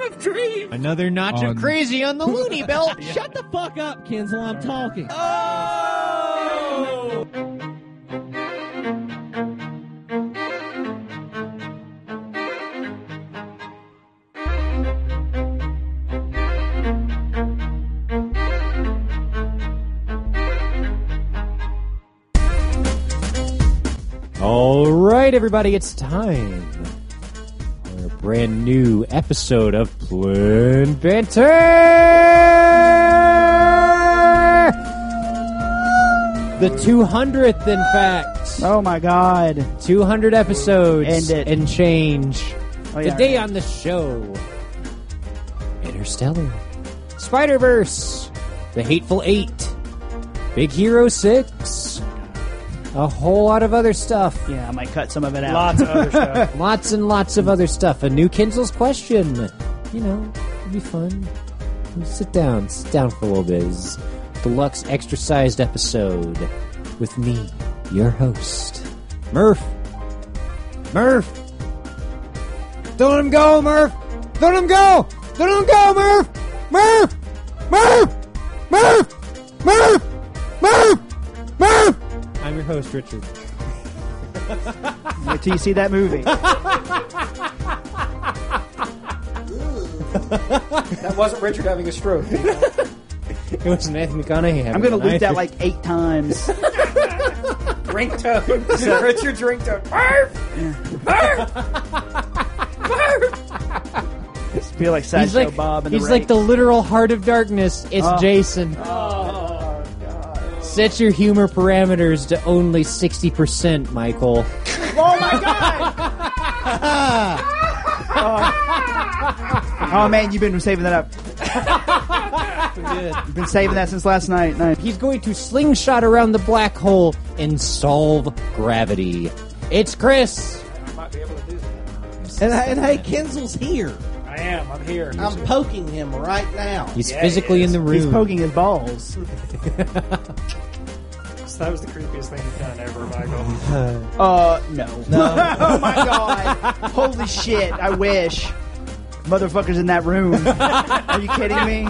of dreams. Another notch of crazy on the loony belt. Shut the fuck up, Kinsel. I'm talking. Oh! All right, everybody, it's time for a brand new episode of Planned Banter! The 200th, in fact. Oh my god. 200 episodes End it. and change. Oh, yeah, Today right. on the show, Interstellar, Spider-Verse, The Hateful Eight, Big Hero 6, a whole lot of other stuff. Yeah, I might cut some of it out. Lots of other stuff. Lots and lots of other stuff. A new Kinsel's question. You know, it'd be fun. Sit down for a little bit. It's a deluxe extra-sized episode with me, your host, Murph. Don't let him go, Murph. Don't let him go. Don't let him go, Murph. Murph. I'm your host, Richard. Wait till you see that movie. That wasn't Richard having a stroke. It was Matthew McConaughey. I'm going to loop that like 8 times. Ringtone. Richard's ringtone. I feel like Sideshow Bob and the he's like the literal heart of darkness. It's Jason. Oh, God. Set your humor parameters to only 60%, Michael. Oh my god! Oh man, you've been saving that up. You've been saving that since last night. He's going to slingshot around the black hole and solve gravity. It's Chris. I might be able to do that. And hey, Kinsel's here. I am. I'm here. I'm poking him right now. He's Yeah, physically he in is. the room. He's poking his balls. So that was the creepiest thing you've done ever, Michael. No. Oh my god. Holy shit, I wish. Motherfuckers in that room. Are you kidding me?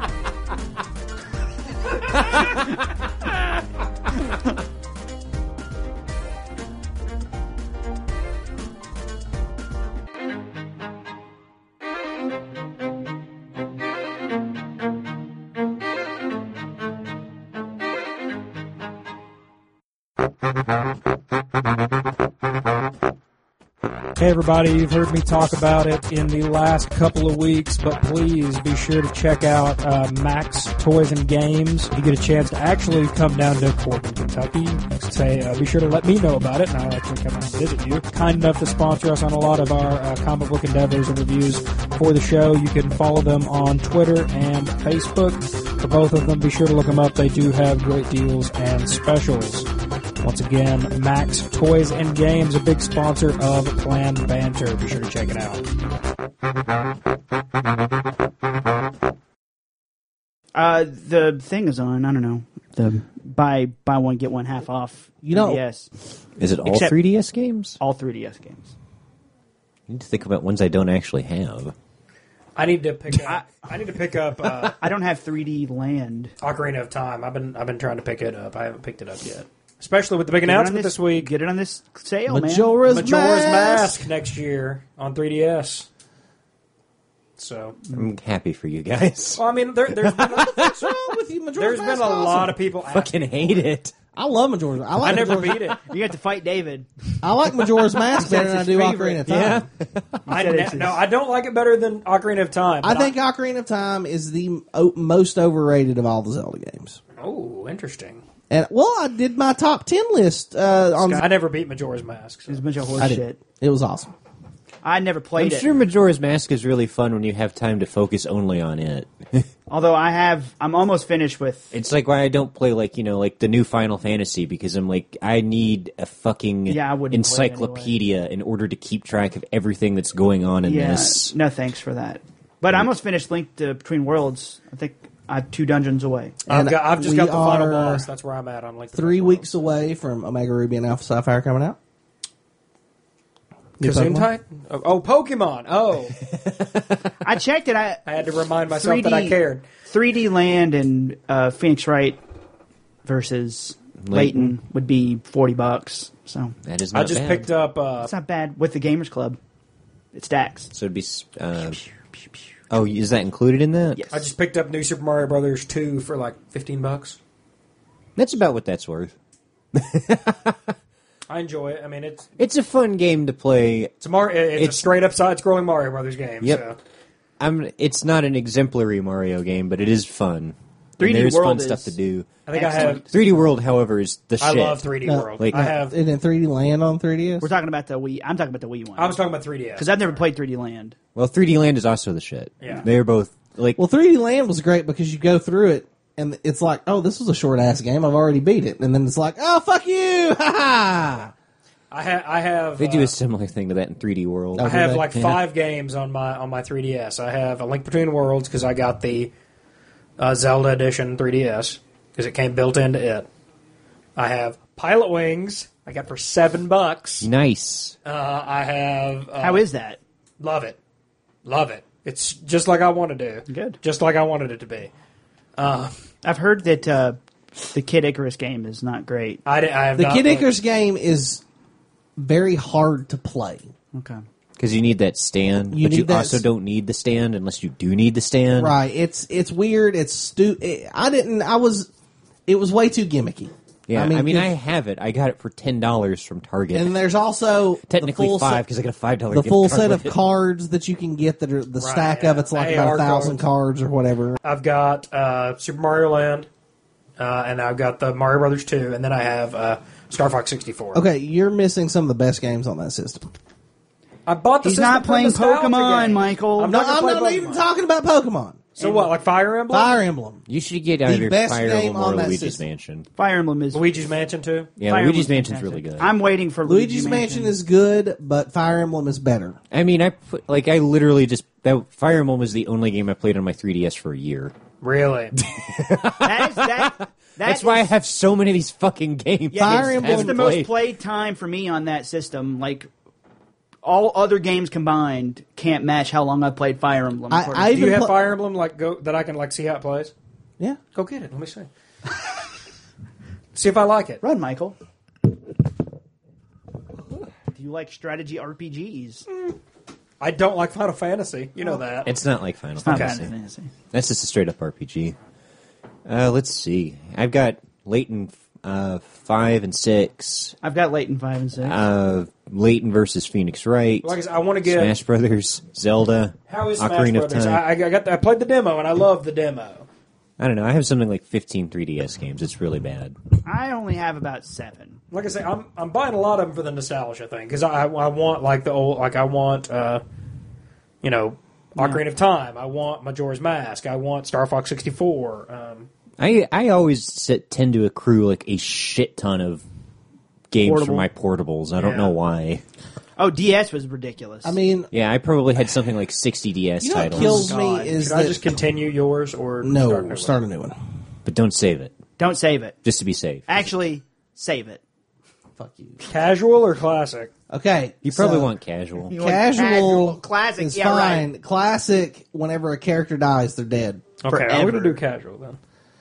Hey everybody, you've heard me talk about it in the last couple of weeks, but please be sure to check out Max Toys and Games. If you get a chance to actually come down to Corbin, Kentucky, be sure to let me know about it, and I'll actually come out and visit you. Kind enough to sponsor us on a lot of our comic book endeavors and reviews for the show. You can follow them on Twitter and Facebook. For both of them, be sure to look them up. They do have great deals and specials. Once again, Max Toys and Games, a big sponsor of Planned Banter. Be sure to check it out. The thing is on. I don't know. The buy one get one half off. You know- 3DS. Is it all Except- 3DS games? All 3DS games. I need to think about ones I don't actually have. I need to pick up. I need to pick up I don't have 3D Land. Ocarina of Time. I've been trying to pick it up. I haven't picked it up yet. Especially with the big announcement this week. Get it on this sale, Majora's Majora's Mask. Mask next year on 3DS. So, I'm happy for you guys. well, I mean, there's been What's wrong with you? Majora's there's Mask been a awesome. lot of people. Fucking hate it. I love Majora's. I never Majora's- beat it. Man. You have to fight David. I like Majora's Mask better than I That's do his favorite. Ocarina of Time. I don't like it better than Ocarina of Time. I but think Ocarina of Time is the most overrated of all the Zelda games. Oh, interesting. And I did my top 10 list on. I never beat Majora's Mask. So. It's a bunch of horse I did. shit. It was awesome. I never I'm played it. sure Majora's Mask is really fun when you have time to focus only on it. Although I'm almost finished with. It's like why I don't play like the new Final Fantasy, because I'm like, I need a fucking Yeah, I wouldn't play it encyclopedia in order to keep track of everything that's going on in this. No thanks for that. But I almost finished Link to Between Worlds. I think I'm 2 dungeons away. And I've just we got the final are boss. That's where I'm at on Link. to 3 the weeks away from Omega Ruby and Alpha Sapphire coming out. New Pokemon. Pokemon? Pokemon. Oh, I I checked it. I had to remind myself that I cared. 3D Land and Phoenix Wright versus Layton would be $40. So that is not I just bad. picked up. it's not bad with the Gamers Club. It stacks. So it'd be. Oh, is that included in that? Yes. I just picked up New Super Mario Brothers 2 for like $15. That's about what that's worth. I enjoy it. I mean, It's a fun game to play. it's a straight up side-scrolling Mario Brothers game. Yep. So. It's not an exemplary Mario game, but it is fun. 3D and there's World fun is stuff to do. I think excellent. 3D World, however, is the I shit. love 3D World. like- I have. And then 3D Land on 3DS? We're talking about the Wii. I'm talking about the Wii one. I was talking about 3DS because I've never played 3D Land. Well, 3D Land is also the shit. Yeah. They're both like. Well, 3D Land was great because you go through it and it's like, oh, this was a short ass game. I've already beat it. And then it's like, oh, fuck you! Ha ha! I have. They do a similar thing to that in 3D World. I have they? like 5 games on my 3DS. I have A Link Between Worlds because I got the Zelda Edition 3DS because it came built into it. I have Pilot Wings. I got for $7. Nice. I have. How is that? Love it. It's just like I wanted to. Good. Just like I wanted it to be. I've heard that the Kid Icarus game is not great. I have The not Kid played- Icarus game is very hard to play. Okay. Because you need that stand, You but you need that also don't need the stand unless you do need the stand. Right. It's weird. It was way too gimmicky. Yeah, I mean, 'cause- I have it. I got it for $10 from Target. and there's also Technically the full $5 set- because I got a $5 the gift full card set of with it. cards that you can get that are the stack yeah. of it's like AR about 1,000 cards or whatever. I've got Super Mario Land, and I've got the Mario Brothers 2, and then I have Star Fox 64. Okay, you're missing some of the best games on that system. I bought the He's system not for playing nostalgia Pokemon, games. Michael. I'm No, not, I'm gonna not play even Pokemon. talking about Pokemon. So what, like Fire Emblem? Fire Emblem. You should get The either best Fire game Emblem on or that Luigi's system. Mansion. Fire Emblem is Luigi's Mansion 2? Yeah, Fire Luigi's Emblem's Mansion's fantastic. really good. I'm waiting for Luigi's Mansion is good, but Fire Emblem is better. I mean, I literally just Fire Emblem was the only game I played on my 3DS for a year. Really? That's why I have so many of these fucking games. Yeah, Fire I Emblem- it's haven't the most played. played time for me on that system. Like all other games combined can't match how long I've played Fire Emblem. I Do even you have pla- Fire Emblem that I can see how it plays? Yeah. Go get it. Let me see. See if I like it. Run, Michael. Do you like strategy RPGs? I don't like Final Fantasy. You know that. It's not like Final Not Fantasy. Final Fantasy. That's just a straight up RPG. Let's see. I've got Layton 5 and 6. I've got Layton 5 and 6. Layton versus Phoenix Wright. Like I said, I want to get. Smash Brothers, Zelda, How is Smash Ocarina of Brothers? Time. I played the demo and I love the demo. I don't know. I have something like 15 3DS games. It's really bad. I only have about 7. Like I say, I'm buying a lot of them for the nostalgia thing because I want like the old I want Ocarina of Time. I want Majora's Mask. I want Star Fox 64. I always tend to accrue like a shit ton of games for Portable. my portables. I don't Yeah. know why. Oh, DS was ridiculous. I mean, Yeah, I probably had something like 60 DS you know what titles. kills God. me is Should that I just continue yours or no, start start a new one. But don't save it, don't save it. just to be safe. Actually, save it. Fuck you. casual or classic? Okay, You probably so want casual. You want casual. classic. is Yeah, fine. right. Classic. Whenever a character dies, they're dead. Okay, I'm Forever. going to do casual then.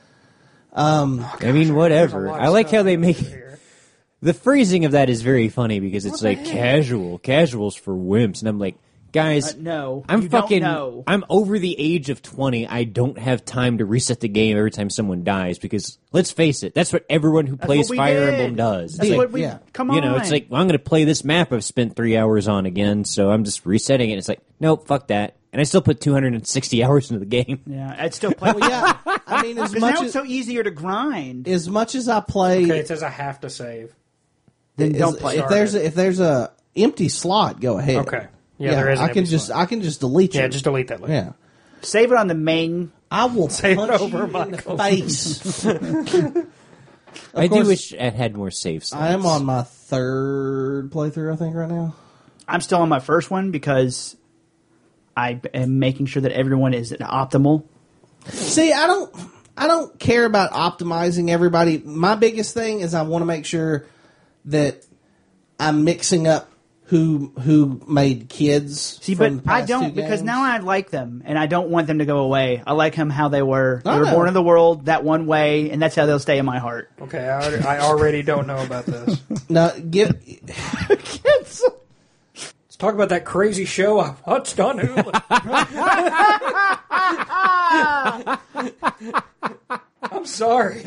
I mean, whatever. I like how they make the phrasing of that is very funny because it's like casual. Casual's for wimps, and I'm like, guys, No, I'm you fucking. Don't know. I'm over the age of 20. I don't have time to reset the game every time someone dies because let's face it, that's what everyone who plays what we Fire did. Emblem does. That's It's what like, we. yeah. Come on. you know, it's like well, I'm going to play this map I've spent 3 hours on again, so I'm just resetting it. It's like, nope, fuck that. And I still put 260 hours into the game. Yeah, I'd still play. Well, yeah. I mean, as Because much now as it's so easier to grind. I play, Okay, it says I have to save. Then don't play. if there's a empty slot, go ahead. Okay. Yeah, there is an I can empty just slot. I can just delete you. Yeah, just delete that later. yeah. Save it on the main. I will Save it punch over, you in Michael. the face. I do course- wish it had more save slots. I am on my third playthrough, I think, right now. I'm still on my first one because I am making sure that everyone is at optimal. See, I don't care about optimizing everybody. My biggest thing is I want to make sure that I'm mixing up who made kids. See, from but the I past don't two because games. now I like them and I don't want them to go away. I like them how they were. They I were know. born in the world that one way, and that's how they'll stay in my heart. Okay, I already don't know about this. No, Let's talk about that crazy show I watched on Hulu. I'm sorry.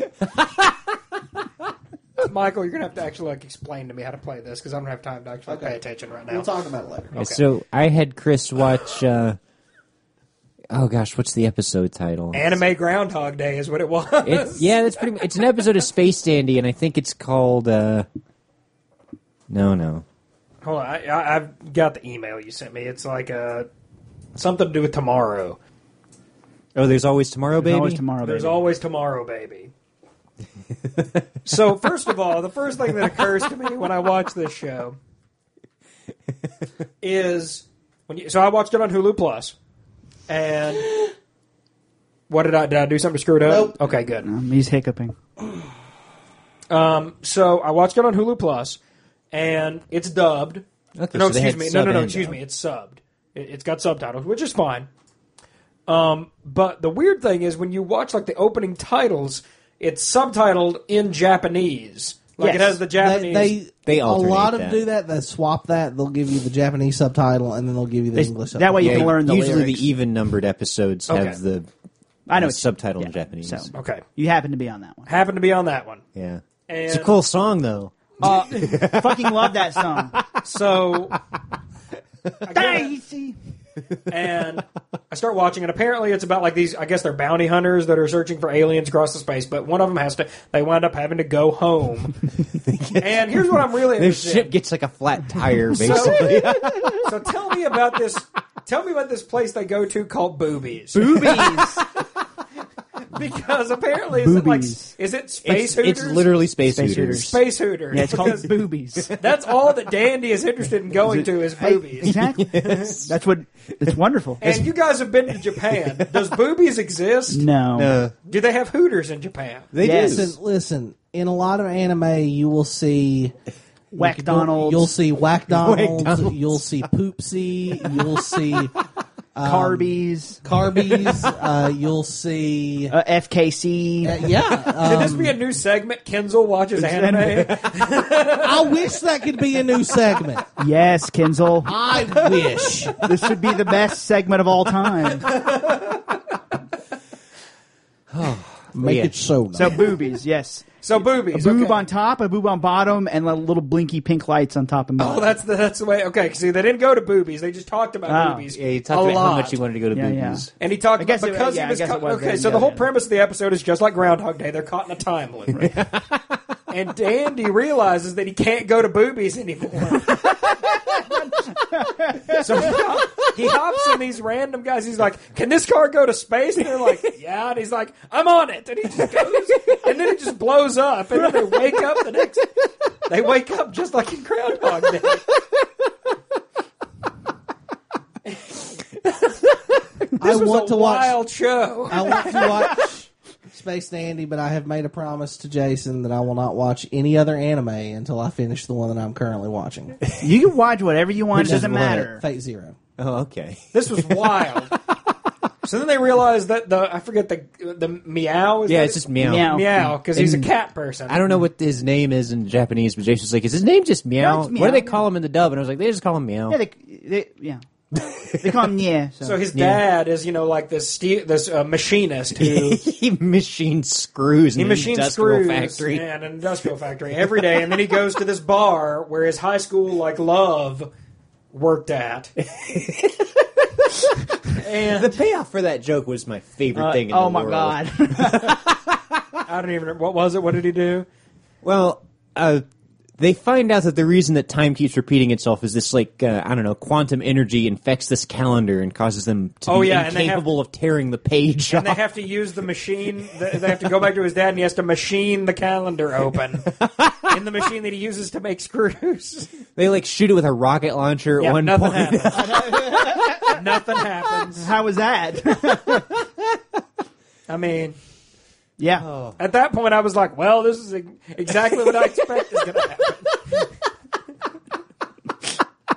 Michael, you're going to have to actually explain to me how to play this because I don't have time to actually pay attention right now. we'll talk about it later. Okay. So I had Chris watch. Oh gosh, what's the episode title? Anime Groundhog Day is what it was. That's pretty. It's an episode of Space Dandy, and I think it's called. No. Hold on, I've got the email you sent me. It's like something to do with tomorrow. Oh, there's always tomorrow, baby. Always tomorrow. There's baby. always tomorrow, baby. So, first of all, the first thing that occurs to me when I watch this show is so I watched it on Hulu Plus, and what did I do? Something to screw it up? Nope. Okay, good. He's hiccuping. So I watched it on Hulu Plus, and it's dubbed. Okay, No, so they excuse had me. sub No, and excuse dub. me. It's subbed. It's got subtitles, which is fine. But the weird thing is when you watch like the opening titles, it's subtitled in Japanese. Like it Yes. has the Japanese. They a alternate lot of that. do that. They swap that. They'll give you the Japanese subtitle and then they'll give you the English subtitle. That way you Yeah, can learn the usually lyrics. the even-numbered episodes Okay. have the I know it's subtitle in yeah, Japanese. So Okay. you happen to be on that one. Happened to be on that one. Yeah, And it's a cool song though. Fucking love that song. So I Daisy. and I start watching, and apparently it's about like these, I guess they're bounty hunters that are searching for aliens across the space, but one of them they wind up having to go home. And here's what I'm really Their interested ship in. gets like a flat tire, basically. So tell me about this place they go to called Boobies. Boobies. Because apparently Boobies. is it Space it's Hooters? literally Space Space Hooters. Hooters. Space Hooters. Yeah, it's called Because boobies. that's all that Dandy is interested in going to is boobies. Exactly. That's what. It's wonderful. And you guys have been to Japan. Does boobies exist? No. Do they have Hooters in Japan? They Yes. do. Listen. In a lot of anime, you will see Whack-Donalds. You'll see Whack-Donalds. Whack-Donalds. You'll see Poopsie. You'll see Carbies. Carbies. You'll see. FKC. Yeah. Could this be a new segment? Kenzel watches anime. I wish that could be a new segment. Yes, Kinzel. I wish. This would be the best segment of all time. Make Yeah. it so nice. So boobies, yes. So boobies. A boob okay. on top, a boob on bottom, and little blinky pink lights on top and bottom. Oh, that's the way. Okay, see, they didn't go to boobies. They just talked about Oh. boobies. Yeah, he talked a about lot. how much he wanted to go to Yeah, boobies. And he talked I guess about it- because yeah, he I was guess it was okay. then, So the yeah, whole yeah. premise of the episode is just like Groundhog Day. They're caught in a time loop. And Dandy realizes that he can't go to boobies anymore. So he hops in these random guys. He's like, "Can this car go to space?" And they're like, "Yeah." And he's like, "I'm on it." And he just goes, and then it just blows up. And then they wake up the next. They wake up just like in Groundhog Day. I This was want a to watch. wild show. I want to watch Space Dandy, but I have made a promise to Jason that I will not watch any other anime until I finish the one that I'm currently watching. You can watch whatever you want. It doesn't what? matter. Fate Zero. Oh, okay. This was wild. So then they realized that I forget the meow. Is Yeah, that it's it? just meow. Meow. meow because he's a And cat person. I don't know what his name is in Japanese, but Jason's like, is his name just Meow? No, it's Meow. What do they call him in the dub? And I was like, they just call him Meow. Yeah, they call him yeah. So his dad is like this machinist who He machines screws in he an machines industrial screws factory. in an industrial factory every day, and then he goes to this bar where his high school love worked at. And The payoff for that joke was my favorite thing in the oh my world. god. I don't even know what was it. What did he do? Well, they find out that the reason that time keeps repeating itself is this, quantum energy infects this calendar and causes them to Oh, be yeah, and they incapable of tearing the page And they off. have to use the machine. They have to go back to his dad, and he has to machine the calendar open in the machine that he uses to make screws. They shoot it with a rocket launcher Yeah, at one nothing point. happens. Nothing happens. How was that? I mean, Yeah. at that point, I was like, "Well, this is exactly what I expect is going to happen."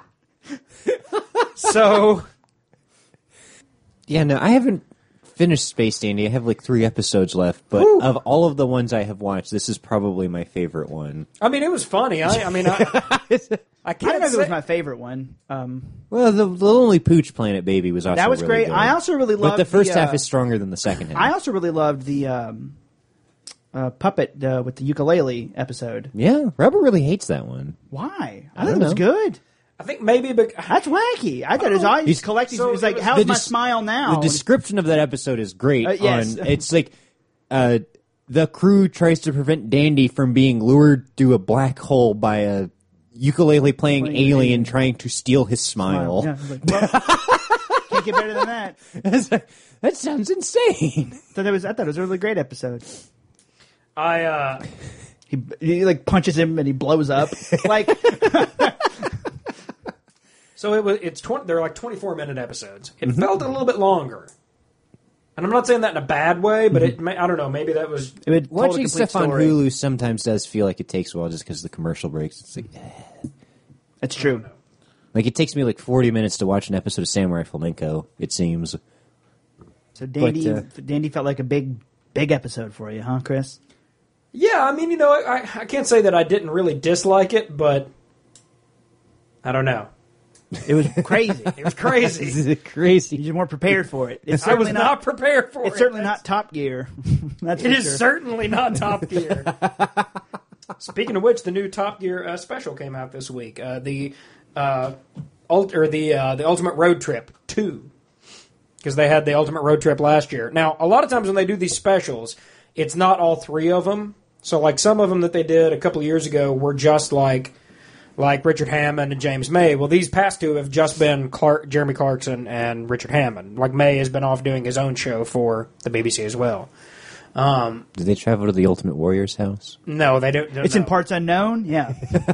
So, Yeah, no, I haven't finished Space Dandy. I have like 3 episodes left, but of all of the ones I have watched, this is probably my favorite one. I mean, it was funny. I I can't don't know if it say. was my favorite one. Well, the Lonely Pooch Planet Baby was also That was really great. good. I also really loved but the first half uh, is stronger than the second half. I also really loved the puppet with the ukulele episode. Yeah, Robert really hates that one. Why? I don't thought it was know. good. I think maybe That's wacky. I thought it was all He's- collecting. so it was like, it was- how's the my dis- smile now? The description of that episode is great. Yes. It's like the crew tries to prevent Dandy from being lured through a black hole by a ukulele playing alien trying to steal his smile. Yeah, I was like, well, can't get better than that. It's like, that sounds insane. So I thought it was a really great episode. I He like punches him and he blows up. Like so it's 20, they're like 24-minute episodes. It felt a little bit longer. And I'm not saying that in a bad way, but I don't know, maybe that was it would told a Watching complete stuff on story. Hulu sometimes does feel like it takes a while just because the commercial breaks. It's like, That's true. like it takes me like 40 minutes to watch an episode of Samurai Flamenco, it seems. So Dandy, But, Dandy felt like a big episode for you, huh, Chris? Yeah, I mean, I can't say that I didn't really dislike it, but I don't know. It was crazy. It was crazy. This is crazy. You weren't prepared for it. It's I was certainly not prepared for it. It's certainly not Top Gear. That's It for is sure. certainly not Top Gear. Speaking of which, the new Top Gear special came out this week. The Ultimate Road Trip 2. Because they had the Ultimate Road Trip last year. Now, a lot of times when they do these specials, it's not all 3 of them. So, like, some of them that they did a couple of years ago were just like Richard Hammond and James May. Well, these past 2 have just been Jeremy Clarkson and Richard Hammond. Like, May has been off doing his own show for the BBC as well. Did they travel to the Ultimate Warrior's house? No, they don't. It's in parts unknown, yeah.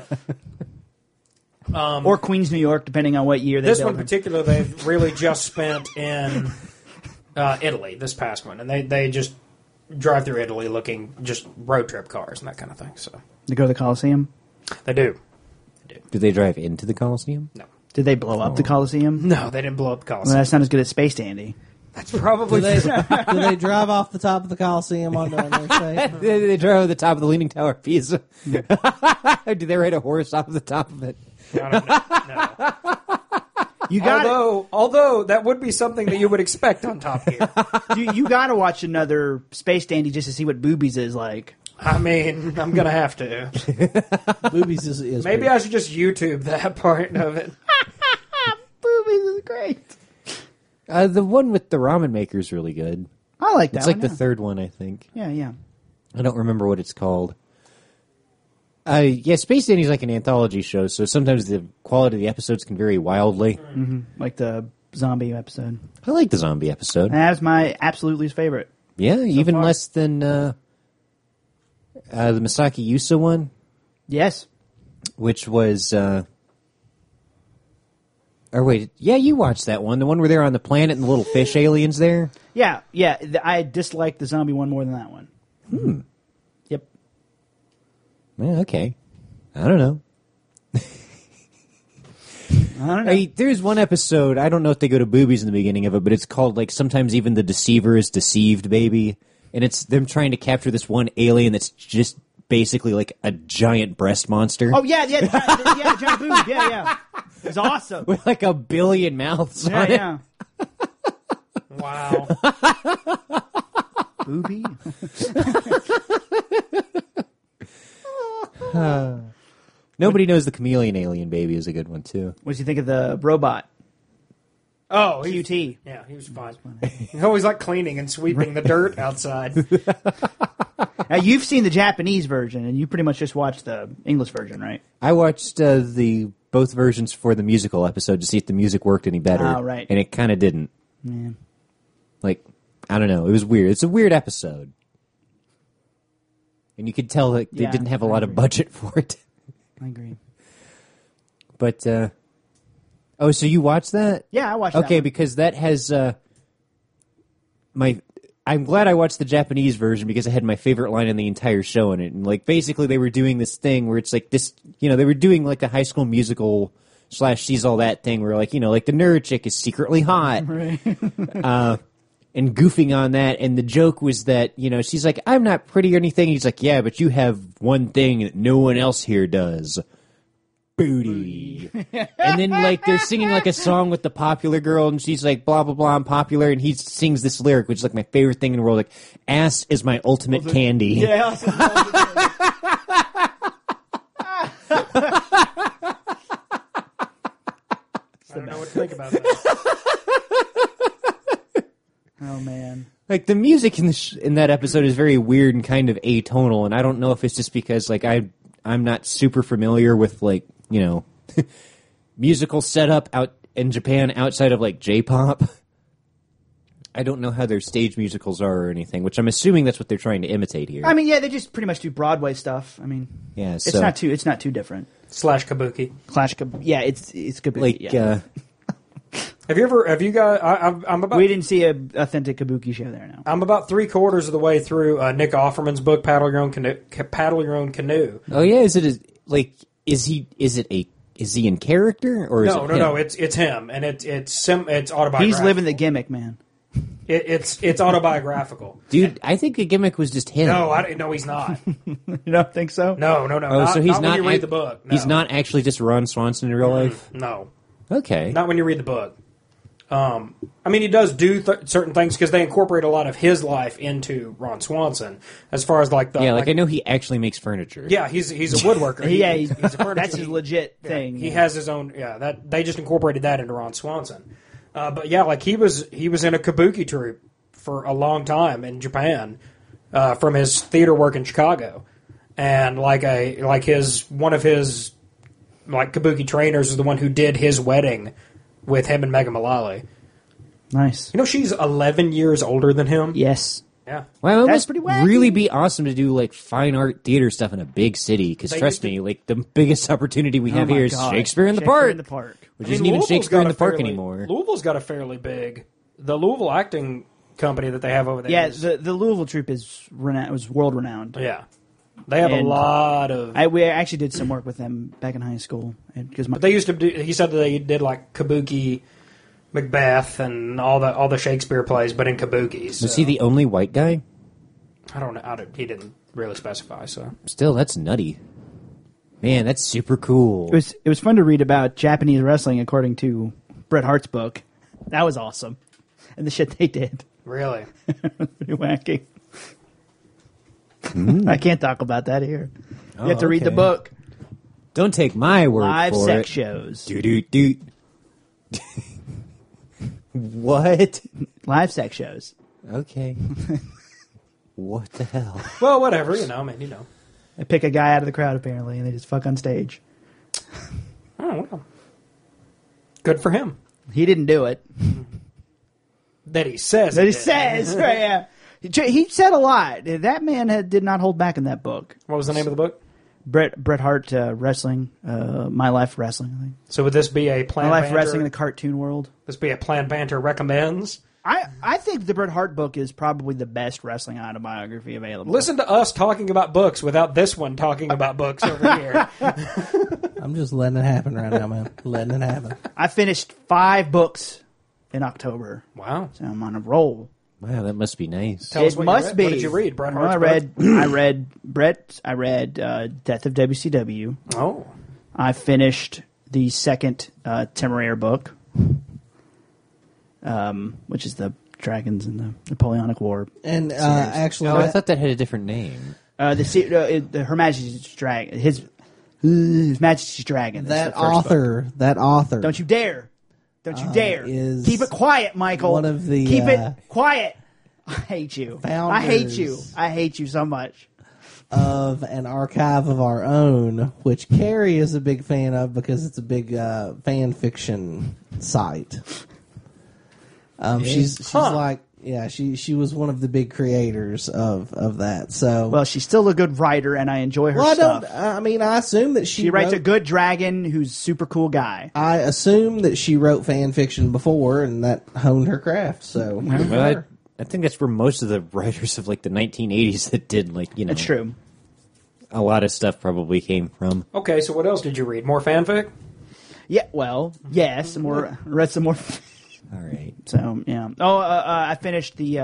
Or Queens, New York, depending on what year they This built one in them. particular, they've really just spent in Italy, this past one. And they just drive through Italy looking just road trip cars and that kind of thing. So They go to the Coliseum. they do. Did they drive into the Coliseum? No. Did they blow up the Coliseum? No, they didn't blow up the Well, Coliseum. that's not as good as Space Dandy. That's probably Do they drive off the top of the Coliseum onto an interstate? They drove to the top of the Leaning Tower of Pisa. Did they ride a horse off the top of it? I don't know. No. You got Although that would be something that you would expect on Top Gear. you got to watch another Space Dandy just to see what boobies is like. I mean, I'm gonna have to. Boobies is Maybe pretty- I should just YouTube that part of it. Boobies is great. The one with the ramen maker is really good. I like that. It's like one, the yeah. third one, I think. Yeah. I don't remember what it's called. Yeah, Space Dandy's like an anthology show, so sometimes the quality of the episodes can vary wildly. Like the zombie episode. I like the zombie episode. That was my absolute least favorite. Yeah, even far. less than the Masaki Yusa one, Yes. which was. Or wait, yeah, you watched that one. The one where they're on the planet and the little fish aliens there? Yeah. I disliked the zombie one more than that one. Yep. Yeah, okay. I don't know. I don't know. There's one episode, I don't know if they go to boobies in the beginning of it, but it's called, like, sometimes even the deceiver is deceived, baby. And it's them trying to capture this one alien that's just basically like a giant breast monster. Oh yeah, John Booth. Yeah. It's awesome. With like a billion mouths on it. Yeah. Wow. Booby. Nobody knows the chameleon alien baby is a good one, too. What did you think of the robot? Oh, QT. Yeah, he was fine. He's always like cleaning and sweeping the dirt outside. Now you've seen the Japanese version, and you pretty much just watched the English version, right? I watched the both versions for the musical episode to see if the music worked any better. Oh, right. And it kind of didn't. Yeah. Like, I don't know. It was weird. It's a weird episode. And you could tell that they Yeah, didn't have a I lot of agree. budget for it. I agree. But, oh, so you watched that? Yeah, I watched that Okay, one. because that has, I'm glad I watched the Japanese version because it had my favorite line in the entire show in it. And, like, basically they were doing this thing where it's like this, they were doing like a High School Musical / sees all that thing where like, like the nerd chick is secretly hot. And goofing on that, and the joke was that, she's like, I'm not pretty or anything. He's like, yeah, but you have one thing that no one else here does. Booty. And then, like, they're singing, like, a song with the popular girl, and she's like, blah, blah, blah, I'm popular, and he sings this lyric, which is, like, my favorite thing in the world, like, ass is my ultimate candy. Yeah. I don't know what to think about that. Oh, man. Like, the music in that episode is very weird and kind of atonal, and I don't know if it's just because, like, I'm not super familiar with, like, musical setup out in Japan outside of, like, J-pop. I don't know how their stage musicals are or anything, which I'm assuming that's what they're trying to imitate here. I mean, yeah, they just pretty much do Broadway stuff. I mean, yeah, it's not too different. / Kabuki. Yeah, it's Kabuki. like, yeah. Have you guys? I'm about. We didn't see an authentic Kabuki show there now. I'm about 3/4 of the way through Nick Offerman's book, Paddle Your Own Canoe. oh yeah, is he in character or is it him? No, it's him, and it's autobiographical. He's living the gimmick, man. It's autobiographical, dude. I think the gimmick was just him. No, he's not. You don't think so? No. Oh, so he's not. When you read the book. No. He's not actually just Ron Swanson in real life. No. Okay. Not when you read the book. I mean, he does do certain ththings because they incorporate a lot of his life into Ron Swanson. As far as like the I know he actually makes furniture. Yeah, he's a woodworker. He's a furniture. that's his legit thing. He has his own. Yeah, that they just incorporated that into Ron Swanson. But yeah, like he was in a kabuki troupe for a long time in Japan from his theater work in Chicago, and one of his kabuki trainers is the one who did his wedding with him and Megan Mullally. Nice. She's 11 years older than him. Yes. Yeah. Well, it That's must pretty wacky. really be awesome to do like fine art theater stuff in a big city. Because trust me, like the biggest opportunity we have my here is God. Shakespeare in the Park, which isn't even Shakespeare in the Park anymore. Louisville's got a fairly big. The Louisville acting company that they have over there. Yeah, the Louisville troupe is was world renowned. Yeah. They have a lot of. We actually did some work with them back in high school, But they used to do. He said that they did like kabuki, Macbeth, and all the Shakespeare plays, but in kabuki. So. Was he the only white guy? I don't know. He didn't really specify. So still, that's nutty. Man, that's super cool. It was fun to read about Japanese wrestling according to Bret Hart's book. That was awesome, and the shit they did. Really, pretty wacky. I can't talk about that here. You have to read the okay. book. Don't take my word Live for sex it. shows. Doot. What? Live sex shows. Okay. What the hell? well, whatever. Man. They pick a guy out of the crowd apparently, and they just fuck on stage. Oh, well. Good for him. He didn't do it. That he says. That he says, right? Yeah. He said a lot. That man did not hold back in that book. What was the name of the book? Bret Hart Wrestling, My Life Wrestling. I think. So would this be a Planned My Life Banter? Wrestling in the cartoon world. This be a Planned Banter recommends. I think the Bret Hart book is probably the best wrestling autobiography available. Listen to us talking about books without this one talking about books over here. I'm just letting it happen right now, man. Letting it happen. I finished 5 books in October, Wow. so I'm on a roll. Wow, that must be nice. Tell us It what you must read. be. What did you read? Bret Well, Hart's book? I read Bret. I read Death of WCW. Oh. I finished the second Temeraire book, which is the dragons in the Napoleonic War. And actually, Oh, I thought that had a different name. Her Majesty's Dragon. His Majesty's Dragon. is that the first book. author. Don't you dare! Don't you dare! is Keep it quiet, Michael. one of the, Keep it quiet. I hate you. I hate you. founders. I hate you so much. of an archive of our own, which Carrie is a big fan of because it's a big fan fiction site. She's like, yeah, she was one of the big creators of that. So, Well, she's still a good writer, and I enjoy her well, stuff. I assume that She writes a wrote- good dragon who's a super cool guy. I assume that she wrote fan fiction before, and that honed her craft. So, Well, I think that's where most of the writers of like the 1980s that did It's true. a lot of stuff probably came from. Okay, so what else did you read? More fanfic? Yeah, well, yes, some more. Read some more. All right. So yeah. Oh, I finished the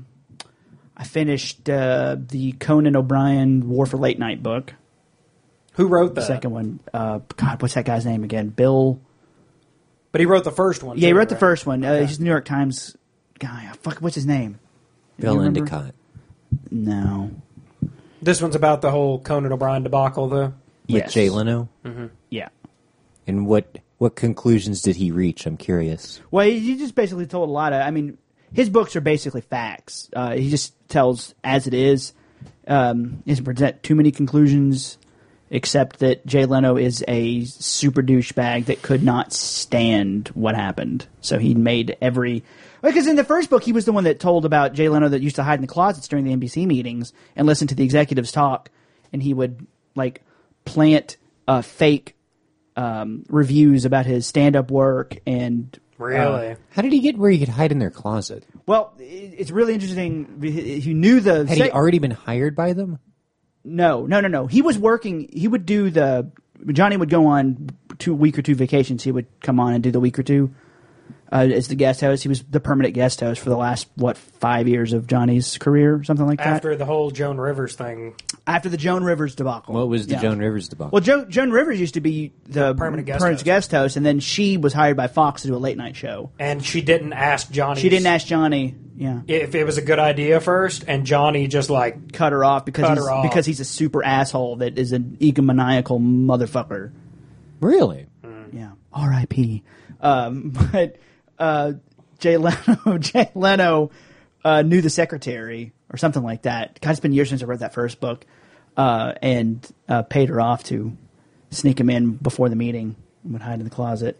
Conan O'Brien War for Late Night book. Who wrote The that? second one. God, what's that guy's name again? Bill. But he wrote the first one. Yeah, he too, wrote the right? first one. He's the New York Times guy. Fuck, what's his name? Bill You remember? Endicott. No. This one's about the whole Conan O'Brien debacle, though. With Yes. Jay Leno? Yeah. And what conclusions did he reach? I'm curious. Well, he just basically told a lot of. I mean, his books are basically facts. He just tells as it is. He doesn't present too many conclusions, except that Jay Leno is a super douchebag that could not stand what happened. So he made every. Because in the first book, he was the one that told about Jay Leno that used to hide in the closets during the NBC meetings and listen to the executives talk, and he would like plant fake reviews about his stand-up work and. Really? How did he get where he could hide in their closet? Well, it's really interesting. He knew the. Had he already been hired by them? No. He was working. He would do the. Johnny would go on a week or two vacations. He would come on and do the week or two as the guest host. He was the permanent guest host for the last 5 years of Johnny's career, something like that. After the whole Joan Rivers thing. After the Joan Rivers debacle. What was the Yeah. Joan Rivers debacle? Well, Joan Rivers used to be the permanent guest guest host, and then she was hired by Fox to do a late night show. And she didn't ask Johnny. She didn't ask Johnny. Yeah. if it was a good idea first, and Johnny just like Cut her off Cut because he's a super asshole that is an egomaniacal motherfucker. Really? Yeah. R.I.P. But Jay Leno knew the secretary or something like that. God, it's been years since I read that first book, and paid her off to sneak him in before the meeting and would hide in the closet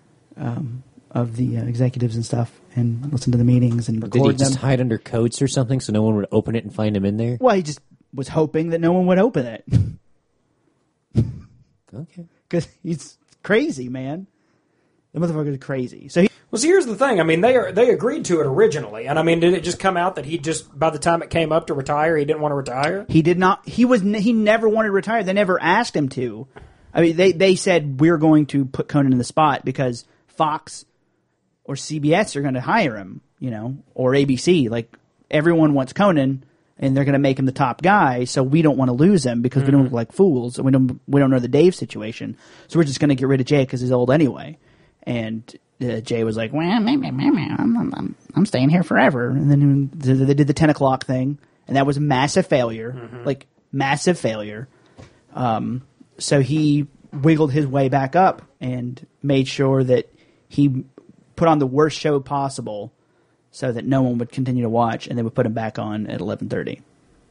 of the executives and stuff and listen to the meetings and Did he record just them. hide under coats or something so no one would open it and find him in there? Well, he just was hoping that no one would open it Okay. because he's crazy, man. The motherfucker is crazy. So he. Well, see, here's the thing. I mean, they agreed to it originally, and I mean, did it just come out that he just by the time it came up to retire, he didn't want to retire? He did not. He never wanted to retire. They never asked him to. I mean, they said we're going to put Conan in the spot because Fox or CBS are going to hire him, or ABC. Like everyone wants Conan, and they're going to make him the top guy. So we don't want to lose him because we don't look like fools, and we don't know the Dave situation. So we're just going to get rid of Jay because he's old anyway. And Jay was like, well, I'm staying here forever. And then they did the 10 o'clock thing, and that was a massive failure, like massive failure. So he wiggled his way back up and made sure that he put on the worst show possible so that no one would continue to watch, and they would put him back on at 11:30.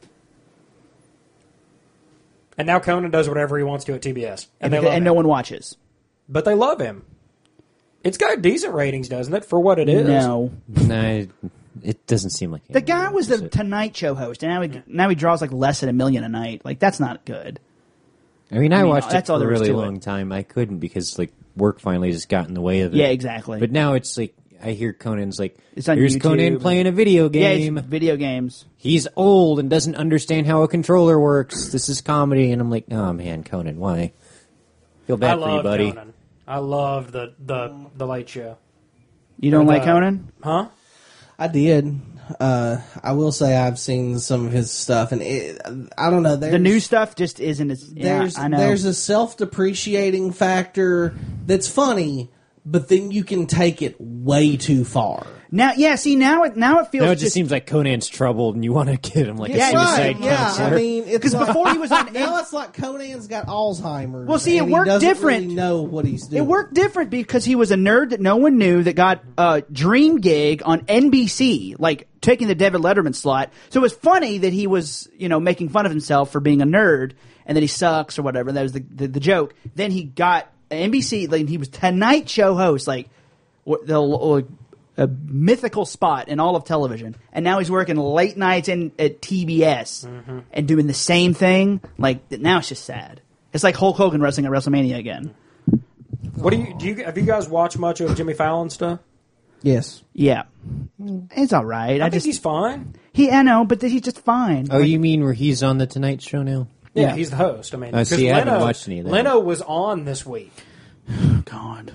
And now Conan does whatever he wants to at TBS, and they love him. no one watches. But they love him. It's got decent ratings, doesn't it, for what it is? No. No, it doesn't seem like it. The guy was the Tonight Show host, and now he draws like less than $1 million a night. Like, that's not good. I mean, I watched it that's all for a there is really to it. long time. I couldn't because work finally just got in the way of it. Yeah, exactly. But now it's like I hear Conan's like, It's on here's YouTube Conan playing a video game. Yeah, it's video games. He's old and doesn't understand how a controller works. This is comedy, and I'm like, oh man, Conan, why? Feel I bad for you, love buddy. Conan. I love the Late Show. You don't Or like the- Conan? Huh? I did. I will say I've seen some of his stuff, and I don't know. The new stuff just isn't as. There's I know. there's a self-depreciating factor that's funny, but then you can take it way too far. now it feels Now it just just seems like Conan's troubled, and you want to get him like Yeah, a right, suicide Yeah, counselor. I mean, it's because like, before he was on. now it's like Conan's got Alzheimer's. Well, see, it and he worked doesn't different. Really know what he's doing. It worked different because he was a nerd that no one knew that got a dream gig on NBC, like taking the David Letterman slot. So it was funny that he was, making fun of himself for being a nerd and that he sucks or whatever. That was the joke. Then he got NBC, like he was Tonight Show host, like a mythical spot in all of television. And now he's working late nights at TBS and doing the same thing. Like now it's just sad. It's like Hulk Hogan wrestling at WrestleMania again. What do you have you guys watched much of Jimmy Fallon stuff? Yes. Yeah, it's all right. I think he's fine. I know, but he's just fine. Oh, you mean where he's on the Tonight Show now? Yeah, Yeah. he's the host. I mean, Oh, see, I haven't watched any of that. Leno was on this week. God.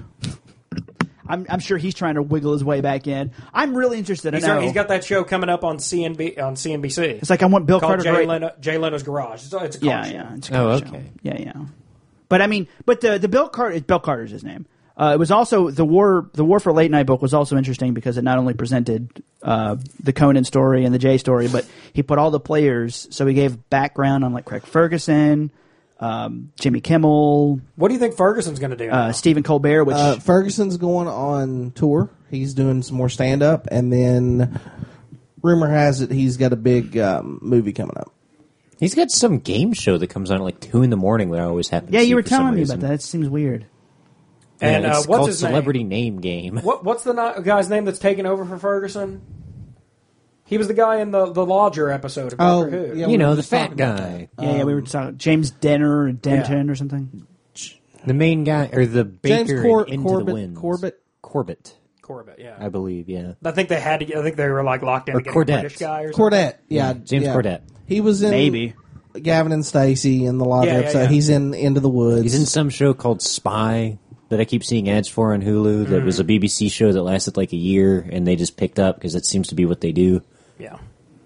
I'm sure he's trying to wiggle his way back in. I'm really interested. He's got that show coming up on CNBC. It's like I want Bill called Carter. Jay Leno's Garage. It's a car show. Yeah. It's a car Oh, show. okay. Yeah. But I mean, the Bill Carter's his name. It was also the War for Late Night book was also interesting because it not only presented the Conan story and the Jay story, but he put all the players. So he gave background on like Craig Ferguson, Jimmy Kimmel, What do you think Ferguson's going to do now? Stephen Colbert. Which Ferguson's going on tour. He's doing some more stand up, and then rumor has it he's got a big movie coming up. He's got some game show that comes on at like 2 in the morning that I always happen to yeah, see you were for some telling me reason. about that. It seems weird. And Yeah, it's what's called his Celebrity name? Name Game. What's the guy's name that's taken over for Ferguson? He was the guy in the Lodger episode of Doctor Who. yeah, You we know, were the just fat talking about guy. Yeah, we were talking James Denner or Denton or something. The main guy, or the James baker in Into the Wind. Corbett. Corbett, yeah. I believe, yeah. I think they had to. I think they were like locked in Or to get a Cordette. British guy or something. Cordette, yeah, James yeah. Cordette. He was in Maybe. Gavin and Stacey in the Lodger Yeah, episode. yeah. He's in Into the Woods. He's in some show called Spy that I keep seeing ads for on Hulu. That was a BBC show that lasted like a year, and they just picked up because it seems to be what they do. Yeah.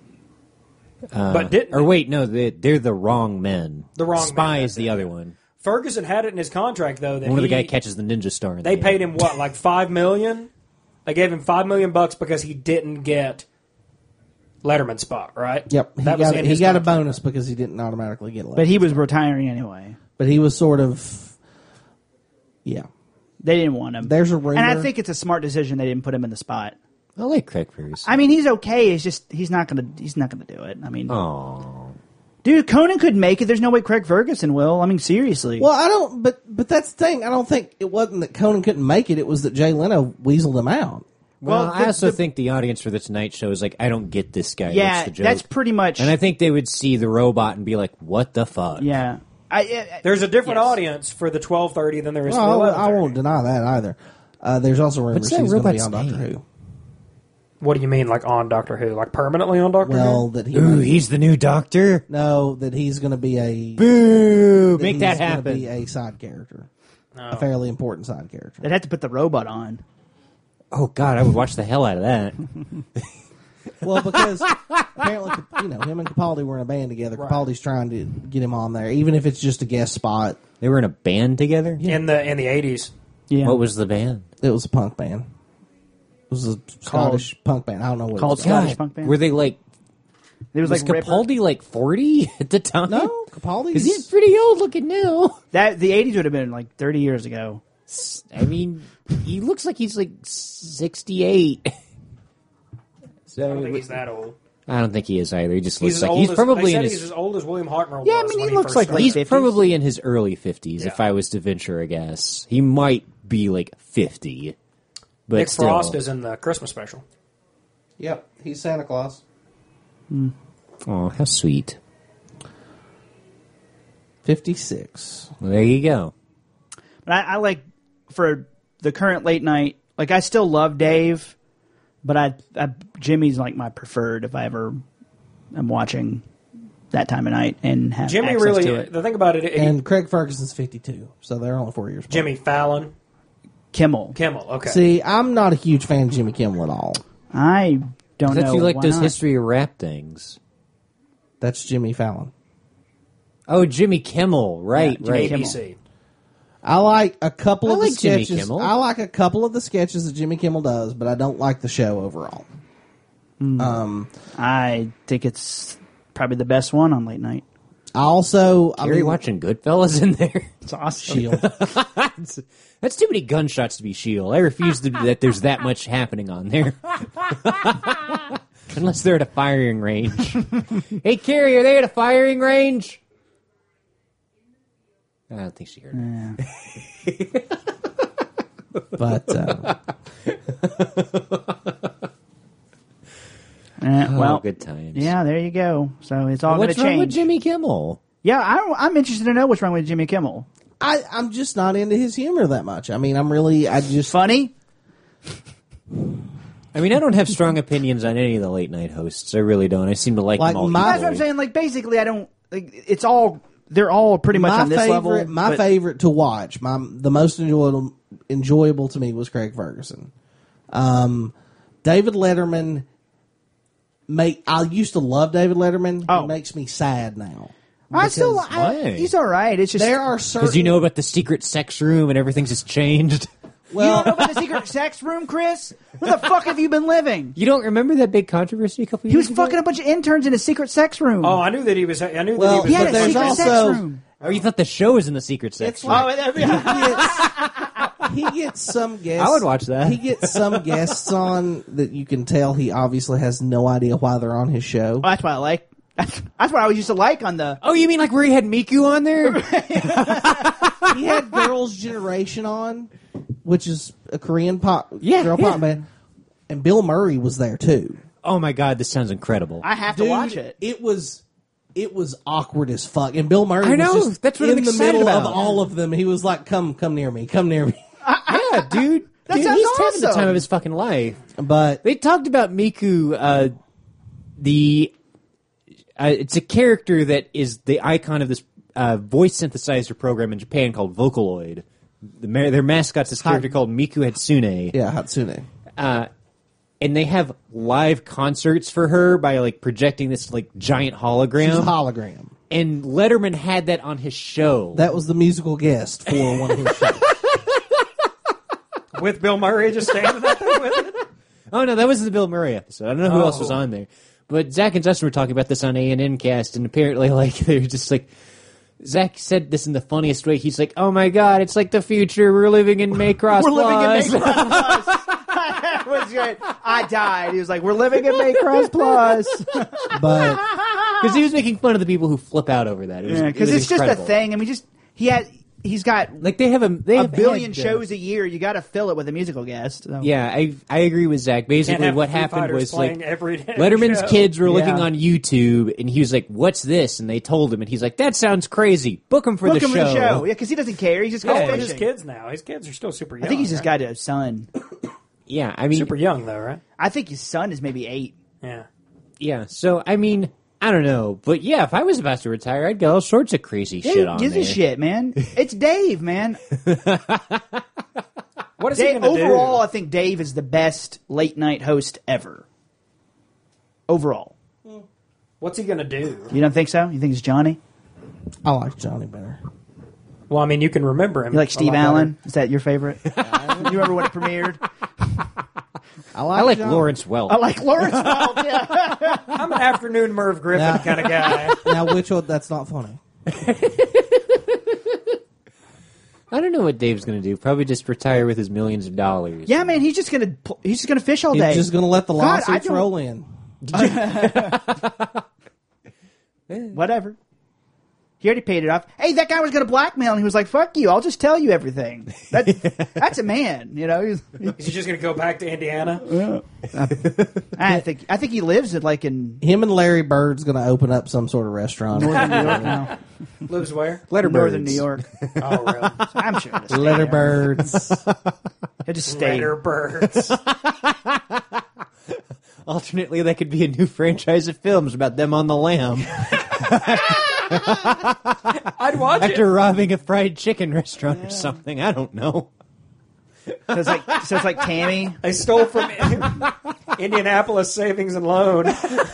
But didn't Or wait, no, they're the wrong men. The Wrong Spy Men, is the other one. Ferguson had it in his contract though that One of the he- guy catches the ninja star. In They the paid end. him what, like $5 million? They gave him $5 million because he didn't get Letterman's spot, right? Yep, That was in he his got a contract. bonus because he didn't automatically get a But he was retiring anyway. But he was sort of, yeah. They didn't want him. There's a rumor. And I think it's a smart decision they didn't put him in the spot. I like Craig Ferguson. I mean, he's okay. It's just he's not gonna do it. I mean, Oh, dude, Conan could make it. There's no way Craig Ferguson will. I mean, seriously. Well, I don't. But that's the thing. I don't think it wasn't that Conan couldn't make it. It was that Jay Leno weaseled him out. well, Well, I the- also think the audience for the Tonight Show is like, I don't get this guy. yeah, What's the joke? that's pretty much. And I think they would see the robot and be like, "What the fuck?" yeah, There's a different Yes. audience for the 12:30 than there is for Well, the I 11:30. won't deny that either. There's also rumors What's that he's going to be robot's on Doctor name? Who. What do you mean, like on Doctor Who? Like permanently on Doctor Well, Who? that he Ooh, he's the new Doctor. no, that he's going to be a Boo! Make he's that gonna happen. Be a side character, a fairly important side character. they'd have to put the robot on. Oh God, I would watch the hell out of that. Well, because apparently, him and Capaldi were in a band together. Capaldi's trying to get him on there, even if it's just a guest spot. They were in a band together. In the 80s. Yeah, What was the band? It was a punk band. It was a Scottish punk band. I don't know what called it was called. Scottish punk band. Were they like? It was Was like Ripper. Capaldi like 40 at the time? No, Capaldi's because he's pretty old looking now. That the 80s would have been like 30 years ago. I mean, he looks like he's like 68. So I don't think he's that old. I don't think he is either. He just looks He's as like old he's as, probably they in said his. he's as old as William Hartnell Yeah, I was mean, when he looks first like started. late He's 50s. probably in his early 50s. Yeah. If I was to venture a guess, he might be like 50. But Nick still, Frost is in the Christmas special. Yep, he's Santa Claus. oh, how sweet. 56. Well, there you go. But I like for the current late night. Like I still love Dave, but I Jimmy's like my preferred if I ever am watching that time of night and have Jimmy access really, to it. the thing about it, And Craig Ferguson's 52, so they're only 4 years apart. Jimmy Fallon, Kimmel. okay. See, I'm not a huge fan of Jimmy Kimmel at all. I don't I know. feel like why those not. history of rap things. That's Jimmy Fallon. Oh, Jimmy Kimmel, right, Jimmy right. Kimmel. ABC. I like a couple I of the like Jimmy sketches. Kimmel. I like a couple of the sketches that Jimmy Kimmel does, but I don't like the show overall. I think it's probably the best one on late night. I also, Gary watching Goodfellas in there. It's awesome. Shield. That's too many gunshots to be Shield. I refuse to that there's that much happening on there. Unless they're at a firing range. Hey, Carrie, are they at a firing range? I don't think she heard it. But Well, good times. yeah, there you go. So it's all going to What's wrong with change. Jimmy Kimmel? Yeah, I'm interested to know what's wrong with Jimmy Kimmel. I'm just not into his humor that much. I mean, I just Funny? I mean, I don't have strong opinions on any of the late night hosts. I really don't. I seem to like Like them all. my- That's equally. what I'm saying. Like, basically, I don't. Like, it's all they're all pretty much on this level. My but- favorite to watch, the most enjoyable to me was Craig Ferguson. David Letterman. I used to love David Letterman. Oh. He makes me sad now. Why? He's all right. It's just There are certain Because you know about the secret sex room and everything's just changed. you don't know about the secret sex room, Chris. Where the fuck have you been living? You don't remember that big controversy a couple He years was ago? fuking a bunch of interns in a secret sex room. Oh, I knew that he was. I knew Well, that he he had was. a there's secret also- sex room. Oh, you thought the show was in the secret sex It's room? like he gets some guests. I would watch that. He gets some guests on that you can tell he obviously has no idea why they're on his show. Oh, that's what I like. That's what I always used to like on the. Oh, you mean like where he had Miku on there? He had Girls' Generation on, which is a Korean pop girl yeah. pop band, and Bill Murray was there too. Oh my god, this sounds incredible. I have to watch it. It was awkward as fuck, and Bill Murray I know, was just that's what in I'm the excited middle about. of all of them. He was like, "Come near me, come near me." Yeah, dude. That Dude, sounds he's having the awesome. time of his fucking life. But They talked about Miku, it's a character that is the icon of this voice synthesizer program in Japan called Vocaloid. Their mascot's this character called Miku Hatsune. yeah, Hatsune. And they have live concerts for her by like projecting this like giant hologram. She's a hologram. And Letterman had that on his show. That was the musical guest for one of his shows. with Bill Murray just standing up there with it. Oh no, that was the Bill Murray episode. I don't know who else was on there, but Zach and Justin were talking about this on A&N Cast, and apparently, like they were just like Zach said this in the funniest way. He's like, "Oh my god, it's like the future. We're living in Maycross We're living in Plus." Maycross Plus. That was good. I died. He was like, "We're living in Maycross Plus." But Because he was making fun of the people who flip out over that. It was, Because it was it's just a incredible. thing. I mean, he's got Like they have a billion shows a year. You got to fill it with a musical guest. So. Yeah, I agree with Zach. Can't Basically, have what Foo happened Fighters was like playing every day Letterman's show. kids were looking Yeah. on YouTube, and he was like, "What's this?" And they told him, and he's like, "That sounds crazy. Book him for Book the him show." for the show. Yeah, because he doesn't care. He's just How going old are fishing. his kids now? His kids are still super young. I think he's just right? got a son. Yeah, I mean, super young though, right? I think his son is maybe 8. Yeah. yeah. So I mean, I don't know, but yeah, if I was about to retire, I'd get all sorts of crazy shit on gives there. a shit, man. It's Dave, man. What is he Dave, going to do? overall, I think Dave is the best late night host ever. Overall, What's he going to do? you don't think so? You think it's Johnny? I like Johnny better. Well, I mean, you can remember him. You like a Steve lot Allen? Is that your favorite? You remember when it premiered? I like Johnny. Lawrence Welk. I like Lawrence Welk. Yeah. better. I'm an afternoon Merv Griffin Yeah. kind of guy. Now, which one? That's not funny. I don't know what Dave's going to do. Probably just retire with his millions of dollars. Yeah, man. He's just gonna fish all He's day. just going to let the God, I lawsuits don't- roll in. Whatever. He already paid it off. Hey, that guy was going to blackmail, and he was like, "Fuck you! I'll just tell you everything." That's a man, you know. Is he just going to go back to Indiana? I think he lives in like in Him and Larry Bird's going to open up some sort of restaurant. northern New York now. Lives where? Northern New York. Oh, really? I'm sure. He'll stay Letter there. Birds. He'll just stay. Letter birds. Alternately, that could be a new franchise of films about them on the lam I'd watch it. after robbing a fried chicken restaurant or something. I don't know. So it's like Tammy. They stole from Indianapolis Savings and Loan.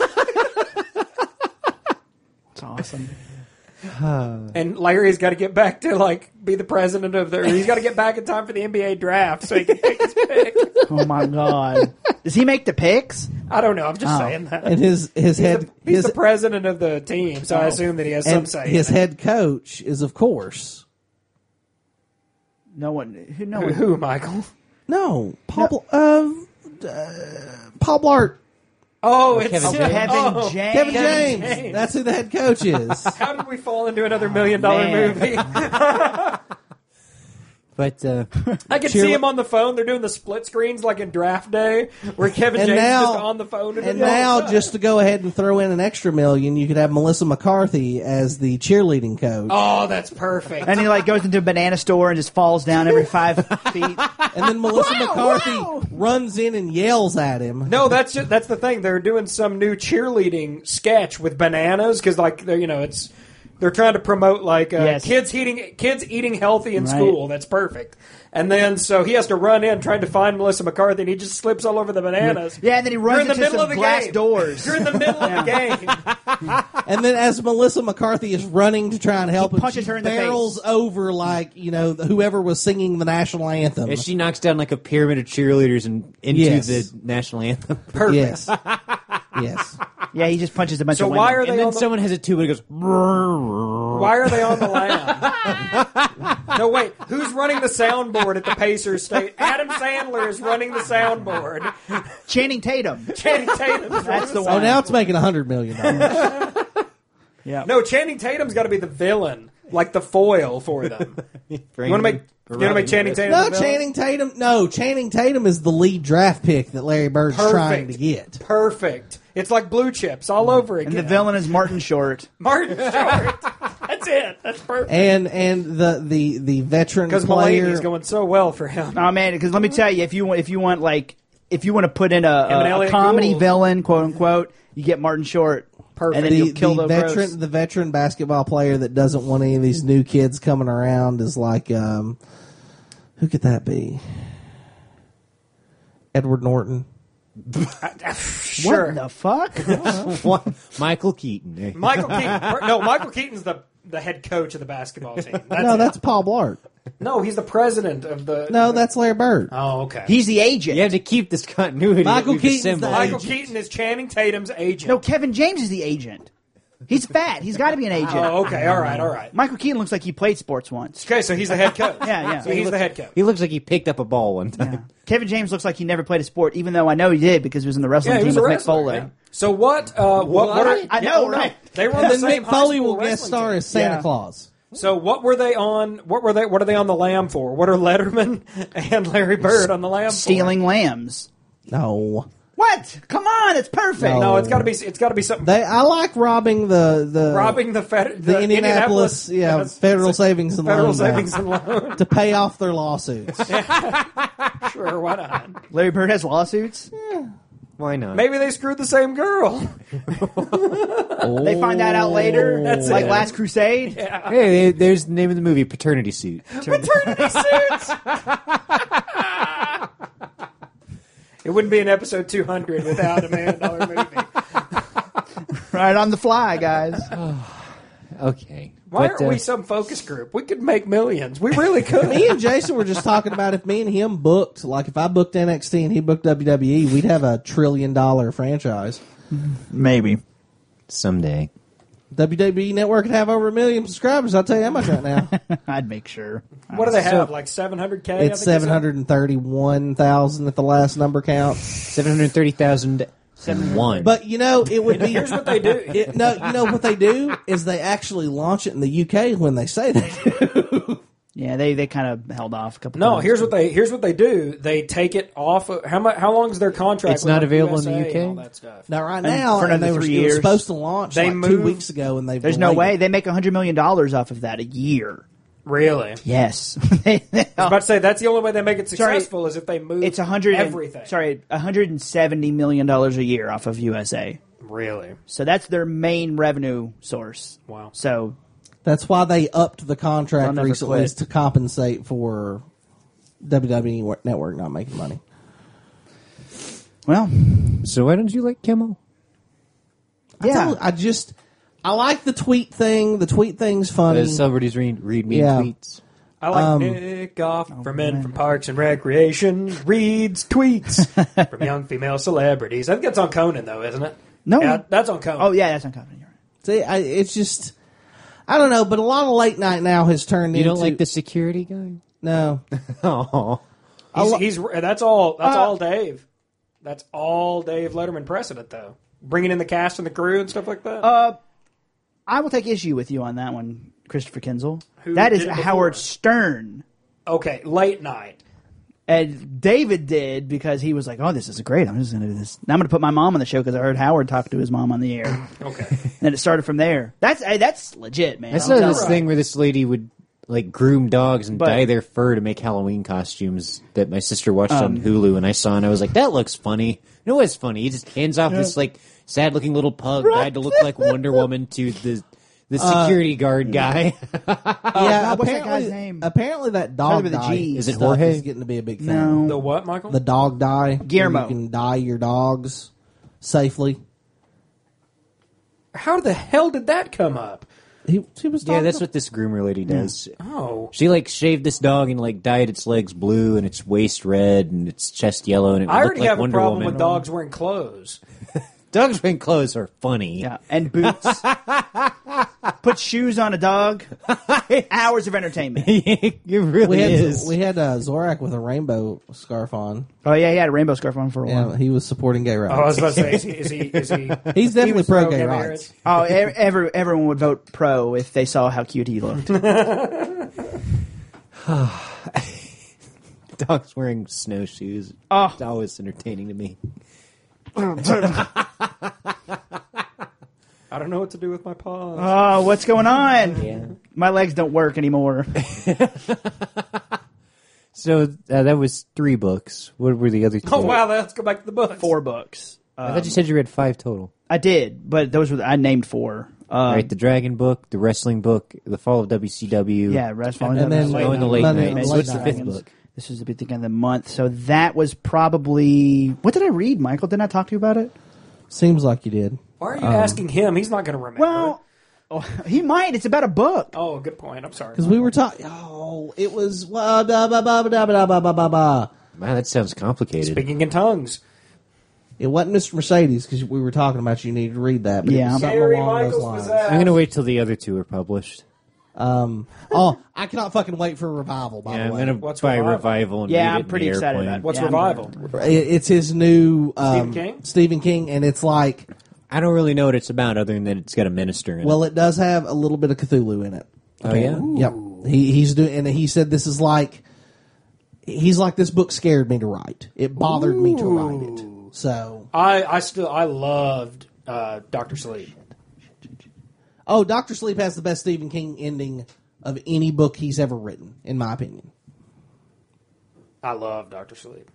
It's awesome. And Larry's got to get back to like be the president of the. He's got to get back in time for the NBA draft so he can pick his pick. Oh my god. Does he make the picks? I don't know. I'm just Oh. saying that. And his head He's his, the president of the team, so I assume that he has some and say. his in it. head coach is, of course, No one. Who, Michael? Paul Blart. Oh, it's Kevin James. Kevin oh, James. Kevin James. James. That's who the head coach is. How did we fall into another $1 million Man. movie? But I can see him on the phone. They're doing the split screens like in Draft Day, where Kevin And James now- is just on the phone. And now, just to go ahead and throw in an extra million, you could have Melissa McCarthy as the cheerleading coach. oh, that's perfect. And he like goes into a banana store and just falls down every 5 feet. And then Melissa McCarthy runs in and yells at him. No, that's the thing. They're doing some new cheerleading sketch with bananas because, like, they're, it's They're trying to promote like Yes. kids eating healthy in Right. school. That's perfect. And then so he has to run in trying to find Melissa McCarthy, and he just slips all over the bananas. Yeah, and then he runs You're in the into middle some of the glass game. doors. You're in the middle of the game. And then as Melissa McCarthy is running to try and help him, punches she her in the barrels face. over like, whoever was singing the national anthem. As she knocks down like a pyramid of cheerleaders and into Yes. the national anthem. Perfect. Yes. Yes. Yeah, he just punches a bunch So of why women. are they And then on the, someone has a tube and it goes. why are they on the lamb? No, wait. Who's running the soundboard at the Pacers state? Adam Sandler is running the soundboard. Channing Tatum. Channing Tatum. That's the Oh, one. now it's making $100 million. Yeah. No, Channing Tatum's got to be the villain, like the foil for them. You want to make Channing Tatum? No, the villain? Channing Tatum. No, Channing Tatum is the lead draft pick that Larry Bird's trying to get. Perfect. It's like Blue Chips all over again. And the villain is Martin Short. Martin Short. That's it. That's perfect. And the veteran Because player. Mulaney's going so well for him. Oh man, because let me tell you, if you want to put in Him and a Elliot comedy Gould. villain, quote unquote, you get Martin Short. Perfect. And then you'll kill the the veteran basketball player that doesn't want any of these new kids coming around is like who could that be? Edward Norton. Sure. What the fuck? What? Michael Keaton. eh? Michael Keaton. No, Michael Keaton's the head coach of the basketball team. That's Paul Blart. No, he's the president of the. No, that's Larry Bird. Oh, okay. He's the agent. You have to keep this continuity. Michael that we've Keaton's the assembled. Michael agent. Keaton is Channing Tatum's agent. No, Kevin James is the agent. He's fat. He's got to be an agent. Oh, okay. All right. Michael Keaton looks like he played sports once. Okay, so he's the head coach. Yeah. So he's the head coach. He looks like he picked up a ball one time. Yeah. Kevin James looks like he never played a sport, even though I know he did because he was in the wrestling Yeah, he team was with a Mick wrestler. Foley. Yeah. So what are, I know, right? They were on And the then same Mick high Foley school will guest wrestling star team. as Santa Yeah. Claus. So what were they on? What are they on the lamb for? What are Letterman and Larry Bird on the lamb Stealing lambs. No. What? Come on, it's perfect. for? No. No, it's got to be something. I like robbing the Robbing the Indianapolis Federal Savings and Federal Loan Bank Savings and Loan. to pay off their lawsuits. Sure, why not? Larry Bird has lawsuits. Why not? Maybe they screwed the same girl. They find that out later, That's like it. Last Crusade. Hey, there's the name of the movie, Paternity Suit. Maternity suits. It wouldn't be an episode 200 without a $1 million movie. Right on the fly, guys. Okay. Why But, aren't we some focus group? We could make millions. We really could. Me and Jason were just talking about if me and him booked, like if I booked NXT and he booked WWE, we'd have a $1 trillion franchise. Maybe. Someday. WWE Network could have over 1 million subscribers. I'll tell you that much right now. I'd make sure. What do they have? Like 700K? I It's think they said? 731,000 at the last number count. 730,001. But it would be. Here's what they do. What they do is they actually launch it in the UK when they say they do. Yeah, they kind of held off a couple. No, times. here's what they do. They take it off. How long is their contract? It's with, not like, available in the USA UK? and all that stuff. Now, right now, for and another they were 3 it was years. supposed to launch They like 2 moved- weeks ago, and they've There's no delayed way it. they make $100 million off of that a year. Really? Yes, I was about to say that's the only way they make it successful is if they move. it's everything. $170 million a year off of USA. Really? So that's their main revenue source. Wow. So That's why they upped the They'll contract never recently quit. is to compensate for WWE Network not making money. well, So why don't you like Kimmel? yeah. I like the tweet thing. The tweet thing's funny. Celebrities read me Yeah. tweets. I like Nick Offerman from Parks and Recreation reads tweets from young female celebrities. I think that's on Conan, though, isn't it? No. Yeah, that's on Conan. Oh yeah, that's uncommon. You're right. See, it's just I don't know, but a lot of late night now has turned You into don't like the security guy? no. Oh. He's that's all Dave. That's all Dave Letterman precedent, though. Bringing in the cast and the crew and stuff like that. I will take issue with you on that one, Christopher Kinzel. Who That is did it before? Howard Stern. Okay, late night. And David did because he was like, "Oh, this is great. I'm just going to do this. Now I'm going to put my mom on the show because I heard Howard talk to his mom on the air." Okay. And it started from there. That's legit, man. I I'm saw telling this you. thing where this lady would like groom dogs and But- dye their fur to make Halloween costumes that my sister watched on Hulu, and I saw, and I was like, that looks funny. It was funny. He just hands off this like sad looking little pug dyed to look like Wonder Woman to The security guard guy. Yeah, God, what's that guy's name? Apparently, that dog with a dye G. Is it stuff Jorge? is getting to be a big thing. No. The what, Michael? The dog dye. Guillermo. where You can dye your dogs safely. How the hell did that come up? He was Yeah, talking that's to- what this groomer lady does. Oh, She like shaved this dog and like dyed its legs blue and its waist red and its chest yellow and it I looked already like have Wonder a problem Woman. with dogs wearing clothes. Dogs wearing clothes are funny. Yeah, and boots. Put shoes on a dog. Hours of entertainment. It really is. We had Zorak with a rainbow scarf on. Oh yeah, he had a rainbow scarf on for a while. Yeah, he was supporting gay rights. Oh, I was about to say, is he He's definitely was pro pro-gay gay marriage. rights. Oh, everyone would vote pro if they saw how cute he looked. Dogs wearing snowshoes. Oh. It's always entertaining to me. I don't know what to do with my paws. Oh, what's going on? Yeah. My legs don't work anymore. So that was 3 books. What were the other 2? Oh wow, let's go back to the book. 4 books. I thought you said you read 5 total. I did, but those were I named 4. Right, the Dragon book, the Wrestling book, the Fall of WCW. Yeah, Wrestling. And then Oh, and the Late Monday- Night. So Late what's the Night. 5th book? This was the beginning of the month, so that was probably what did I read, Michael? Didn't I talk to you about it? Seems like you did. Why are you asking him? He's not going to remember. Well, he might. It's about a book. Oh, good point. I'm sorry. Because we were talking. Oh, it was. Blah, blah, blah, blah, blah, blah, blah, blah, blah. Wow, that sounds complicated. Speaking in tongues. It wasn't Mr. Mercedes because we were talking about you needed to read that. But Yeah, it was something Gary along those Michaels lines. Pizzazz. I'm going to wait till the other 2 are published. Oh, I cannot fucking wait for Revival. By Yeah, the I'm way, going to What's buy Revival? Revival and Yeah, read I'm it in pretty the excited airplane. about it. What's Yeah, Revival? It's his new Stephen King? Stephen King, and it's like, I don't really know what it's about other than that it's got a minister in well, it does have a little bit of Cthulhu in it. Oh, yeah? Yep. He's doing, and he said this is like, he's like, this book scared me to write. It bothered me to write it. So, I loved Dr. Sleep. oh, Dr. Sleep has the best Stephen King ending of any book he's ever written, in my opinion. I love Dr. Sleep.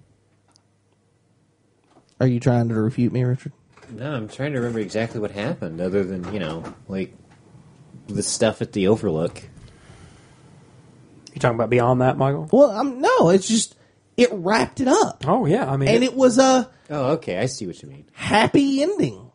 Are you trying to refute me, Richard? No, I'm trying to remember exactly what happened other than, like the stuff at the Overlook. You talking about beyond that, Michael? Well, no, it's just, it wrapped it up. Oh yeah, I mean, And it was a Oh, okay. I see what you mean. happy ending.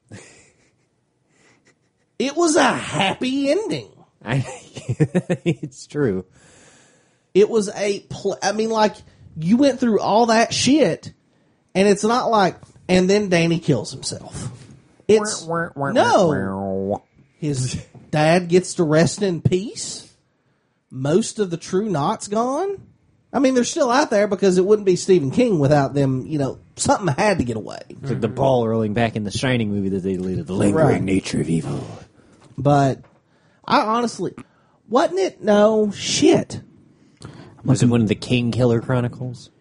It was a happy ending. It's true. It was I mean, like, you went through all that shit, and it's not like, and then Danny kills himself. It's, no. His dad gets to rest in peace. Most of the true Knots gone. I mean, they're still out there because it wouldn't be Stephen King without them, something had to get away. It's like the ball rolling back in the Shining movie that they deleted. The lingering Right. nature of evil. But I honestly, wasn't it? No, shit. Was it one of the King Killer Chronicles?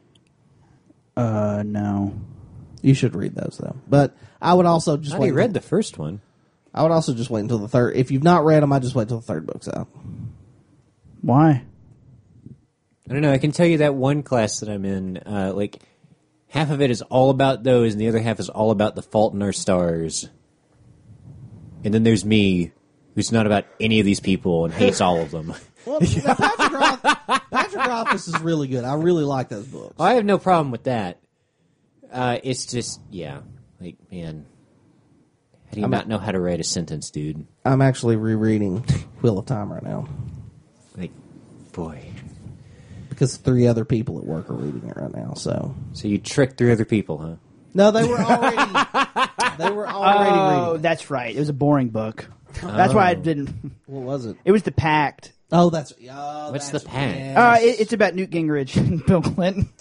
No. You should read those though. But I would also just I wait. already read the first one. I would also just wait until the third. If you've not read them, I just wait until the third book's out. Why? I don't know. I can tell you that one class that I'm in, like, half of it is all about those, and the other half is all about The Fault in Our Stars. And then there's me, who's not about any of these people and hates all of them. Well, Patrick Rothfuss is really good. I really like those books. I have no problem with that. It's just, yeah, like, man, how do you not know how to write a sentence, dude? I'm actually rereading Wheel of Time right now Like, boy. because 3 other people at work are reading it right now. So So you tricked 3 other people, huh? no, they were already Oh, reading. that's right. It was a boring book. That's why I didn't. What was it? It was The Pact. Oh, that's What's the pact? yes. It's about Newt Gingrich and Bill Clinton.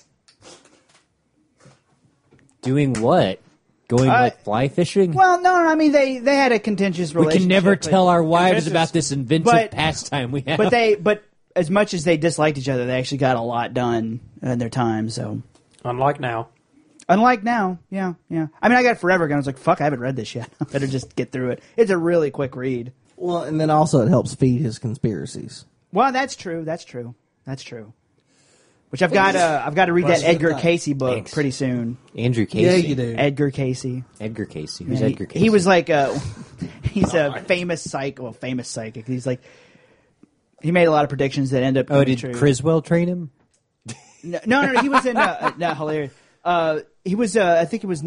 Doing what? Going, like, fly fishing? Well, no. I mean, they had a contentious We relationship. can never but- tell our wives Conventions- about this inventive but- pastime we have. But as much as they disliked each other, they actually got a lot done in their time. So, unlike now. unlike now, yeah. I mean, I got it forever ago. I was like, fuck, I haven't read this yet. I better just get through it. It's a really quick read. Well, and then also it helps feed his conspiracies. Well, that's true. That's true. Which I've got to read that Russ Edgar Goodnight. Casey book Thanks. pretty soon. Andrew Casey. Yeah, you do. Edgar Casey. Edgar Casey. Who's Yeah, Edgar Casey? He was like he's a famous psychic. He's like, he made a lot of predictions that end up Oh, coming did true. Criswell train him? No, he was in no, hilarious. He was I think it was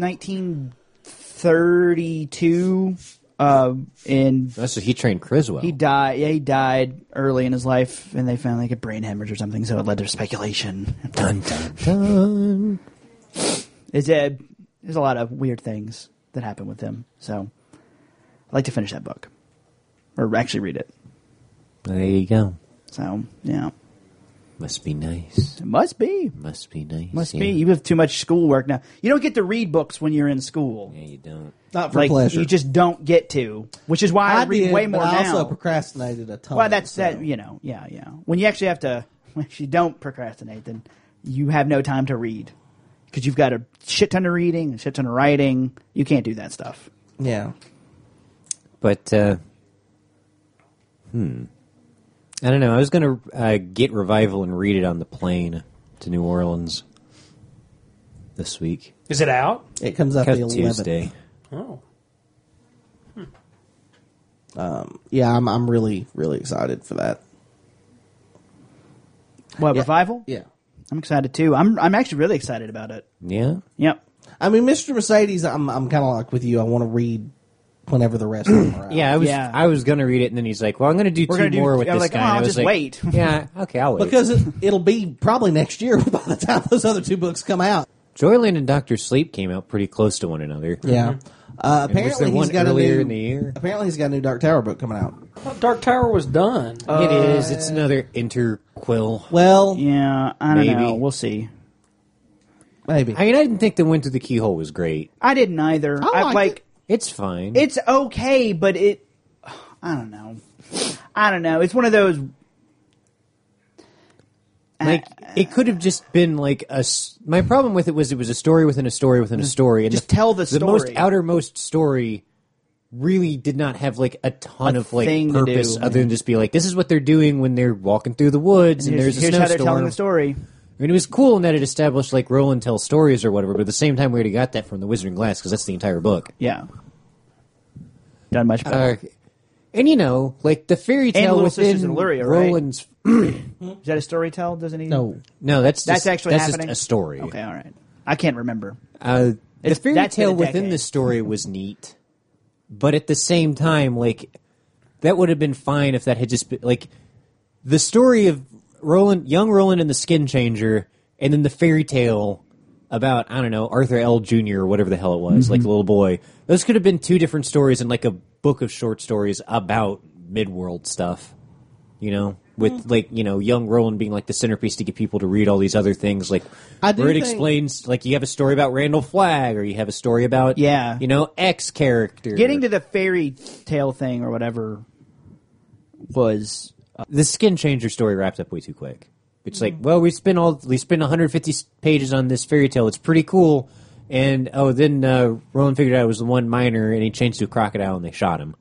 1932 and Oh, so he trained Criswell. he died. Yeah, he died early in his life, and they found like a brain hemorrhage or something, so it led to speculation. Dun, dun, dun. There's a lot of weird things that happen with him, so I'd like to finish that book, or actually read it. There you go. So yeah, Must be nice. it must be. Must be nice. Must yeah. be. You have too much schoolwork now. You don't get to read books when you're in school. Yeah, you don't. Not for Like pleasure. you just don't get to, which is why I read did, way more but I now. also procrastinated a ton. Well, that's so. that. Yeah. When you actually have to, when you don't procrastinate, then you have no time to read because you've got a shit ton of reading, a shit ton of writing. You can't do that stuff. Yeah. But, I don't know. I was going to get Revival and read it on the plane to New Orleans this week. Is it out? It comes out the 11th. Tuesday. Oh. Yeah, I'm really, really excited for that. What Yeah. Revival? Yeah. I'm excited too. I'm actually really excited about it. Yeah? Yep. I mean, Mr. Mercedes, I'm kind of like with you. I want to read whenever the rest of them are out. Yeah, Yeah. I was going to read it, and then he's like, well, I'm going to do We're two gonna do- more with I was this like, guy. oh, And I I'll was just like, wait. Yeah, okay, I'll wait. Because it'll be probably next year by the time those other two books come out. Joyland and Dr. Sleep came out pretty close to one another. Yeah. And was Apparently there he's one got earlier a new, in the year? Apparently he's got a new Dark Tower book coming out. I thought Dark Tower was done. It is. It's another interquill. Well, Yeah. I don't Maybe. know. We'll see. maybe. I mean, I didn't think The Wind Through the Keyhole was great. I didn't either. I like it. It's fine. It's okay, but I don't know. It's one of those. Like, it could have just been like my problem with it was a story within a story within a story. And Just tell the The most story. outermost story really did not have like a ton of like thing to purpose do, other than just be like, this is what they're doing when they're walking through the woods and there's a here's how they're telling snowstorm. the story. I mean, it was cool in that it established like Roland tells stories or whatever, but at the same time we already got that from The Wizard and Glass because that's the entire book. Yeah. Done much better. And you know, like the fairy tale Little within Sisters of Illyria, right? Roland's. Is that a story tell? Doesn't he? No. No, that's Actually that's happening. just a story. Okay, all right. I can't remember. The fairy that's been tale a within decade. the story was neat, but at the same time, like that would have been fine if that had just been like the story of young Roland and the Skin Changer, and then the fairy tale about I don't know Arthur L. Jr. or whatever the hell it was, like the little boy. Those could have been two different stories in like a book of short stories about Midworld stuff. You know, with like young Roland being like the centerpiece to get people to read all these other things, like I do where it think- explains like you have a story about Randall Flagg, or you have a story about X character. Getting to the fairy tale thing or whatever was the Skin Changer story wrapped up way too quick. It's like, well, we spent 150 pages on this fairy tale. It's pretty cool. And then Roland figured out it was the one miner, and he changed to a crocodile, and they shot him.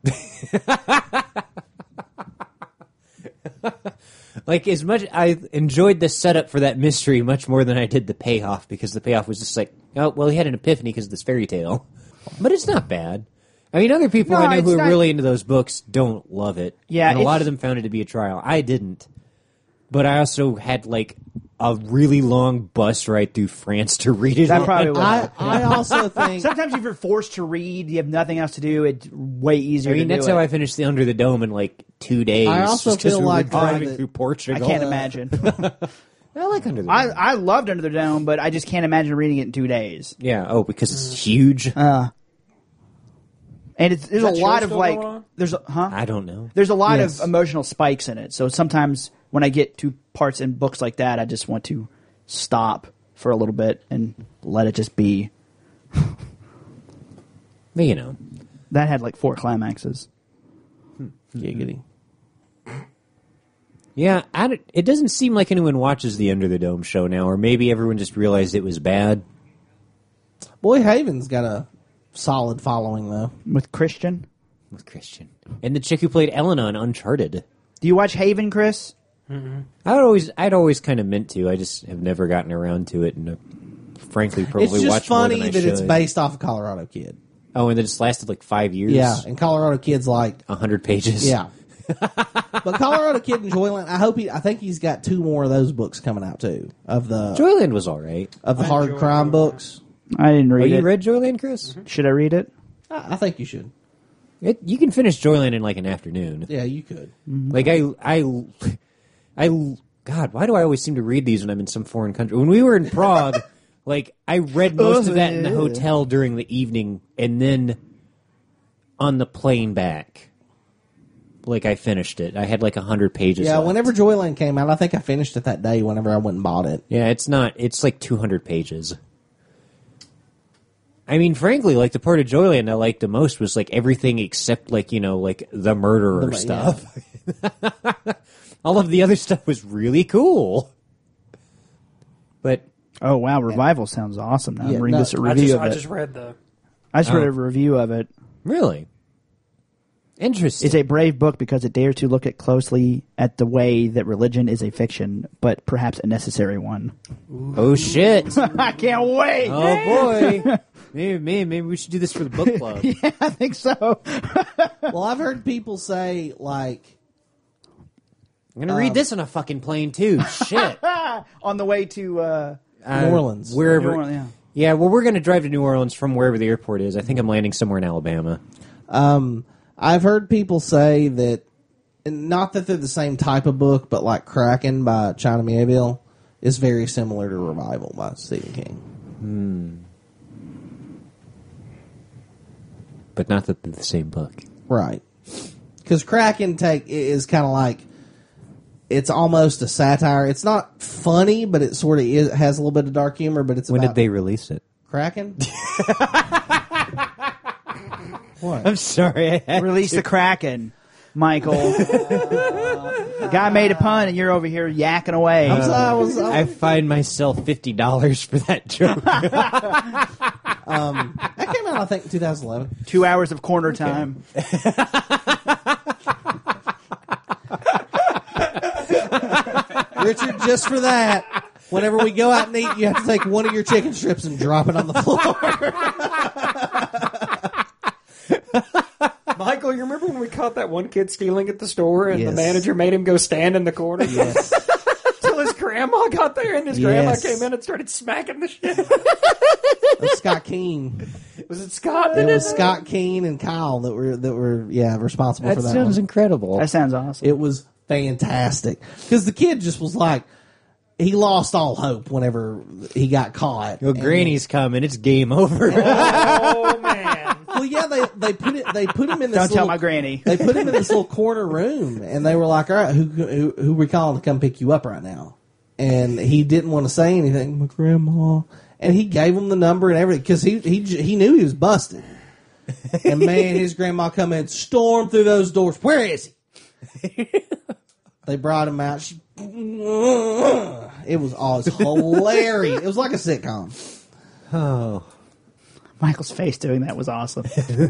Like, as much I enjoyed the setup for that mystery much more than I did the payoff, because the payoff was just like, oh, well, he had an epiphany because of this fairy tale. But it's not bad. I mean, other people No, I know it's who are not- really into those books don't love it. Yeah, and a lot it's- of them found it to be a trial. I didn't. But I also had, like, a really long bus ride through France to read it. that on. probably was. I also think Sometimes if you're forced to read, you have nothing else to do. It's way easier. I mean, to that's do how it. I finished the Under the Dome in like 2 days. I also just 'cause feel we were like driving that- through I Portugal. can't imagine. I like Under the Dome. I loved Under the Dome, but I just can't imagine reading it in 2 days. Yeah. Oh, because it's huge. And there's a that show lot of still like going on? I don't know. there's a lot Yes. of emotional spikes in it. So sometimes when I get to parts in books like that, I just want to stop for a little bit and let it just be. But you know, That had like 4 climaxes. giggity. yeah. It doesn't seem like anyone watches the Under the Dome show now, or maybe everyone just realized it was bad. Boy Haven's got a solid following though. With Christian. With Christian and the chick who played Elena in Uncharted. Do you watch Haven, Chris? I'd always kind of meant to. I just have never gotten around to it, and frankly, probably It's just watched more funny than I that it's should. based off of Colorado Kid. Oh, and then it's lasted like 5 years. Yeah, and Colorado Kid's like 100 pages. yeah. But Colorado Kid and Joyland, I think he's got 2 more of those books coming out too of the Joyland was all right. hard crime books. I didn't Oh, read you it. read Joyland, Chris? Should I read it? I think you should. You can finish Joyland in like an afternoon. Yeah, you could. Like God, why do I always seem to read these when I'm in some foreign country? When we were in Prague, like I read most of that in the hotel during the evening, and then on the plane back, like I finished it. I had like 100 pages. Yeah, left. whenever Joyland came out, I think I finished it that day. Whenever I went and bought it. Yeah, it's not. It's like 200 pages. I mean, frankly, like the part of Joyland I liked the most was like everything except like like the murderer stuff. All of the other stuff was really cool. But Oh wow, Revival sounds awesome. Now Yeah, I'm reading no, this I review just, of I it. just read the. I just read a review of it. really interesting. It's a brave book because it dares to look at closely at the way that religion is a fiction, but perhaps a necessary one. Oh shit! I can't wait. Oh boy! Maybe we should do this for the book club. Yeah, I think so. Well, I've heard people say like, I'm gonna read this on a fucking plane too. Shit. On the way to New Orleans. wherever. New Orleans, yeah. Yeah, well, we're gonna drive to New Orleans from wherever the airport is. I think I'm landing somewhere in Alabama. I've heard people say that, and not that they're the same type of book, but like Kraken by China Miéville is very similar to Revival by Stephen King. But not that they're the same book. Right. Because Kraken is kind of like, it's almost a satire. It's not funny, but it sort of has a little bit of dark humor. But it's When about did they release it? Kraken. What? I'm sorry. I had Release the Kraken, Michael. The guy made a pun, and you're over here yakking away. I'm sorry, I find myself $50 for that joke. that came out, I think, in 2011. 2 hours of corner time. Richard, just for that, whenever we go out and eat, you have to take one of your chicken strips and drop it on the floor. Michael, you remember when we caught that one kid stealing at the store and the Yes. manager made him go stand in the corner? Yes. Till his grandma got there and his grandma Yes. came in and started smacking the shit. Scott Keane. Was it Scott? It was Scott Keane and Kyle that were responsible That for that sounds one. incredible. That sounds awesome. It was fantastic because the kid just was like, he lost all hope whenever he got caught. Well, And- Granny's coming. It's game over. Oh, man. Well, yeah, they put him in this. Don't tell little- my granny. They put him in this little corner room, and they were like, "All right, who we calling to come pick you up right now?" And he didn't want to say anything. My grandma, and he gave him the number and everything because he knew he was busted. And man, his grandma come in, stormed through those doors. Where is he? They brought him out. It was hilarious. It was like a sitcom. Oh. Michael's face doing that was awesome.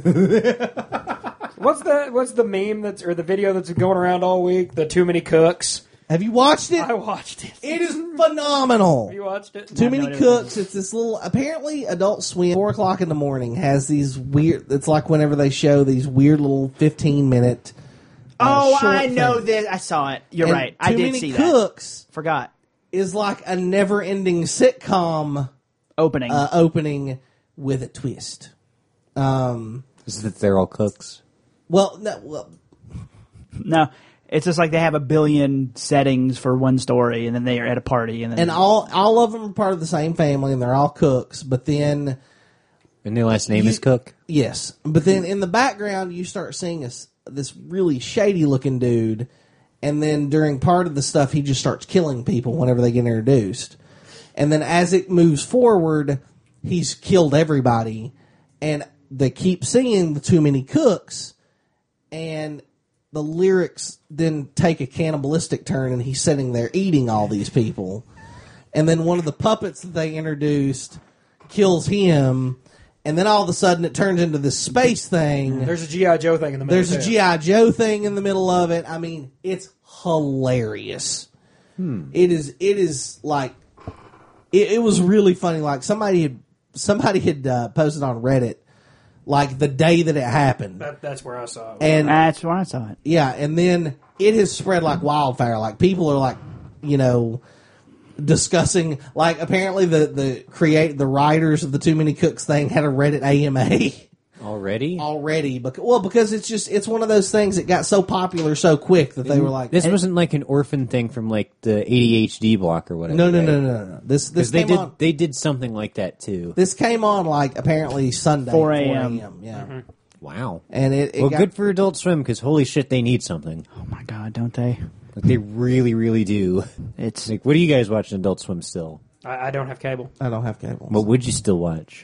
What's the meme or the video that's going around all week? The Too Many Cooks. Have you watched it? I watched it. It is phenomenal. You watched it? Too Many no, Cooks. It's this little. Apparently, Adult Swim. 4:00 in the morning has these weird. It's like whenever they show these weird little 15-minute. Oh, short I know things. this. I saw it. You're And right. I Too did Many see that. Cooks Forgot. is like a never-ending sitcom Opening. opening with a twist. Is it they're all cooks? Well, no, it's just like they have a billion settings for one story, and then they are at a party, and then and all of them are part of the same family, and they're all cooks. But then, And their last name is Cook? yes, but then in the background you start seeing this really shady-looking dude, and then during part of the stuff he just starts killing people whenever they get introduced, and then as it moves forward, he's killed everybody, and they keep singing the Too Many Cooks, and the lyrics then take a cannibalistic turn, and he's sitting there eating all these people. And then one of the puppets that they introduced kills him, and then all of a sudden it turns into this space thing. There's a G.I. Joe thing in the middle. There's a too. G.I. Joe thing in the middle of it. I mean, it's hilarious. It is like it was really funny. Like somebody had posted on Reddit like the day that it happened, That's where I saw it. and That's why I saw it. yeah, and then it has spread like wildfire. Like people are like, discussing. Like apparently the writers of the Too Many Cooks thing had a Reddit AMA Already? because it's one of those things that got so popular so quick that they were like, This wasn't like an orphan thing from like the ADHD block or whatever. no. This They did something like that too. This came on like apparently Sunday, 4 a.m. Yeah, Wow. and it got, Good for Adult Swim because holy shit, they need something. Oh my god, don't they? Like they really, really do. It's Like, what do you guys watch on Adult Swim still? I don't have cable. I don't have cable. What would you still watch?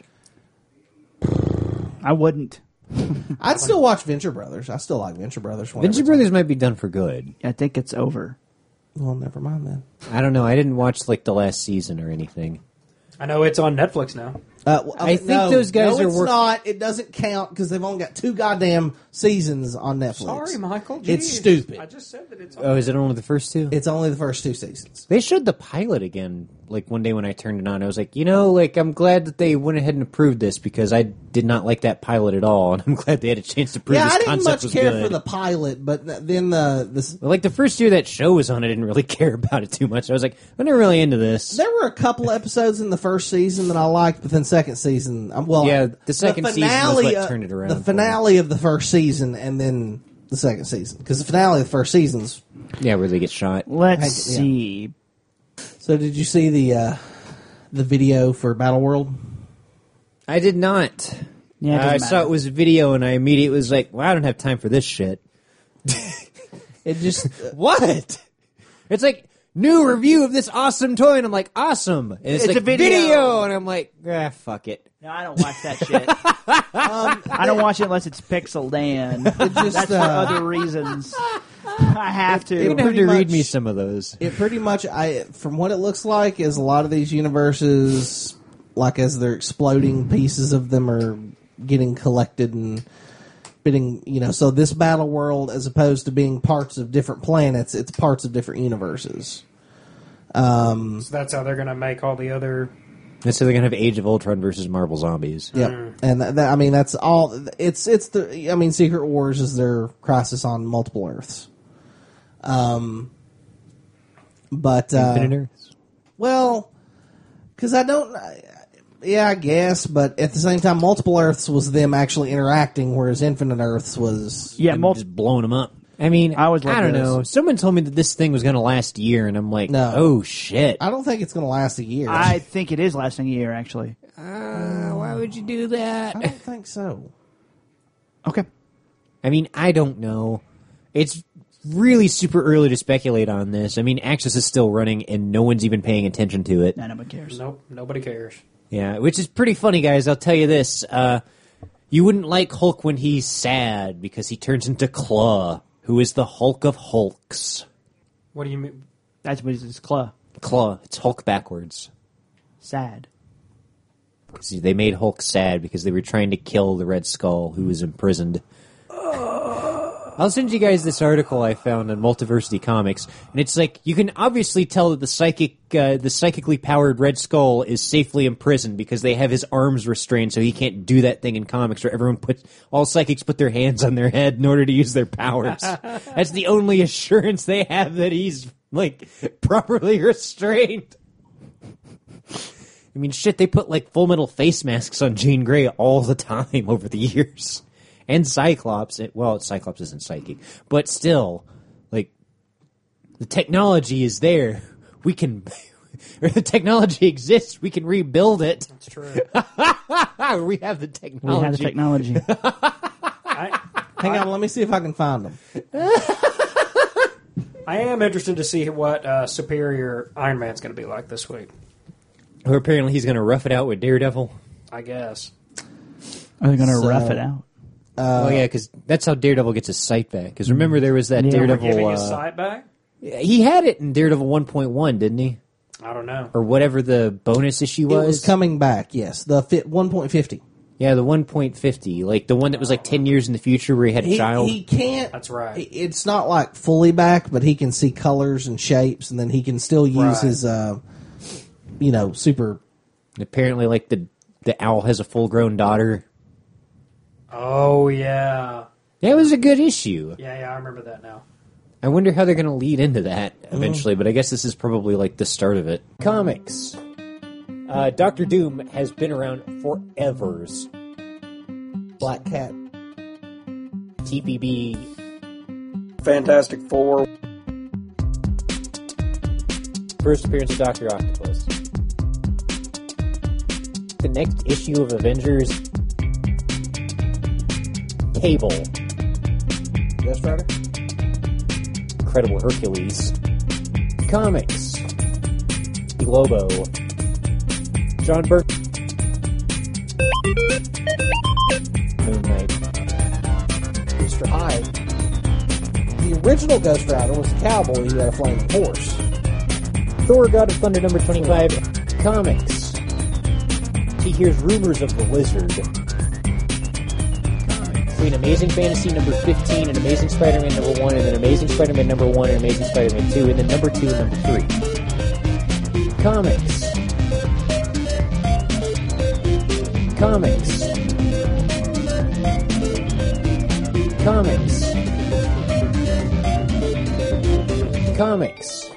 I wouldn't. I'd still watch Venture Brothers. I still like Venture Brothers. Venture Brothers might be done for good. I think it's over. Well, never mind then. I don't know. I didn't watch like the last season or anything. I know it's on Netflix now. I think those guys are it's not. It doesn't count because they've only got 2 goddamn seasons on Netflix. Sorry, Michael. It's Jeez. stupid. I just said that it's on. Oh, is it only the first 2? It's only the first 2 seasons. They showed the pilot again, like one day when I turned it on. I was like, I'm glad that they went ahead and approved this because I did not like that pilot at all, and I'm glad they had a chance to prove Yeah, this I didn't concept much was care good. for the pilot, but then the Like the first year that show was on, I didn't really care about it too much. I was like, I'm not really into this. there were a couple episodes in the first season that I liked, but then second season, Yeah, the second season was what turned it around The for me. finale of the first season, and then the second season, because the finale of the first season's. Yeah, where they get shot. Let's Yeah. see. So, did you see the video for Battle World? I did not. Yeah, it doesn't I saw matter. it was a video, and I immediately was like, well, I don't have time for this shit. It just What? It's like, new review of this awesome toy, and I'm like, awesome. And it's It's like, a video. and I'm like, fuck it. No, I don't watch that shit. I don't watch it unless it's Pixel Dan. That's for other reasons. I have to. You're going to have pretty to read much- me some of those. It pretty much, from what it looks like, is a lot of these universes, like as they're exploding, pieces of them are getting collected and getting, so this battle world, as opposed to being parts of different planets, it's parts of different universes. So that's how they're going to make all the other. And so they're going to have Age of Ultron versus Marvel Zombies. Yep. And that's all. Secret Wars is their Crisis on Multiple Earths. But Infinite Earths. well, because I don't. Yeah, I guess, but at the same time, Multiple Earths was them actually interacting, whereas Infinite Earths was. Yeah, I'm just blowing them up. I I always loved don't those. know. Someone told me that this thing was going to last a year, and I'm like, No. oh, shit. I don't think it's going to last a year. I think it is lasting a year, actually. Why would you do that? I don't think so. Okay. I mean, I don't know. It's really super early to speculate on this. I mean, Axis is still running, and no one's even paying attention to it. No one cares. Nope, nobody cares. Yeah, which is pretty funny, guys. I'll tell you this. You wouldn't like Hulk when he's sad, because he turns into Claw, who is the Hulk of Hulks. What do you mean? That's what it's Claw. Claw. It's Hulk backwards. Sad. 'Cause they made Hulk sad because they were trying to kill the Red Skull, who was imprisoned. I'll send you guys this article I found on Multiversity Comics, and it's like you can obviously tell that the psychically powered Red Skull is safely imprisoned because they have his arms restrained, so he can't do that thing in comics where all psychics put their hands on their head in order to use their powers. That's the only assurance they have that he's like properly restrained. I mean, shit, they put like Full Metal face masks on Jean Grey all the time over the years. And Cyclops. Cyclops isn't psychic. But still, like, the technology is there. We can... Or the technology exists. We can rebuild it. That's true. We have the technology. We have the technology. Hang on, let me see if I can find them. I am interested to see what Superior Iron Man's going to be like this week. Or apparently he's going to rough it out with Daredevil. I guess. Are they going to So- rough it out? Oh, yeah, because that's how Daredevil gets his sight back. Because remember, there was that Yeah. We're Daredevil... giving his sight back? he had it in Daredevil 1.1, didn't he? I don't know. Or whatever the bonus issue It was. was coming back, yes. The 1.50. Yeah, the 1.50, like the one that was like 10 years in the future where he had a child. He can't. That's right. It's not like fully back, but he can see colors and shapes, and then he can still use his, super. Apparently, like the owl has a full-grown daughter. Oh, yeah. That was a good issue. Yeah, I remember that now. I wonder how they're going to lead into that eventually, but I guess this is probably like the start of it. Comics. Doctor Doom has been around forevers. Black Cat. TPB. Fantastic Four. First appearance of Dr. Octopus. The next issue of Avengers. Cable. Ghost Rider. Incredible Hercules. Comics. Globo. John Burke. Moon Knight. Mr. Hyde. The original Ghost Rider was a cowboy who had a flaming horse. Thor, God of Thunder, number 25. Comics. He hears rumors of the lizard. Between Amazing Fantasy number 15 and Amazing Spider-Man number 1, and then Amazing Spider-Man number 1 and Amazing Spider-Man 2, and then number 2 and number 3. Comics. Comics. Comics. Comics.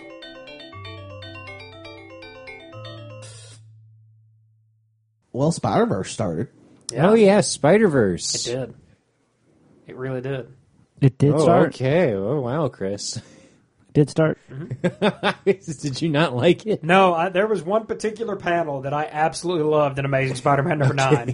Well, Spider-Verse started. Oh yeah, Spider-Verse. It did. It really did. It did start. Okay. Oh wow, Chris. Did start. Did you not like it? No, there was one particular panel that I absolutely loved in Amazing Spider-Man number 9.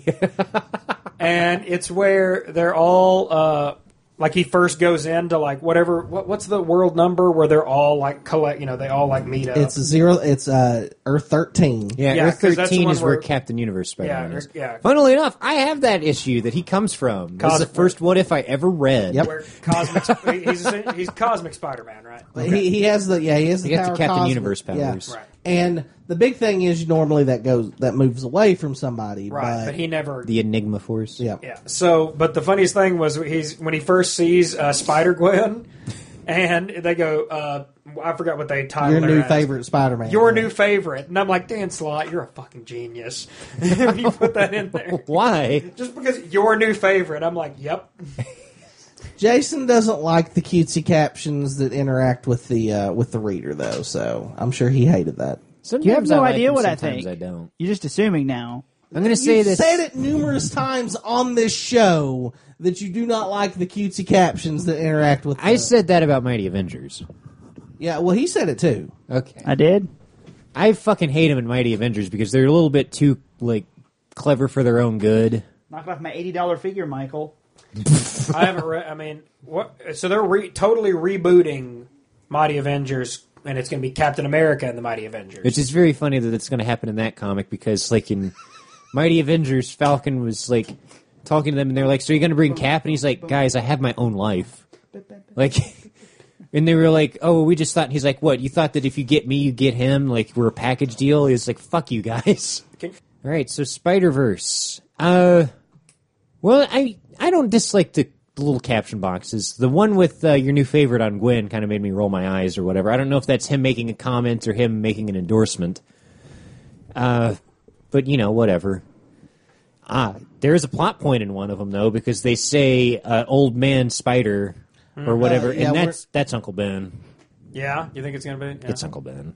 And it's where they're all, like he first goes into like whatever, what's the world number where they're all like they all like meet up. It's Earth 13. Yeah, Yeah, Earth 'cause that's the 13 one is where where- Captain Universe Spider-Man is. yeah. Funnily enough, I have that issue that he comes from. This is the first What If I ever read. Yep. Where he's Cosmic Spider-Man, right? But he has the He power gets the Captain cosmic- Universe powers. Yeah. Right. And the big thing is normally that moves away from somebody. Right, but he never. The Enigma Force. Yeah. Yeah. So, but the funniest thing was when he first sees Spider Gwen, and they go, I forgot what they titled Your her new as. favorite Spider-Man. Your new favorite, and I'm like, Dan Slott, you're a fucking genius. When you put that in there, Why? just because your new favorite, I'm like, yep. Jason doesn't like the cutesy captions that interact with the reader, though. So I'm sure he hated that. Sometimes You have no I like idea them, what I sometimes think. I don't. You're just assuming now. I'm going to say You've this. said it numerous times on this show that you do not like the cutesy captions that interact with. I said that about Mighty Avengers. Yeah, well, he said it too. Okay. I did. I fucking hate them in Mighty Avengers because they're a little bit too clever for their own good. Knock off my $80 figure, Michael. I haven't read. I mean, what? So they're totally rebooting Mighty Avengers, and it's going to be Captain America and the Mighty Avengers. Which is very funny that it's going to happen in that comic because, in Mighty Avengers, Falcon was, talking to them, and they're like, so you're going to bring Cap? And he's like, guys, I have my own life. And they were like, oh, we just thought, and he's like, what, you thought that if you get me, you get him? We're a package deal? He's like, fuck you guys. Okay. All right, so Spider-Verse. Well, I don't dislike the little caption boxes. The one with your new favorite on Gwen kind of made me roll my eyes or whatever. I don't know if that's him making a comment or him making an endorsement. But, whatever. There is a plot point in one of them, though, because they say old man Spider or whatever, yeah, and that's Uncle Ben. Yeah, you think it's going to be? Yeah. It's Uncle Ben.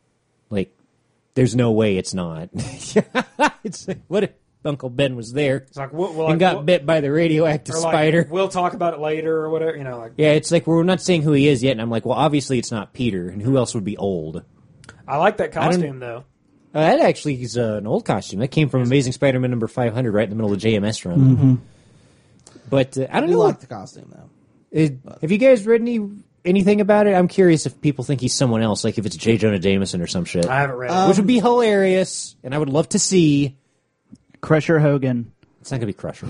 There's no way it's not. It's like, what if Uncle Ben was there It's like, well, and got bit by the radioactive or spider? We'll talk about it later or whatever. Yeah, it's like we're not saying who he is yet, and I'm like, well, obviously it's not Peter, and who else would be old? I like that costume though. That actually is an old costume. That came from Amazing Spider-Man number 500, right in the middle of the JMS run. Mm-hmm. But I don't I know. like the costume though. Have you guys read anything about it? I'm curious if people think he's someone else, like if it's J. Jonah Jameson or some shit. I haven't read it. Which would be hilarious, and I would love to see. Crusher Hogan. It's not going to be Crusher.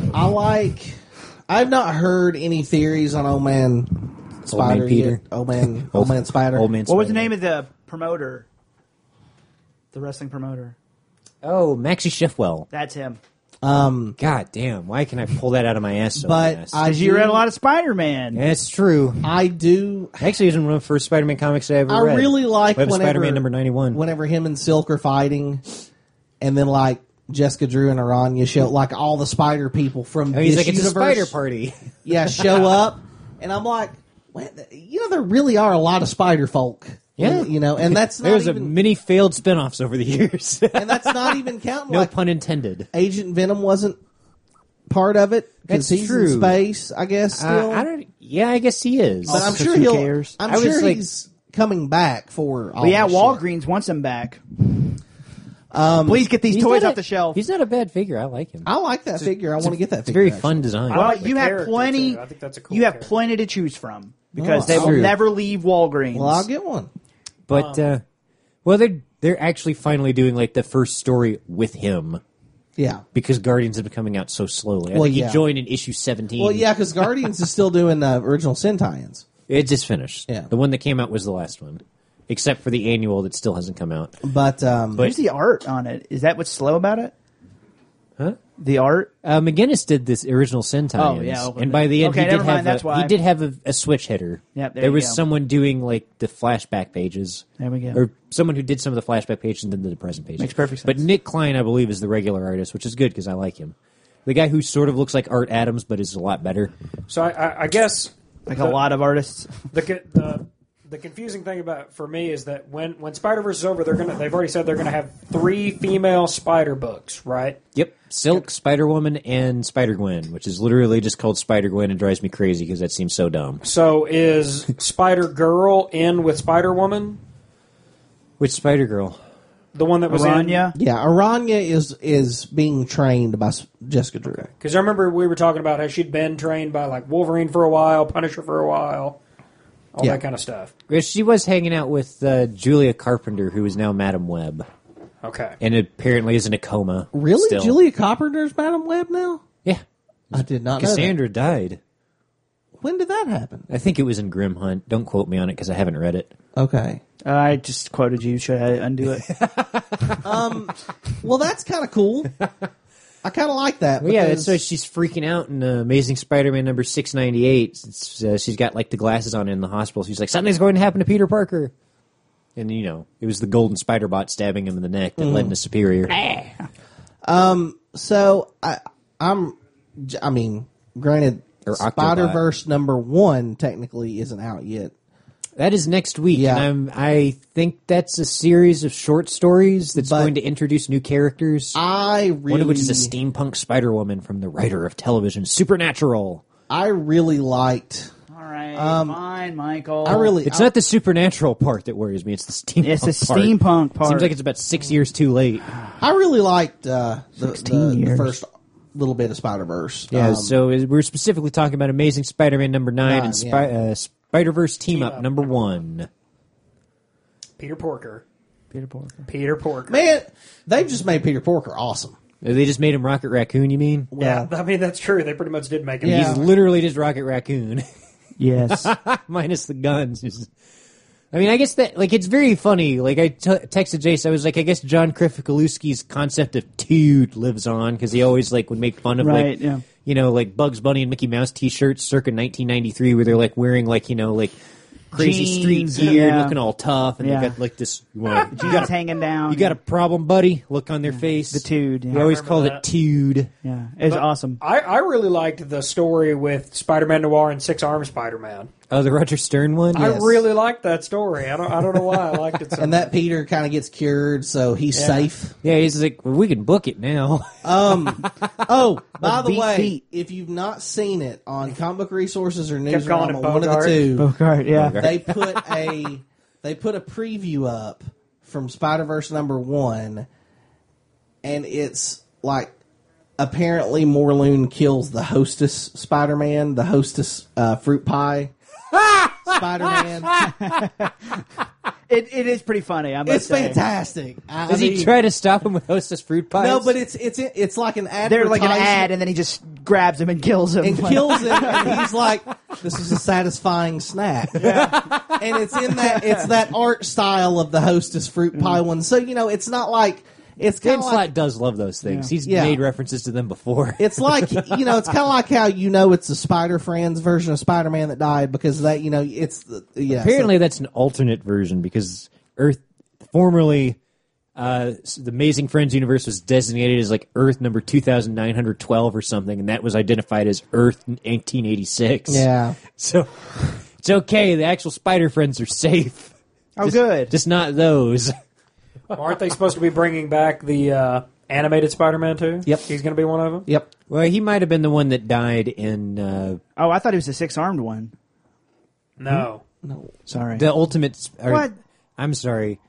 I've not heard any theories on Old Man Spider Peter. yet. Old Man Spider. Old Man What was the Spider. name of the promoter? The wrestling promoter. Oh, Maxie Schiffwell. That's him. God damn! Why can I pull that out of my ass so But fast? Because you read a lot of Spider-Man. That's true. I do. Actually, isn't one of the first Spider-Man comics I ever I read. really like Web whenever Spider-Man number 91. Whenever him and Silk are fighting, and then like Jessica Drew and Aranya show like all the Spider people from Oh, he's this like, it's a universe, spider party. yeah, show up, and I'm like, there really are a lot of Spider folk. Yeah. And that's not There's even, many failed spin-offs over the years. and that's not even counting No like pun intended. Agent Venom wasn't part of it because That's he's true. in space, I guess. Still, I guess he is. but I'm Also, sure who cares? I'm I was sure like- he's coming back for. All But yeah, this shit. Walgreens wants him back. Please get these He's toys not off the shelf. He's not a bad figure. I like him. I like that figure. I want to get that It's a figure. very actually. fun design. I Well, like the you have character, plenty. too. I think that's a cool you have character. plenty to choose from because Oh, they that's will true. never leave Walgreens. Well, I'll get one. But well, they're actually finally doing like the first story with him Yeah. because Guardians have been coming out so slowly. I Well, think yeah. he joined in issue 17. Well, yeah, because Guardians is still doing original Sin tie-ins. It just finished. Yeah. The one that came out was the last one, except for the annual that still hasn't come out. But Where's the art on it? Is that what's slow about it? Huh? The art? McGinnis did this original Sin tie-ins, Oh, yeah, and by the end, okay, he did never mind, have that's why. he did have a switch hitter. Yep, there there you was go. someone doing like the flashback pages. There we go. Or someone who did some of the flashback pages and then did the present pages. Makes perfect But sense. Nick Klein, I believe, is the regular artist, which is good because I like him. The guy who sort of looks like Art Adams, but is a lot better. So I guess Like a lot of artists. the confusing thing about for me is that when Spider-Verse is over, they've already said they're gonna have 3 female Spider books, right? Yep, Silk, Spider-Woman, and Spider-Gwen, which is literally just called Spider-Gwen and drives me crazy because that seems so dumb. So is Spider-Girl in with Spider-Woman? Which Spider-Girl? The one that was Aranya? yeah, Aranya is being trained by Jessica Drew. Because I remember we were talking about how she'd been trained by like Wolverine for a while, Punisher for a while, all Yeah. that kind of stuff. Well, she was hanging out with Julia Carpenter, who is now Madam Web, Okay. and apparently is in a coma. Really, still. Julia Carpenter's Madam Web now? Yeah, I did not know Cassandra died. that. When did that happen? I think it was in Grim Hunt. Don't quote me on it because I haven't read it. Okay. I just quoted you. Should I undo it? Well, that's kind of cool. I kind of like that. Well, yeah, because- that's why she's freaking out in Amazing Spider-Man number 698. She's got like the glasses on in the hospital. She's like, something's going to happen to Peter Parker. And, it was the golden spider bot stabbing him in the neck that led into Superior. So I mean, granted, Or Octobot. Spider-Verse number 1 technically isn't out yet. That is next week, Yeah. and I think that's a series of short stories that's But- going to introduce new characters. I really, One of which is a steampunk Spider-Woman from the writer of television Supernatural. I really liked. All right, fine, Michael. It's not the supernatural part that worries me; it's the steampunk. It's the part. steampunk part. Seems like it's about 6 years too late. I really liked the 16 years. first little bit of Spider-Verse. Yeah, so we're specifically talking about Amazing Spider-Man number 9 and yeah. Spider-Verse Team Up Up. number 1. Peter Porker. Peter Porker. Peter Porker. man, they've just made Peter Porker awesome. They just made him Rocket Raccoon, you mean? Yeah, I mean that's true. They pretty much did make him. Yeah. He's literally just Rocket Raccoon, Yes. minus the guns. I mean, I guess that, it's very funny. Like, I texted Jace, I was like, I guess John Kricfaluski's concept of Tood lives on, because he always, would make fun of, Right, yeah. Bugs Bunny and Mickey Mouse t-shirts circa 1993, where they're, wearing, crazy Jeans, street gear, yeah. looking all tough, and Yeah. they've got, this, Jeans hanging down. you got a problem, buddy? Look on their face. The Tood. Yeah. We always remember called that. it Tood. Yeah, it's awesome. I really liked the story with Spider-Man Noir and Six Armed Spider-Man. Oh, the Roger Stern one? Yes. I really liked that story. I don't know why I liked it so And much. that Peter kind of gets cured, so he's safe. Yeah, he's like, well, we can book it now. Oh, by the beat way, feet. if you've not seen it on Comic Book Resources or Kept calling Newsarama, it one of the Bogart. two, Bogart, yeah. they put a preview up from Spider-Verse number 1, and it's apparently Morlun kills the Hostess Spider-Man, the Hostess fruit pie Spider-Man. It is pretty funny. I must It's say. fantastic. I Does he mean, try to stop him with Hostess fruit pies? No, but it's like an ad. They're like an ad, and then he just grabs him and kills him. and kills him, and he's like, "This is a satisfying snack." And it's that art style of the Hostess fruit pie one. So it's not like It's Dan kind of Slott like does love those things. He's Yeah. made references to them before. it's like it's kind of like how it's the Spider Friends version of Spider-Man that died because that it's Apparently, that's an alternate version because Earth, formerly, the Amazing Friends universe was designated as like Earth number 2912 or something, and that was identified as Earth 1886. Yeah. So it's okay. The actual Spider Friends are safe. Oh, good. Just not those. Aren't they supposed to be bringing back the animated Spider-Man too? Yep. He's going to be one of them? Yep. Well, he might have been the one that died in Oh, I thought he was the 6-armed one. No. No. Sorry. the Ultimate. What? I'm sorry.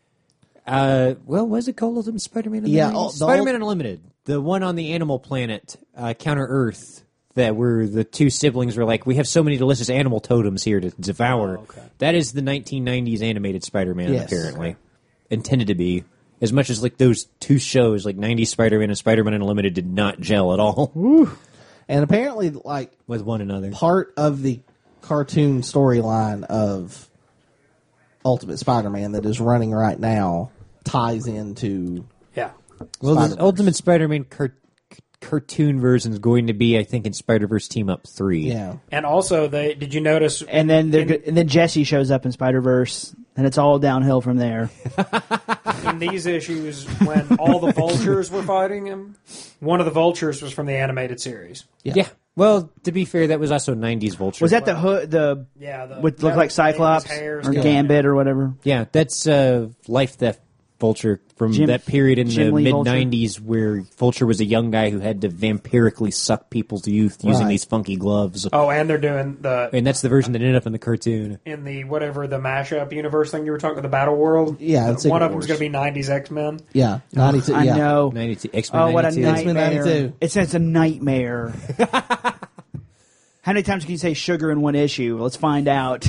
Was it called Ultimate Spider-Man? Yeah, the Spider-Man Unlimited, the one on the Animal Planet, Counter Earth, that were the two siblings were like, we have so many delicious animal totems here to devour. Oh, okay. That is the 1990s animated Spider-Man, Yes. apparently, intended to be. As much as like those two shows, like 90s Spider-Man and Spider-Man Unlimited, did not gel at all And apparently, like with one another. part of the cartoon storyline of Ultimate Spider-Man that is running right now ties into. Yeah. Well, the Spider-Verse. Ultimate Spider-Man cartoon version is going to be, I think, in Spider-Verse Team Up 3. Yeah. And also, did you notice? And then and then Jesse shows up in Spider-Verse, and it's all downhill from there. in these issues, when all the Vultures were fighting him, one of the Vultures was from the animated series. Yeah. Well, to be fair, that was also 90s Vulture. Was that the hood? The Yeah, would look like Cyclops or Gambit or whatever. Yeah, that's Life Theft Vulture from that period in the mid-90s where Vulture was a young guy who had to vampirically suck people's youth using these funky gloves. Oh, and they're doing And that's the version that ended up in the cartoon. in the whatever the mashup universe thing you were talking about, the Battle World. Yeah, it's one Secret of them's going to be 90s X-Men. Yeah. 92. I yeah. know. 92, X-Men Oh, what a 92. X-Men nightmare! 92. It's a nightmare. How many times can you say sugar in one issue? Let's find out.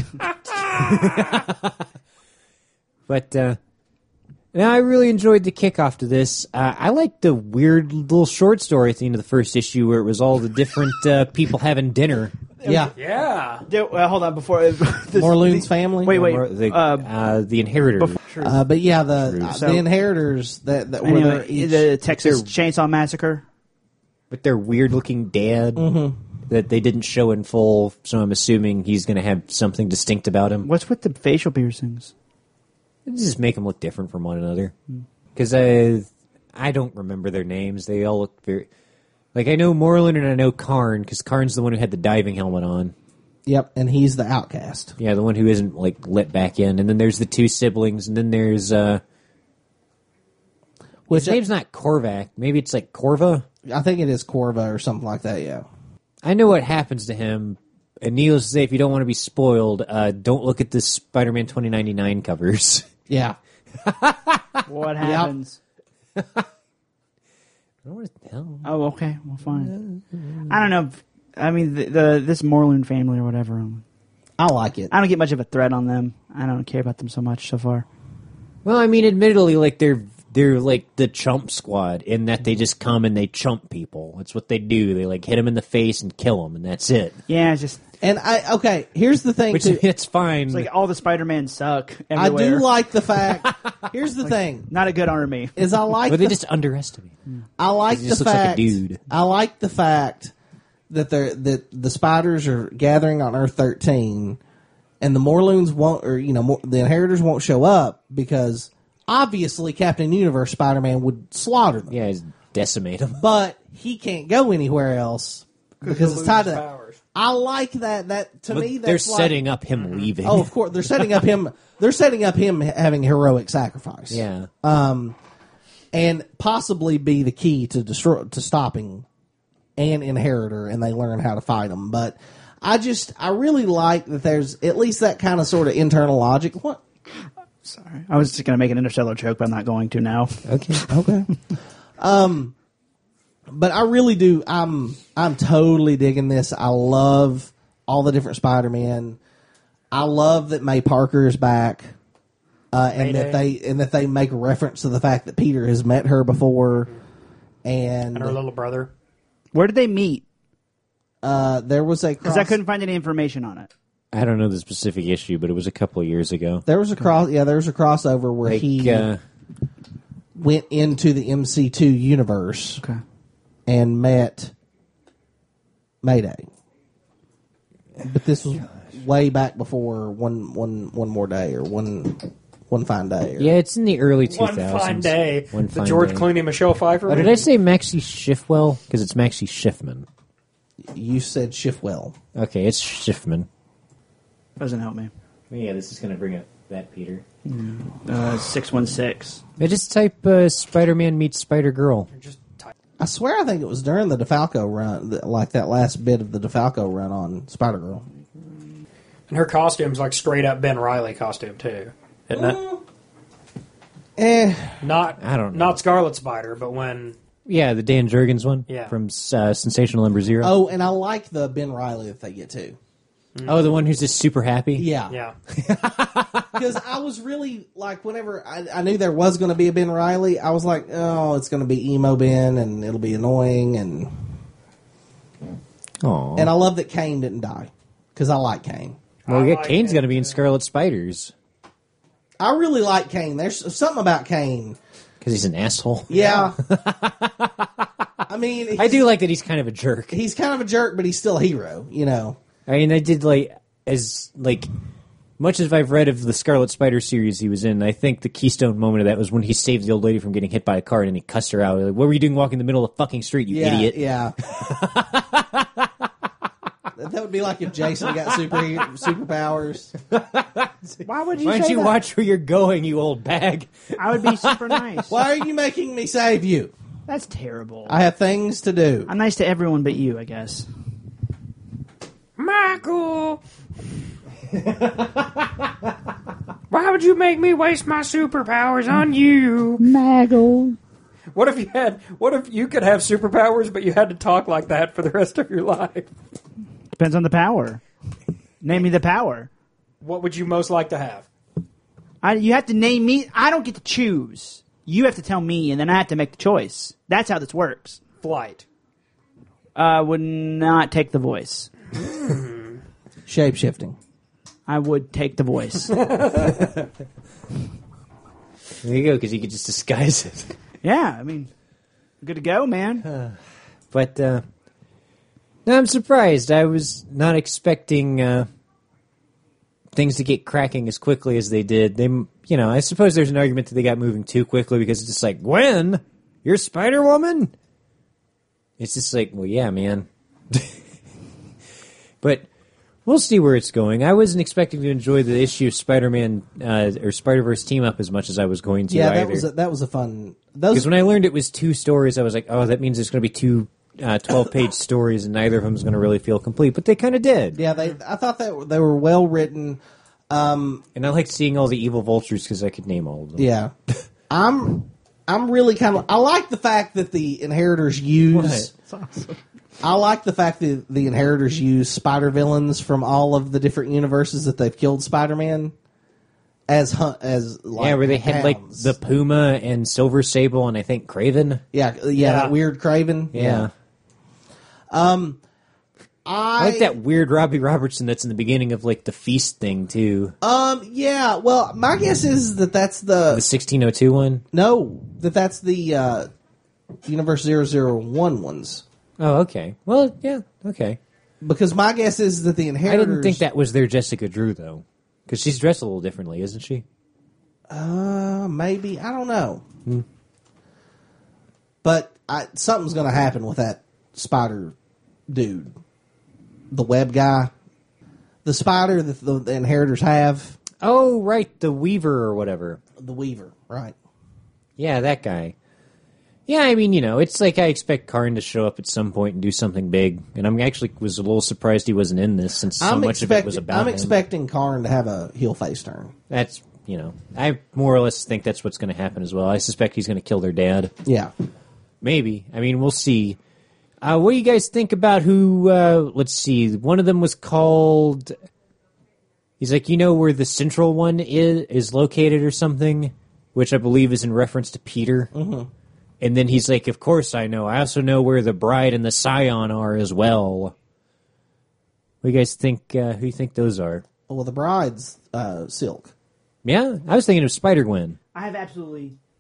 But now I really enjoyed the kickoff to this. I liked the weird little short story at the end of the first issue where it was all the different people having dinner. Yeah. Yeah. Hold on, before Morloon's family. Wait, wait. The Inheritors. But yeah, the So- Inheritors that were Anyway, each, the Texas Chainsaw Massacre. With their weird-looking dad that they didn't show in full, so I'm assuming he's going to have something distinct about him. What's with the facial piercings? Just make them look different from one another. Because I don't remember their names. They all look very... Like, I know Moreland and I know Karn, because Karn's the one who had the diving helmet on. Yep, and he's the outcast. Yeah, the one who isn't, like, let back in. And then there's the two siblings, and then there's... Which his name's not Korvac. Maybe it's, like, Korva? I think it is Corva or something like that, yeah. I know what happens to him. And needless to say, if you don't want to be spoiled, don't look at the Spider-Man 2099 covers. Yeah. What happens? I don't want to tell. Oh, okay. Well, fine. I don't know. I mean, this Moreland family or whatever. I like it. I don't get much of a threat on them. I don't care about them so much so far. Well, I mean, admittedly, like they're like the chump squad in that they just come and they chump people. That's what they do. They like hit them in the face and kill them, and that's it. Yeah, it's just And okay, here's the thing Which too. it's fine. it's like all the Spider-Man suck I everywhere. do like the fact. Here's the thing: Not a good army. is I like but they the, just underestimate. I like he the just looks like a fact. dude. I like the fact that that the spiders are gathering on Earth 13, and the Morloons won't, or the Inheritors won't show up because obviously Captain Universe Spider-Man would slaughter them. Yeah, just decimate them. But he can't go anywhere else because it's tied to that. Powers. I like that. That to me, They're that's like, setting up him leaving. Oh, of course, they're setting up him. They're setting up him having heroic sacrifice. yeah. And possibly be the key to stopping an Inheritor, and they learn how to fight him. But I really like that. There's at least that kind of sort of internal logic. What? Sorry, I was just going to make an Interstellar joke, but I'm not going to now. Okay. But I really do. I'm totally digging this. I love all the different Spider-Man. I love that May Parker is back, and that they make a reference to the fact that Peter has met her before, and And her little brother. Where did they meet? there was a Because I couldn't find any information on it. I don't know the specific issue, but it was a couple of years ago. there was a crossover where Like, he went into the MC2 universe Okay. and met Mayday. But this was way back before one more day or one fine day. Or, Yeah, it's in the early 2000s. One fine day. One The fine George day. Clooney, Michelle Pfeiffer. Oh, did I say Maxie Schiffwell? Because it's Maxie Schiffman. You said Schiffwell. Okay, it's Schiffman. Doesn't help me. Yeah, this is going to bring up that Peter. 616. I just type Spider-Man meets Spider-Girl. Just type. I swear, I think it was during the DeFalco run, like that last bit of the DeFalco run on Spider Girl. And her costume's like straight up Ben Reilly costume too, isn't it? Not I don't know. Not Scarlet Spider, but when Yeah, the Dan Jurgens one Yeah. from Sensational Number Zero. Oh, and I like the Ben Reilly that they get too. Oh, the one who's just super happy? Yeah, yeah, Because I was really like, whenever I knew there was going to be a Ben Reilly, I was like, oh, it's going to be emo Ben, and it'll be annoying, and Aw. I love that Kane didn't die because I like Kane. Well, I yeah, like Kane's it, going to be in too. Scarlet Spiders I really like Kane. There's something about Kane. because he's an asshole. Yeah. I mean, I do like that he's kind of a jerk. he's kind of a jerk, but he's still a hero, you know. I mean, I did much as I've read of the Scarlet Spider series he was in, I think the keystone moment of that was when he saved the old lady from getting hit by a car and then he cussed her out. Like, what were you doing walking in the middle of the fucking street, you idiot? Yeah. That would be like if Jason got superpowers. Why would you Why don't say you that? watch where you're going, you old bag? I would be super nice. Why are you making me save you? That's terrible. I have things to do. I'm nice to everyone but you, I guess. Michael. Why would you make me waste my superpowers on you? Maggle. What if you could have superpowers, but you had to talk like that for the rest of your life? Depends on the power. Name me the power. What would you most like to have? You have to name me. I don't get to choose. You have to tell me, and then I have to make the choice. That's how this works. Flight. I would not take the voice. Shape shifting. I would take the voice. There you go, because you could just disguise it. Yeah, I mean, good to go, man. But no, I'm surprised. I was not expecting things to get cracking as quickly as they did. I suppose there's an argument that they got moving too quickly because it's just like, Gwen, you're Spider-Woman? It's just like, well, yeah, man. But we'll see where it's going. I wasn't expecting to enjoy the issue of Spider-Man or Spider-Verse team-up as much as I was going to Yeah, either. that was a fun. Because when I learned it was 2 stories, I was like, oh, that means it's going to be 2 12-page stories, and neither of them is going to really feel complete. But they kind of did. Yeah, I thought that they were well written. And I liked seeing all the evil vultures because I could name all of them. Yeah, I'm really kind of. I like the fact that the inheritors use. I like the fact that the inheritors use spider villains from all of the different universes that they've killed Spider-Man as like, Yeah, where they had like hounds. the Puma and Silver Sable and I think Craven. yeah, that weird Craven. Yeah. I like that weird Robbie Robertson that's in the beginning of like the feast thing too. Yeah. Well, my guess is that that's The 1602 one. that's the Universe 001 ones. Oh, okay. Well, yeah, okay. Because my guess is that the I inheritors. didn't think that was their Jessica Drew though, because she's dressed a little differently, isn't she? Maybe, I don't know. But something's going to happen with that spider dude, the web guy, the spider that the inheritors have, Oh, right, the Weaver or whatever. the Weaver, right? Yeah, that guy. Yeah, I mean, it's like I expect Karn to show up at some point and do something big, and I'm actually was a little surprised he wasn't in this since so much of it was about I'm him. expecting Karn to have a heel face turn. That's I more or less think that's what's going to happen as well. I suspect he's going to kill their dad. Yeah. Maybe. I mean, we'll see. What do you guys think about who? Let's see. One of them was called. He's like, where the central one is located or something, which I believe is in reference to Peter. Mm-hmm. And then he's like, of course I know. I also know where the bride and the scion are as well. What do you guys think? Who do you think those are? Well, the bride's Silk. Yeah, I was thinking of Spider-Gwen. I have absolutely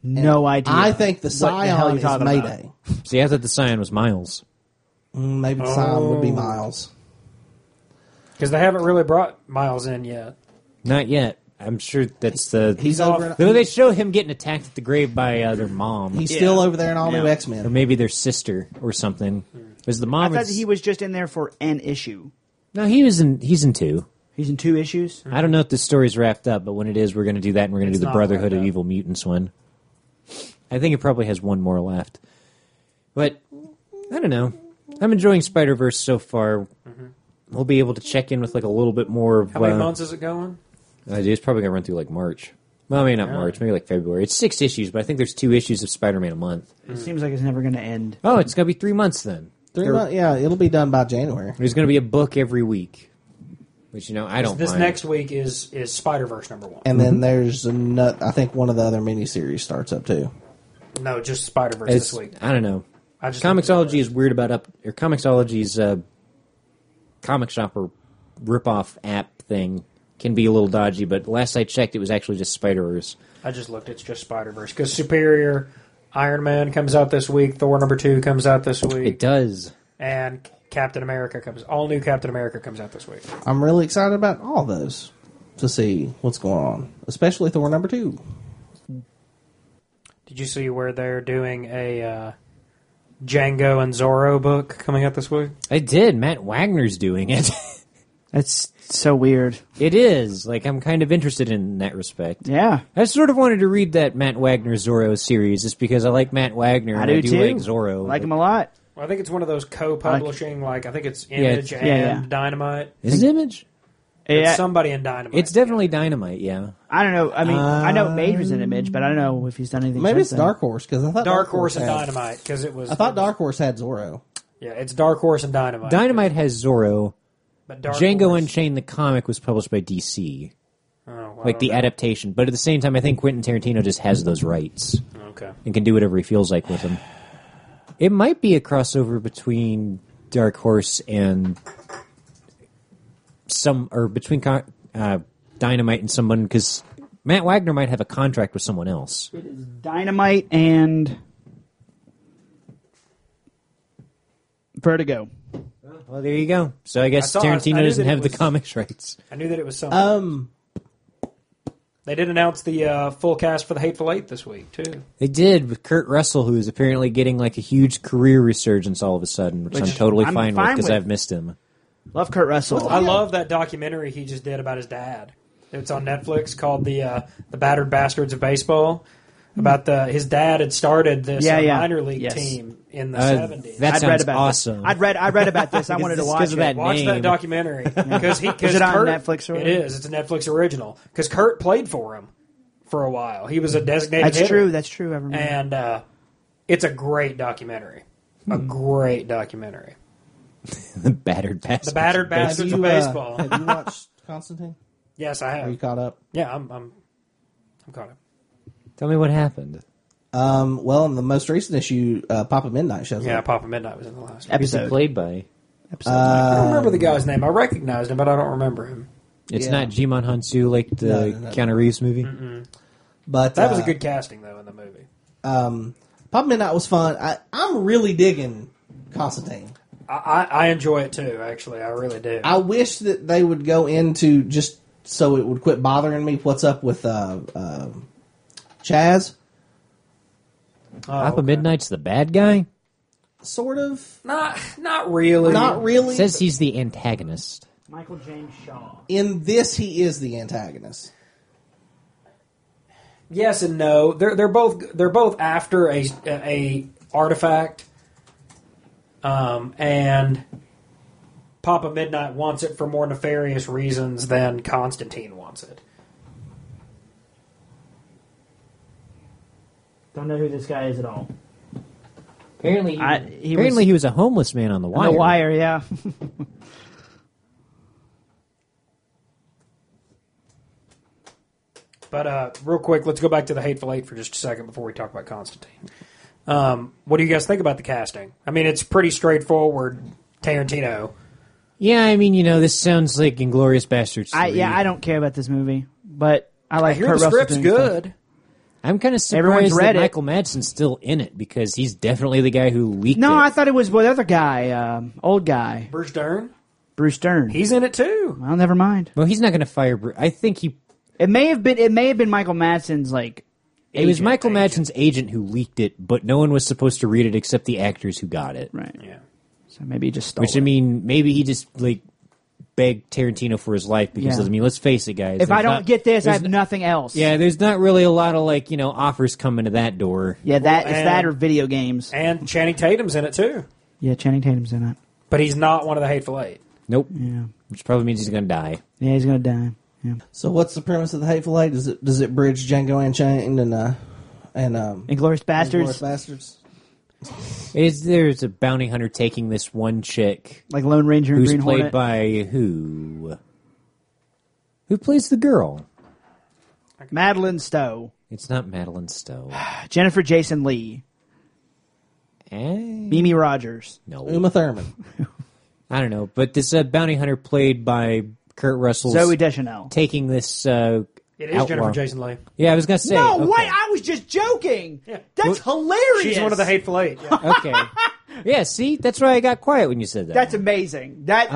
no idea. I think the what the hell Scion you're is talking about. Mayday. See, I thought the Scion was Miles. Maybe the Scion would be Miles. Because they haven't really brought Miles in yet. Not yet. I'm sure that's the. He's over. Though they show him getting attacked at the grave by their mom, He's still over there in all new Yeah. or X-Men. maybe their sister or something. Because the I mom. thought is- he was just in there for an issue. No, he's in 2. He's in 2 issues. I don't know if the story's wrapped up, but when it is, we're going to do that, and we're going to It's do the not Brotherhood wrapped of up. Evil Mutants one. I think it probably has one more left. But, I don't know. I'm enjoying Spider-Verse so far. We'll be able to check in with like a little bit more of... How many months is it going? It's probably going to run through like March. Well, maybe not March, maybe like February. It's 6 issues, but I think there's 2 issues of Spider-Man a month. It seems like it's never going to end. Oh, it's going to be 3 months then. 3 months, yeah, it'll be done by January. There's going to be a book every week. Which, I don't This mind. next week is Spider-Verse #1. And then there's another, I think one of the other miniseries starts up too. No, just Spider-Verse It's- this week. I don't know. I just Comixology is weird about Comixology's comic shop or rip-off app thing can be a little dodgy, but last I checked, it was actually just Spider-Verse. I just looked. It's just Spider-Verse. Because Superior Iron Man comes out this week. Thor #2 comes out this week. It does. And Captain America all new Captain America comes out this week. I'm really excited about all those to see what's going on, especially Thor #2. Did you see where they're doing a Django and Zorro book coming out this week? I did. Matt Wagner's doing it. That's so weird. It is. Like, I'm kind of interested in that respect. Yeah. I sort of wanted to read that Matt Wagner Zorro series just because I like Matt Wagner and I do too. like Zorro. Like but- him a lot. Well, I think it's one of those co-publishing, I think it's Image it's- and yeah. Dynamite. Is it Image? It's Yeah. somebody in Dynamite. It's definitely Dynamite, yeah. I don't know. I mean, I know Mage was an Image, but I don't know if he's done anything. Maybe since it's then. Dark Horse because I thought Dark Horse and had, Dynamite because it was. I thought Dark Horse had Zorro. Yeah, it's Dark Horse and Dynamite. Dynamite has Zorro. But Dark Django Horse, Unchained, the comic, was published by DC. Oh, well, Like the adaptation. But at the same time, I think Quentin Tarantino just has those rights Okay. and can do whatever he feels like with them. It might be a crossover between Dark Horse and between Dynamite and someone, because Matt Wagner might have a contract with someone else. Dynamite and Vertigo. Well, there you go. So I guess I knew Tarantino that doesn't it have the was- comics rights. I knew that it was something. They did announce the full cast for the Hateful Eight this week too. They did with Kurt Russell, who is apparently getting like a huge career resurgence all of a sudden, which I'm totally I'm fine with fine because with. I've missed him. Love Kurt Russell. I love that documentary he just did about his dad. It's on Netflix called the Battered Bastards of Baseball. About his dad had started this minor league Yes. team in the 70s. That I'd sounds read about awesome. This. I read about this. I wanted to Just watch 'cause it. of that Watch name. that documentary because Is it on Kurt, Netflix or It whatever? is. It's a Netflix original because Kurt played for him for a while. He was a designated That's hitter. true. That's true. I remember. And it's a great documentary. A great documentary. The Battered Bastards. The Battered Have Bastards you, of Baseball. have you watched Constantine? Yes, I Are you have. caught up? Yeah, I'm caught up. Tell me what happened. Well, in the most recent issue, Papa Midnight shows Yeah, up. Papa Midnight was in the last one. Who's he episode. played by? I don't remember the guy's name. I recognized him, but I don't remember him. It's Yeah. not Jimon Hansu like the No. Keanu Reeves movie. But That was a good casting, though, in the movie. Papa Midnight was fun. I'm really digging Constantine. I enjoy it, too, actually. I really do. I wish that they would go into just so it would quit bothering me. What's up with Chaz? Papa Midnight's the bad guy? Sort of. Not really. Not really. Says he's the antagonist. Michael James Shaw. In this, he is the antagonist. Yes and no. They're both after a artifact, and Papa Midnight wants it for more nefarious reasons than Constantine wants it. Don't know who this guy is at all. Apparently, He he was a homeless man on The was Wire. on The Wire, yeah. But real quick, let's go back to the Hateful Eight for just a second before we talk about Constantine. What do you guys think about the casting? I mean, it's pretty straightforward. Tarantino. Yeah, I mean, this sounds like Inglourious Basterds 3. I don't care about this movie, but I I like hear Kurt the Russell script's doing stuff. good. I'm kind of Everyone's surprised read that it. Michael Madsen's still in it because he's definitely the guy who leaked it. No, I thought it was the other guy, old guy, Bruce Dern. Bruce Dern. He's in it too. Well, never mind. Well, he's not going to fire. I think he. It may have been Michael Madsen's It was Michael Madsen's agent who leaked it, but no one was supposed to read it except the actors who got it. Right. Yeah. So maybe he just stole Which it. I mean, maybe he just begged Tarantino for his life because Yeah. I mean, let's face it, guys. If I there's don't not- get this, I there's have not- nothing else. Yeah, there's not really a lot of offers coming to that door. Yeah, Well, it's that or video games. And Channing Tatum's in it too. Yeah, Channing Tatum's in it. But he's not one of the Hateful Eight. Nope. Yeah. Which probably means he's going to die. Yeah, he's gonna die. Yeah. So what's the premise of the Hateful Eight? Does it bridge Django Unchained and Inglourious Bastards, Inglourious Bastards? There's a bounty hunter taking this one chick like Lone Ranger and who's Green played Hornet. by who? Who plays the girl? Madeline Stowe, It's not Madeline Stowe. Jennifer Jason Leigh, Eh, Mimi Rogers. no. Uma Thurman. I don't know. But this bounty hunter played by Kurt Russell's Zoe Deschanel. taking this It is outlaw. Jennifer Jason Leigh. Yeah, I was going to say. No, okay. wait! I was just joking. Yeah. That's hilarious. She's one of the Hateful Eight. Yeah. Okay. Yeah, see? That's why I got quiet when you said that. That's amazing. That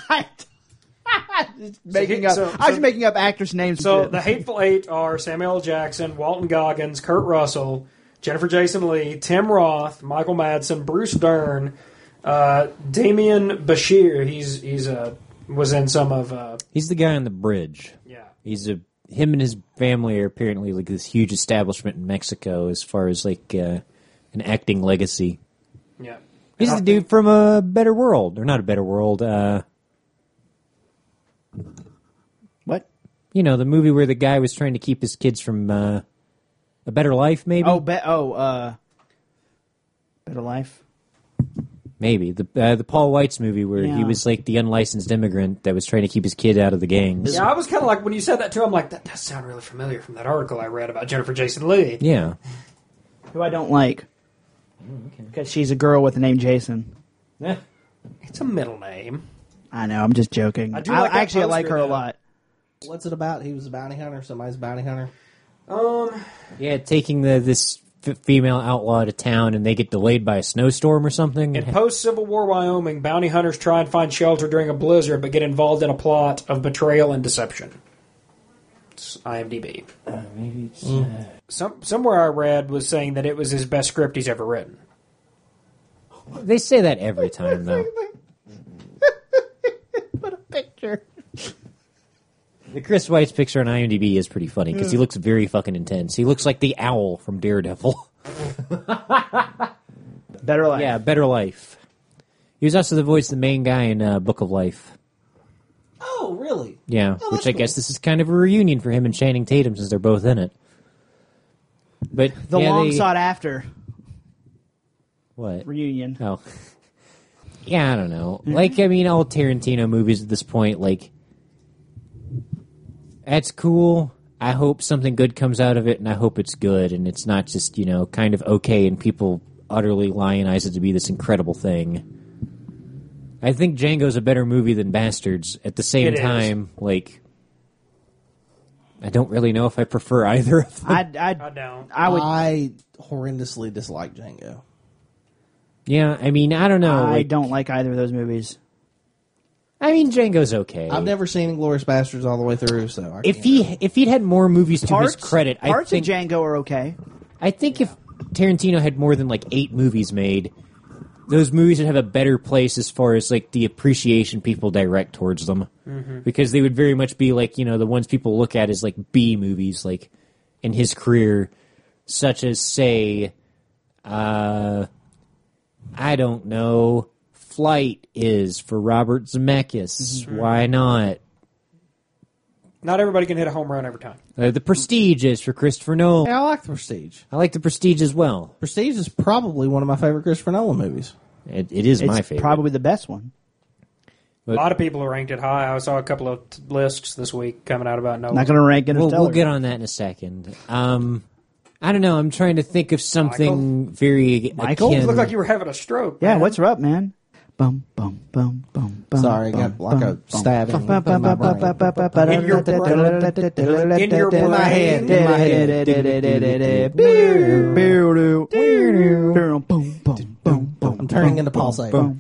just making up. so- I was making up actors' names. So and shit. the Hateful Eight are Samuel L. Jackson, Walton Goggins, Kurt Russell, Jennifer Jason Leigh, Tim Roth, Michael Madsen, Bruce Dern, Damian Bashir. He's was in some of He's the guy on the bridge. yeah. Him and his family are apparently like this huge establishment in Mexico as far as an acting legacy. Yeah. He's the dude from A Better World, or not A Better World. What? You know, the movie where the guy was trying to keep his kids from A Better Life, maybe. Better Life. Maybe the Paul Weitz movie where he Yeah. was like the unlicensed immigrant that was trying to keep his kid out of the gangs. Yeah, I was kind of like when you said that too. I'm like, that does sound really familiar from that article I read about Jennifer Jason Leigh. Yeah. Who I don't like because she's a girl with the name Jason. It's a middle name. I know. I'm just joking. I do like that actually I like poster, her a though. lot. What's it about? He was a bounty hunter. Somebody's a bounty hunter. Yeah, taking this female outlaw to town and they get delayed by a snowstorm or something. In post-Civil War Wyoming, bounty hunters try and find shelter during a blizzard, but get involved in a plot of betrayal and deception. It's IMDb. Maybe it's, Somewhere I read was saying that it was his best script he's ever written. They say that every time, though. Put a picture. The Chris Weitz picture on IMDb is pretty funny because he looks very fucking intense. He looks like the owl from Daredevil. Better Life. Yeah, Better Life. He was also the voice of the main guy in Book of Life. Oh, really? Yeah, Oh, which that's I guess this is kind of a reunion for him and Channing Tatum since they're both in it. But The yeah, long they- sought after what? reunion. Oh, yeah, I don't know. Like, I mean, all Tarantino movies at this point, like, that's cool. I hope something good comes out of it, and I hope it's good, and it's not just, you know, kind of okay, and people utterly lionize it to be this incredible thing. I think Django's a better movie than Bastards. At the same It is. time, like, I don't really know if I prefer either of them. I I don't. would. I horrendously dislike Django. Yeah, I mean, I don't know. I like, don't like either of those movies. I mean, Django's okay. I've never seen Inglourious Bastards all the way through, so I If can't- he'd had more movies to Parts, his credit, I parts think of Django are okay. I think if Tarantino had more than like 8 movies made, those movies would have a better place as far as like the appreciation people direct towards them, because they would very much be like, you know, the ones people look at as like B movies, like in his career, such as say, I don't know, Flight is for Robert Zemeckis. Why not? Not everybody can hit a home run every time. The Prestige is for Christopher Nolan. Yeah, I like The Prestige. I like The Prestige as well. Prestige is probably one of my favorite Christopher Nolan movies. It is my It's favorite. probably the best one. A lot of people have ranked it high. I saw a couple of lists this week coming out about Nolan. Not going to rank Interstellar. We'll get on that in a second. I don't know. I'm trying to think of something very Michael? akin. You look like you were having a stroke. Yeah, man. what's up, man? bum bum bum bum bum. Sorry, I got like a stabbing in my brain. In your In my head. In my head. I'm turning into Paul Saban.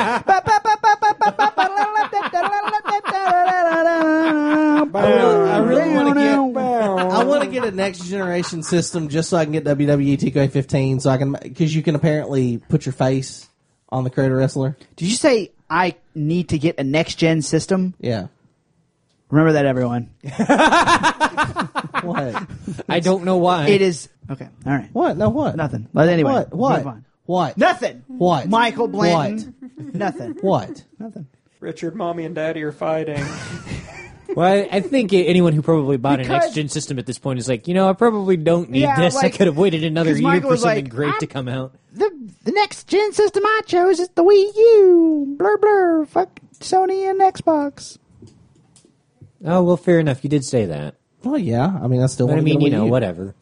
I really want to get. I want to get a next generation system just so I can get WWE 2K15. So I can, because you can apparently put your face on the Creator Wrestler. Did you say I need to get a next gen system? Yeah. Remember that, everyone. What? I don't know why. It is okay. All right. What? No. What? Nothing. But anyway, What? What? move on. What? Nothing. What? Michael Blanton. Nothing. What? Nothing. Richard, Mommy, and Daddy are fighting. Well, I think anyone who probably bought an Because- next-gen system at this point is like, I probably don't need Yeah, this. like- I could have waited another 'cause year Michael for was something like, great to come out. The next gen system I chose is the Wii U. Blur blur. Fuck Sony and Xbox. Oh, well, fair enough. You did say that. Well, yeah. I mean, I still But want I to mean, get a Wii U. whatever.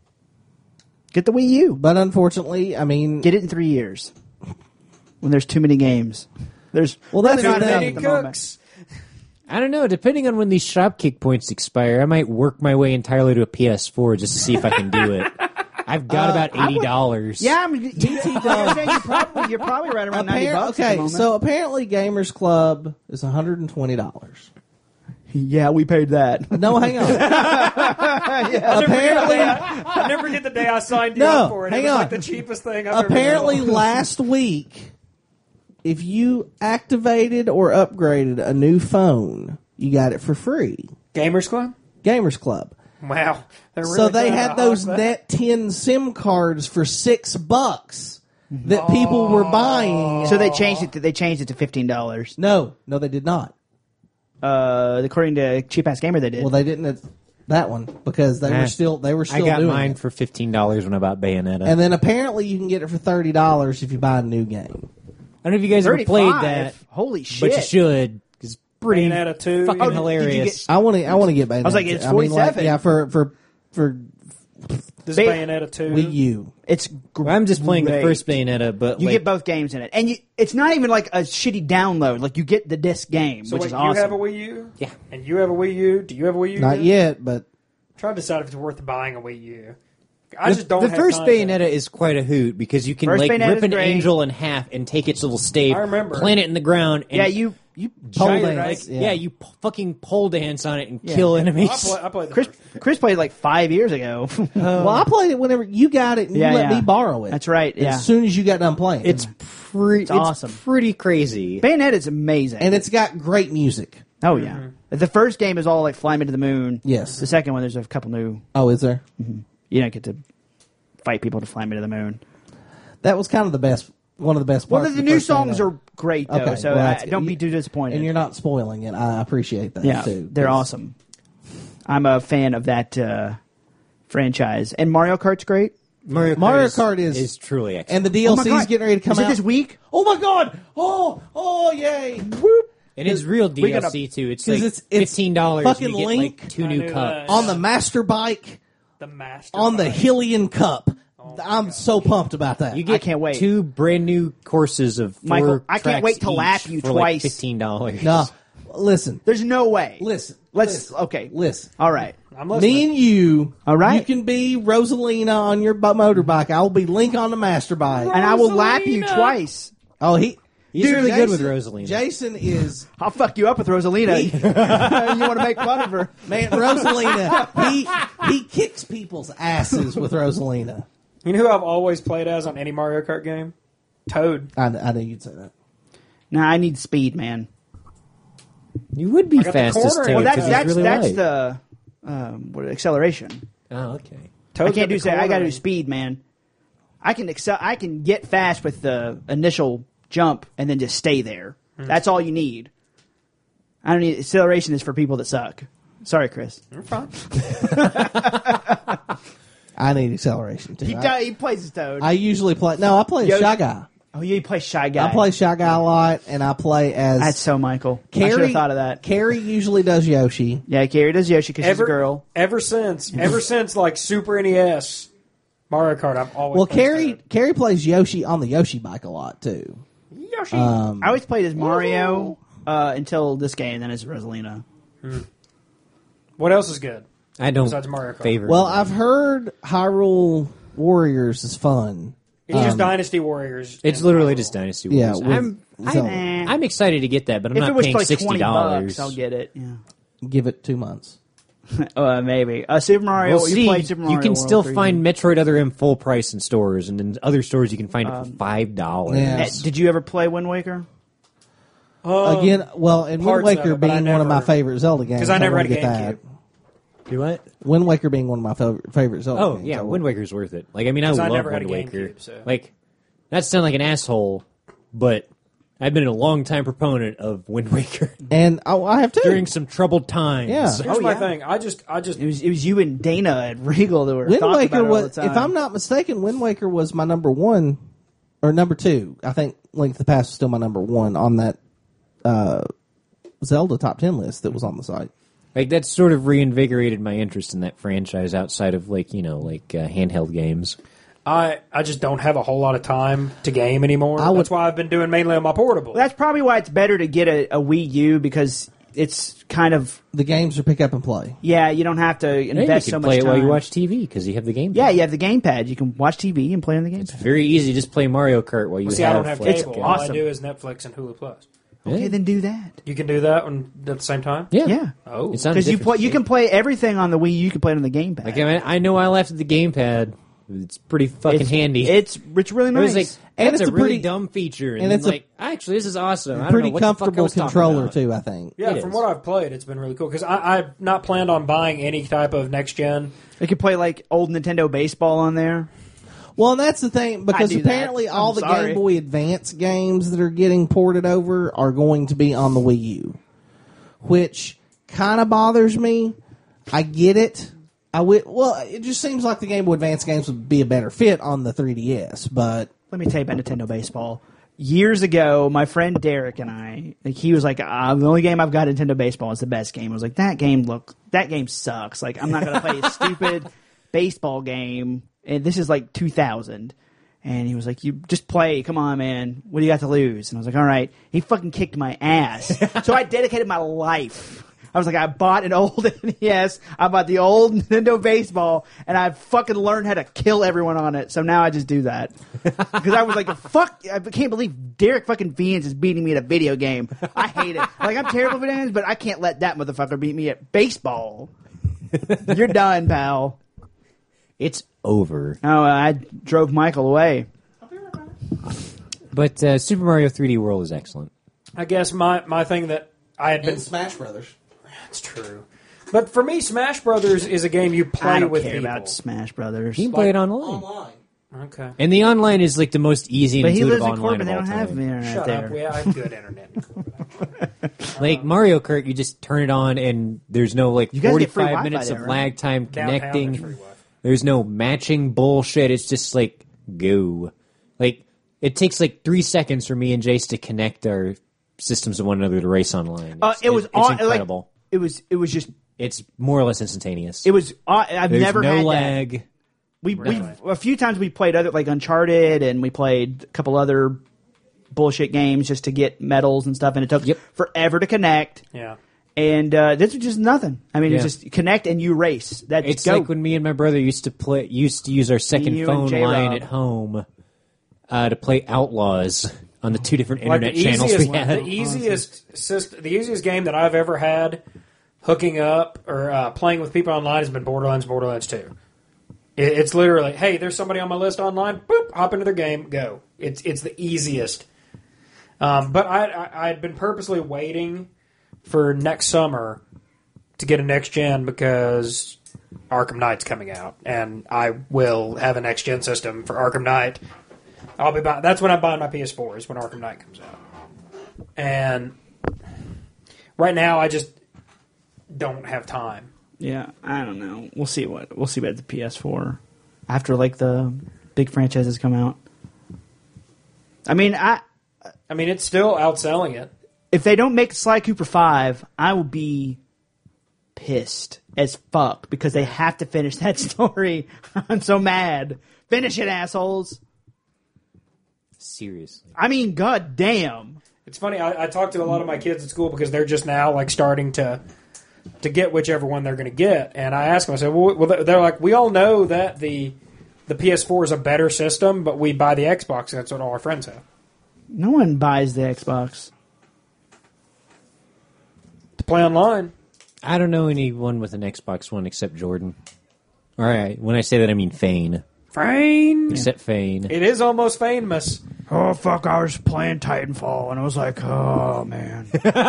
Get the Wii U. But unfortunately, I mean, Get it in 3 years. When there's too many games. There's that's not the enough thing. at the moment. I don't know. Depending on when these Shopkick points expire, I might work my way entirely to a PS4 just to see if I can do it. I've got about $80. Yeah, you're probably right around $90 at the okay, moment. so apparently Gamers Club is $120. yeah, we paid that. No, hang on. Apparently, I never get the day I signed you No, up for it. hang It was on. like the cheapest thing I've apparently ever last week, if you activated or upgraded a new phone, you got it for free. Gamers Club? Gamers Club. Wow. They're really So they trying had to those hawk that. Net 10 SIM cards for $6 that people were buying. So they changed it. They changed it to $15. No, they did not. According to Cheap Ass Gamer, they did. Well, they didn't at that one because they were still I got doing mine it. for $15 when I bought Bayonetta. And then apparently you can get it for $30 if you buy a new game. I don't know if you guys ever played 35? that, Holy shit! but you should. It's pretty Bayonetta 2. fucking Oh, did you hilarious. I want to get Bayonetta. I was like, it's I mean, like, 47. yeah, for This Bay- Bayonetta 2. Wii U. It's I'm just playing the great. first Bayonetta, but You like, get both games in it, and it's not even like a shitty download. Like you get the disc game, So which wait, is awesome. you have a Wii U? Yeah. And you have a Wii U? Do you have a Wii U? Not yet, but Try to decide if it's worth buying a Wii U. I just don't the have first time to- Bayonetta is quite a hoot because you can First like Bayonetta's rip an great. angel in half and take its little stave, I remember. plant it in the ground, and Yeah, you pole giant, dance. like, yeah, you fucking pole dance on it and Yeah. kill I enemies. played the Chris first. Chris played like 5 years ago. well, I played it whenever you got it and Yeah, you let yeah. me borrow it. That's right, yeah. As soon as you got done playing, It's it's awesome. pretty crazy. Bayonetta is amazing. and it's got great music. oh yeah, the first game is all like Fly Me to the Moon. Yes. The second one, there's a couple new. Oh, is there? You don't get to fight people to Fly Me to the Moon. That was kind of the best. One of the best Well, parts. the of new first songs Bayonetta. are great though, Okay, so well, that's- don't be too disappointed. and you're not spoiling it. I appreciate that. yeah, too, they're 'cause- awesome. I'm a fan of that franchise, and Mario Kart's great. Mario Kart is truly excellent. and the Oh my DLC is God. getting ready to come Is it out this week? Oh my god! Oh yay! Whoop. And it's real we gotta- DLC too. It's 'cause like it's $15. fucking and you get Link. like 2 I new knew cups. that. On the Master Bike, The Master. on the Bike. Hylian Cup. I'm so pumped about that. You get I can't wait. 2 brand new courses of 4 Michael, I can't tracks wait to each lap you for twice. Like $15. No, listen, There's no way. listen. Let's okay. Listen. All right. I'm listening. Me and you, All right. You can be Rosalina on your motorbike. I will be Link on the Master Bike. And I will lap you twice. Oh, He's really good with Rosalina. Jason is I'll fuck you up with Rosalina. You want to make fun of her? man. Rosalina, he kicks people's asses with Rosalina. You know who I've always played as on any Mario Kart game? Toad. I knew you'd say that. Nah, I need speed, man. You would be I got the fastest corner. Toad Well, because that's he's really that's light. the what acceleration. Oh, okay. Toad's I can't got do the I got to do cornering. speed, man. I can get fast with the initial jump and then just stay there. That's all you need. I don't need acceleration is for people that suck. Sorry, Chris. You're fine. I need acceleration too. He plays his Toad. I usually play. No, I play Yo- Shy Guy. oh, yeah, he plays Shy Guy. I play Shy Guy a lot, and I play as That's so Michael. I should Carrie. have thought of that. Carrie usually does Yoshi. Yeah, Carrie does Yoshi because she's a girl. Ever since like Super NES, Mario Kart, I've always Well, played Carrie plays Yoshi on the Yoshi bike a lot too. Toad. Yoshi. I always played as Mario until this game, then as Rosalina. What else is good? I don't Besides Mario Kart. favor. Well, I've heard Hyrule Warriors is fun. It's just Dynasty Warriors. it's and literally Hyrule. just Dynasty Yeah, Wars. with Zelda. I'm excited to get that, but I'm If not it was paying like $20, $60. I'll get it. Yeah. Give it 2 months. Maybe. Super Mario. We'll you see. played Super Mario You can World still 3D. find Metroid Other M full price in stores, and in other stores you can find it for $5. Yeah. Did you ever play Wind Waker? Again, well, and Wind parts of Waker it, but I being one of my never- favorite Zelda games. 'Cause I never wanna had a get that. GameCube. Do what? Wind Waker being one of my favorite Zelda Oh, games. yeah, I Wind Waker's worth it. Like, I mean, I 'Cause I love never had Wind a Waker. GameCube, so. Like, not sound like an asshole, but I've been a long time proponent of Wind Waker And I have too. during some troubled times. Yeah. Here's Oh, my yeah. thing. I just It was you and Dana at Regal that were Wind talking Waker about it all was, the time. if I'm not mistaken, Wind Waker was my number 1 or number 2. I think Link to the Past was still my number 1 on that Zelda top 10 list that was on the site. Like, that sort of reinvigorated my interest in that franchise outside of, like, you know, like handheld games. I just don't have a whole lot of time to game anymore. I would- That's why I've been doing mainly on my portable. That's probably why it's better to get a Wii U because it's kind of The games are pick up and play. you don't have to Yeah, you invest can so play much it time. while you watch TV because you have the game. Yeah, you have the gamepad. You can watch TV and play on the gamepad. Very easy. Just play Mario Kart while you See, have. I don't have like, It's cable. All awesome. I do is Netflix and Hulu Plus. Okay, then do that. You can do that at the same time? Yeah. Yeah, Oh. It's on a because you different you can play everything on the Wii. You can play it on the gamepad. Like, I mean, I know I laughed at the gamepad. It's pretty fucking handy. It's really It nice. was like, And that's it's a a really pretty- dumb feature. And, and then it's a like, actually, this is awesome. I don't Pretty know what the fuck I comfortable was talking controller about. too, I think. Yeah, It from is. what I've played, it's been really cool because I've not planned on buying any type of next gen. you can play like old Nintendo baseball on there. Well, and that's the thing because do that. apparently I'm all the sorry. Game Boy Advance games that are getting ported over are going to be on the Wii U, which kind of bothers me. I get it. Well, it just seems like the Game Boy Advance games would be a better fit on the 3DS, but Let me tell you about Nintendo baseball. Years ago, my friend Derek and I, like, he was like, the only game I've got Nintendo baseball is the best game. I was like, that game sucks. Like, I'm not going to play a stupid baseball game. And this is like 2000. And he was like, you just play. Come on, man. What do you got to lose? And I was like, all right. He fucking kicked my ass. So I dedicated my life. I was like, I bought an old NES. I bought the old Nintendo baseball, and I fucking learned how to kill everyone on it. So now I just do that because I was like, fuck! I can't believe Derek fucking Fiends is beating me at a video game. I hate it. Like, I'm terrible at video games, but I can't let that motherfucker beat me at baseball. You're done, pal. It's over. Oh, I drove Michael away. But Super Mario 3D World is excellent. I guess my thing that I had been. Smash Brothers. That's true. But for me, Smash Brothers is a game you I play don't with care people. about Smash Brothers. You can play it online. Online. Okay. And the online is like the most easy and But he intuitive lives in online Corbin. of They all don't have time. internet Shut there. up. Yeah, I have good internet. Like Mario Kart, you just turn it on and there's no like You guys get free 45 Wi-Fi minutes there, of right? lag time Downtown, there's free connecting. Wi-Fi. There's no matching bullshit. It's just like go. Like it takes like 3 seconds for me and Jace to connect our systems to one another to race online. It was it's Like, incredible. it was just. It's more or less instantaneous. It was. I've There's never no had that. lag. We a few times we played other like Uncharted and we played a couple other bullshit games just to get medals and stuff, and it took forever to connect. Yeah. And this was just nothing. I mean, Yeah. it's just connect and you race. That's It's go. like when me and my brother used to use our second You and phone J-Rob. line at home to play Outlaws on the 2 different Like internet the channels easiest, we had. the easiest game that I've ever had hooking up or playing with people online has been Borderlands 2. It's literally, hey, there's somebody on my list online. Boop, hop into their game, go. It's the easiest. But I had been purposely waiting for next summer to get a next gen because Arkham Knight's coming out, and I will have a next gen system for Arkham Knight. I'll be buying. That's when I'm buying my PS4. Is when Arkham Knight comes out. And right now, I just don't have time. Yeah, I don't know. We'll see about the PS4 after like the big franchises come out. I mean, it's still outselling it. if they don't make Sly Cooper 5, I will be pissed as fuck because they have to finish that story. I'm so mad. Finish it, assholes. Seriously. I mean, god damn. It's funny. I talk to a lot of my kids at school because they're just now like starting to get whichever one they're going to get, and I ask them. I said, "Well, they're like, we all know that the PS4 is a better system, but we buy the Xbox. And that's what all our friends have." No one buys the Xbox. To play online. I don't know anyone with an Xbox One except Jordan. All right, when I say that, I mean Fane. Fane. Except Fane. It is almost famous. Oh, fuck, I was playing Titanfall, and I was like, oh, man.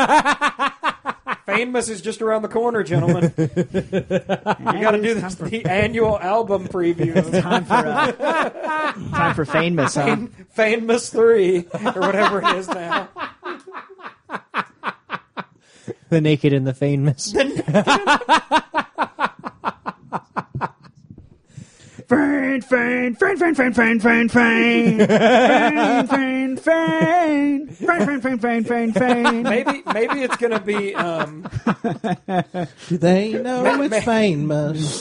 Famous is just around the corner, gentlemen. You got to do the annual album preview. Time for Famous, huh? Famous 3, or whatever it is now. The Naked and the Famous. Fane, Fane, Fane, Fane, Fane, Fane, Fane, Fane, Fane, Fane, Fane, Fane, Fane, Fane, Fane, Fane. Maybe it's going to be. Do they know it's famous?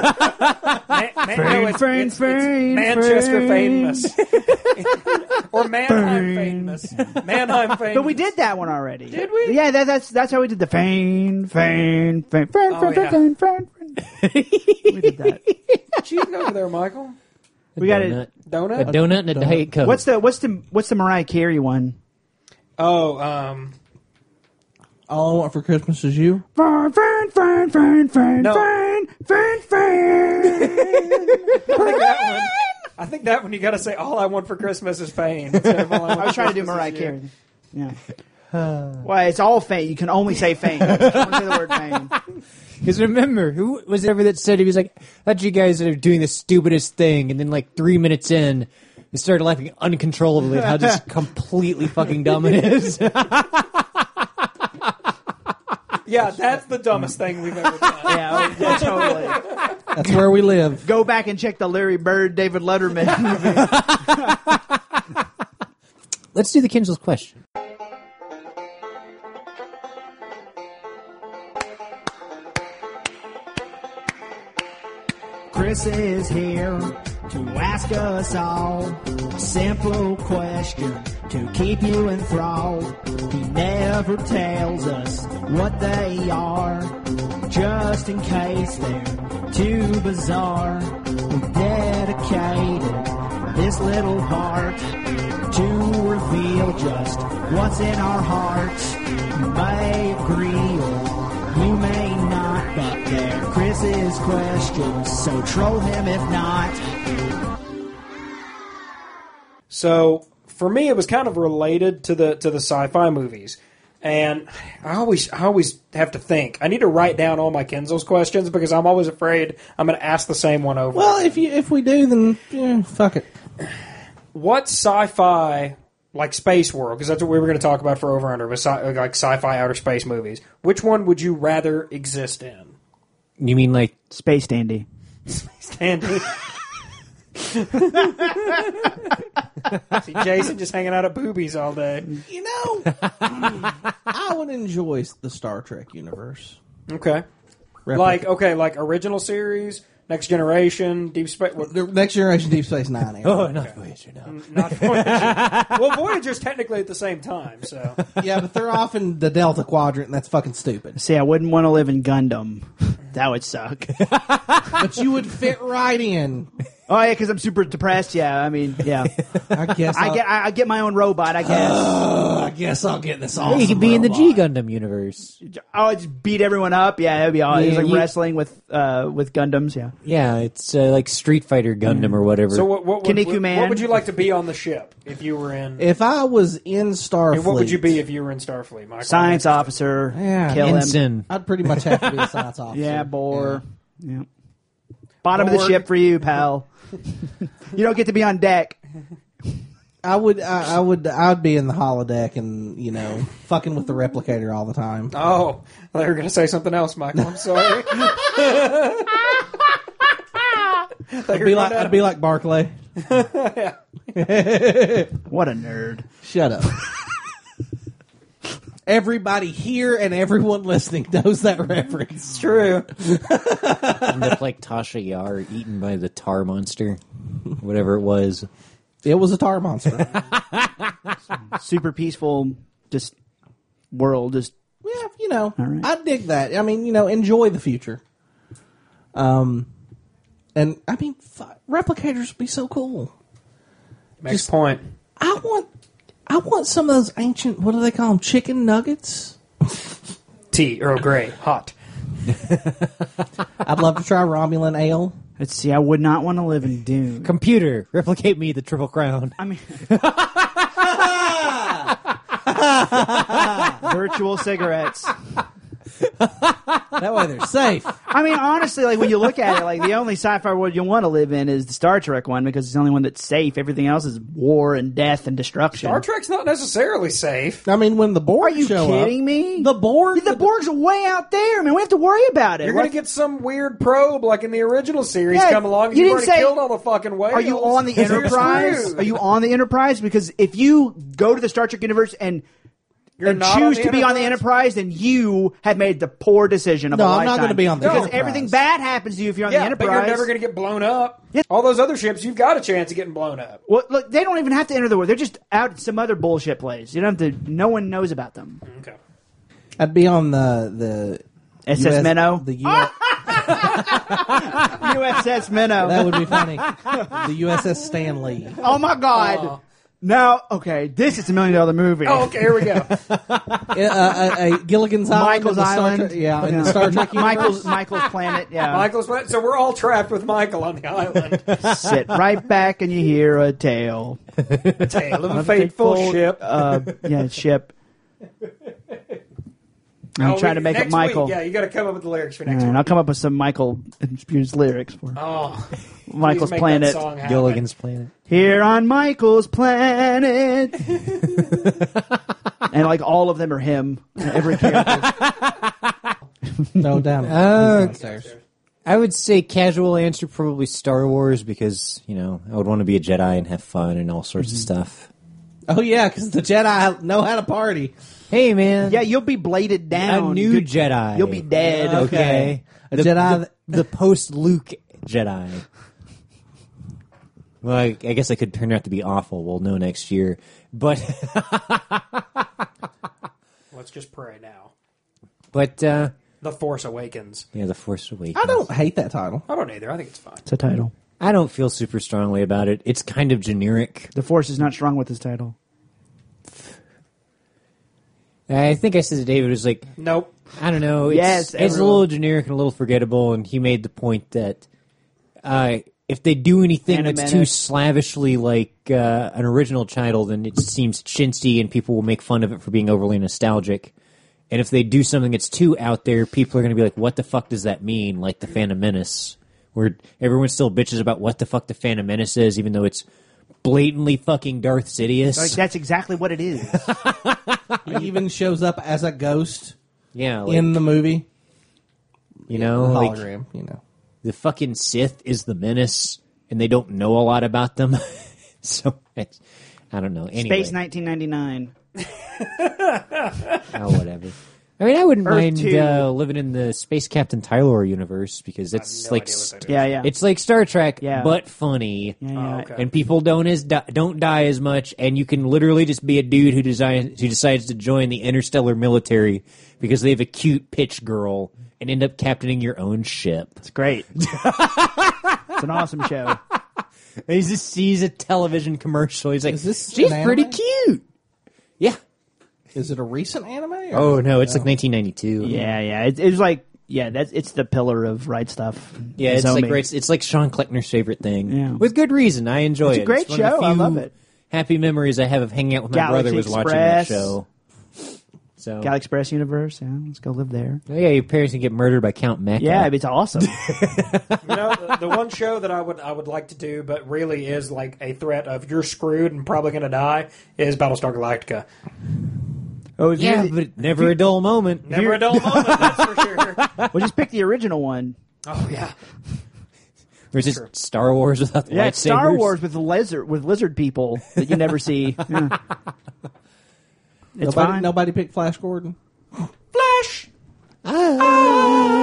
It's Manchester famous. Or Mannheim famous. Mannheim famous. But we did that one already. Did we? Yeah, that's how we did the Fane, Fane, Fane, Fane, Oh, Fane, yeah. Fane, Fane, Fane. We did that. Cheating over there, Michael. We got donut. it. A Donut? donut and a Diet Coke. What's the Mariah Carey one? Oh, All I Want for Christmas Is You. Fane, Fane, Fane, Fane, Fane, No. Fane, Fane, Fane. I think that one you got to say, all I want for Christmas is Fane. Instead of all I want I was for trying to do Christmas Mariah is you. Carey. Yeah. Well, it's all Fane. You can only say Fane. You can only say the word Fane. Because remember, who was it ever that said, he was like, I thought you guys are doing the stupidest thing, and then like 3 minutes in, they started laughing uncontrollably at how just completely fucking dumb it is. Yeah, that's the dumbest thing we've ever done. Yeah, totally. That's where we live. Go back and check the Larry Bird, David Letterman movie. Let's do the Kinsel's question. Chris is here to ask us all a simple question to keep you enthralled. He never tells us what they are, just in case they're too bizarre. We dedicated this little part to reveal just what's in our hearts. You may agree or you may not, but they're Chris's questions, so troll him if not. So for me, it was kind of related to the sci-fi movies, and I always have to think. I need to write down all my Kinsel's questions because I'm always afraid I'm going to ask the same one over. Well, if we do, then yeah, fuck it. What sci-fi, like Space World, because that's what we were going to talk about for Over Under, was like sci-fi outer space movies. Which one would you rather exist in? You mean like Space Dandy. Standing. See Jason just hanging out at Boobies all day. You know, I would enjoy the Star Trek universe. Okay. Like original series, Next Generation, Deep Space. The Next Generation, Deep Space Nine. oh, not Voyager, no. Not Voyager. Well, Voyager's technically at the same time, so. Yeah, but they're off in the Delta Quadrant, and that's fucking stupid. See, I wouldn't want to live in Gundam. That would suck. But you would fit right in. Oh yeah, because I'm super depressed. Yeah, I mean, yeah. I guess I get my own robot. I guess. I guess I'll get this awesome Hey, you could be in the G robot. Gundam universe. Oh, I just beat everyone up. Yeah, that'd be awesome. It's like you- wrestling with Gundams. Yeah. Yeah, it's like Street Fighter Gundam or whatever. So what Kinniku Man. what would you like to be on the ship if you were in? If I was in Starfleet, And what would you be if you were in Starfleet, Michael? Science officer. Yeah. Kill him. Ensign. I'd pretty much have to be a science officer. Yeah, bore. Yeah. Bottom of the Borg. ship for you, pal. You don't get to be on deck. I would be in the holodeck and fucking with the replicator all the time. Oh, I thought you were going to say something else, Michael. I'm sorry. I'd be like Barclay. What a nerd. Shut up. Everybody here and everyone listening knows that reference. True. End up like Tasha Yar eaten by the tar monster, whatever it was. It was a tar monster. Super peaceful, just world. Just Yeah, you know, right. I dig that. I mean, you know, enjoy the future. And I mean, replicators would be so cool. Makes point. I want some of those ancient. What do they call them? Chicken nuggets. Tea, Earl Grey, hot. I'd love to try Romulan ale. let's see. I would not want to live in Dune. Computer, replicate me the Triple Crown. I mean, virtual cigarettes. That way they're safe. I mean, honestly, like when you look at it, like the only sci-fi world you want to live in is the Star Trek one because it's the only one that's safe. Everything else is war and death and destruction. Star Trek's not necessarily safe. I mean, when the Borg Are you show kidding up, me? The Borg, The Borg's way out there. I mean, we have to worry about it. You're going to get some weird probe like in the original series Yeah, come along and you you've didn't already say- killed all the fucking whales. Are you on the So you're Enterprise? screwed. Are you on the Enterprise? Because if you go to the Star Trek universe and not choose on to be on the Enterprise, then you have made the poor decision of No, a I'm lifetime. not gonna be on the because Enterprise. everything bad happens to you if you're on Yeah, the Enterprise. but you're never going to get blown up. Yeah. All those other ships, you've got a chance of getting blown up. Well, look, they don't even have to enter the war. They're just out at some other bullshit place. You don't have to. No one knows about them. Okay. I'd be on the SS Minnow. The US, USS Minnow. that would be funny. The USS Stanley. Oh my God. Now, okay, this is $1 million movie. Oh, okay, here we go. Gilligan's Island. Michael's in the Star Island. Trek- yeah, in the Star Trek universe. Michael's planet. Yeah. Michael's planet. So we're all trapped with Michael on the island. Sit right back and you hear a tale. Tale of a fateful ship. Ship. I'm trying to make it next Michael. Week, yeah, you got to come up with the lyrics for next And week. I'll come up with some Michael infused lyrics for Oh, Michael's please make planet. that song happen. Gilligan's Planet. Here on Michael's planet. And like all of them are him. Every character. No, down. Downstairs. I would say casual answer probably Star Wars because, you know, I would want to be a Jedi and have fun and all sorts of stuff. Oh yeah, because the Jedi know how to party. Hey, man. Yeah, you'll be bladed down. A new Jedi. You'll be dead. Okay. A Jedi. The post-Luke Jedi. Well, I guess I could turn out to be awful. We'll know next year. But, Let's just pray now. The Force Awakens. yeah, The Force Awakens. I don't hate that title. I don't either. I think it's fine. It's a title. I don't feel super strongly about it. It's kind of generic. The Force is not strong with this title. I think I said to David, it was like, Nope. I don't know. It's, Yes, it's a everyone. little generic and a little forgettable, and he made the point that if they do anything Phantom that's too Menace. slavishly like an original title, then it seems chintzy and people will make fun of it for being overly nostalgic. And if they do something that's too out there, people are going to be like, what the fuck does that mean? Like the Phantom Menace, where everyone still bitches about what the fuck the Phantom Menace is, even though it's blatantly fucking Darth Sidious. Like that's exactly what it is. He even shows up as a ghost yeah, like, in the movie. you know, like Hologram, you know. the fucking Sith is the menace, and they don't know a lot about them. So, I don't know. Anyway, Space 1999. oh, whatever. I mean, I wouldn't Earth mind 2. Living in the Space Captain Tyler universe because it's no like idea what that is. Yeah, yeah. it's like Star Trek, Yeah. but funny. yeah, yeah. Oh, okay. And people don't die as much, and you can literally just be a dude who decides to join the interstellar military because they have a cute pitch girl and end up captaining your own ship. It's great. It's an awesome show. And he just sees a television commercial. He's like, Is this "She's an pretty anime? cute." Yeah. Is it a recent anime? Or? Oh no, it's like 1992. Yeah, yeah. It's like it's the pillar of right stuff. Yeah, it's Zombie. like great. It's like Sean Kleckner's favorite thing. Yeah. With good reason. I enjoy It's it. a great one of the show. I few love it. Happy memories I have of hanging out with my Galaxy brother was watching that Express. show. So Galaxy Express universe. Yeah, let's go live there. oh, yeah, your parents can get murdered by Count Mecca. Yeah, it's awesome. You know, the one show that I would like to do, but really is like a threat of you're screwed and probably going to die, is Battlestar Galactica. Oh, if yeah, you, but never a dull moment. Never a dull moment, that's for sure. well, just pick the original one. Oh yeah, Or is it Star Wars without the Yeah, lightsabers? it's Star Wars with lizard people that you never see. Yeah. It's fine. Nobody picked Flash Gordon. Flash.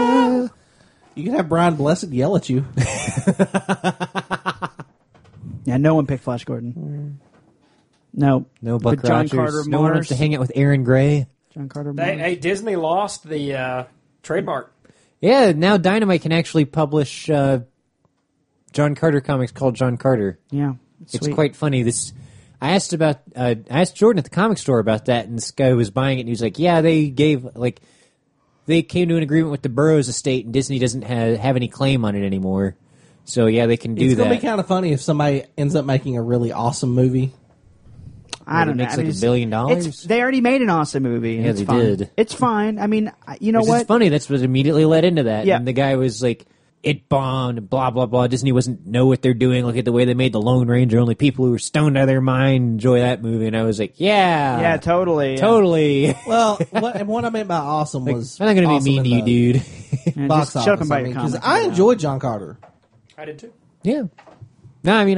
You can have Brian Blessed yell at you. Yeah, Yeah, no one picked Flash Gordon. No. No Buck But John Rogers. Carter No one wants to hang out with Aaron Gray. John Carter Hey, Disney lost the trademark. Yeah, now Dynamite can actually publish John Carter comics called John Carter. Yeah. It's sweet. quite funny. I asked Jordan at the comic store about that, and this guy was buying it, and he was like, "Yeah, they came to an agreement with the Burroughs estate, and Disney doesn't have any claim on it anymore. So yeah, they can do It's that." going to be kind of funny if somebody ends up making a really awesome movie. I don't know. Makes I mean, like $1 billion. They already made an awesome movie. And Yeah, it's they fine. did. It's fine. I mean, you know Which what? is funny. That's what immediately led into that. Yeah. And the guy was like, "It bombed, blah blah blah." Disney wasn't know what they're doing. Look at the way they made the Lone Ranger. Only people who were stoned out of their mind enjoy that movie. And I was like, "Yeah, Yeah, totally. totally." Well, what I meant by awesome was I'm not going to be awesome mean to you, in the dude. Yeah, box just shut up office, and buy I your mean, 'cause comics. I enjoyed John Carter. I did too. Yeah. No, I mean,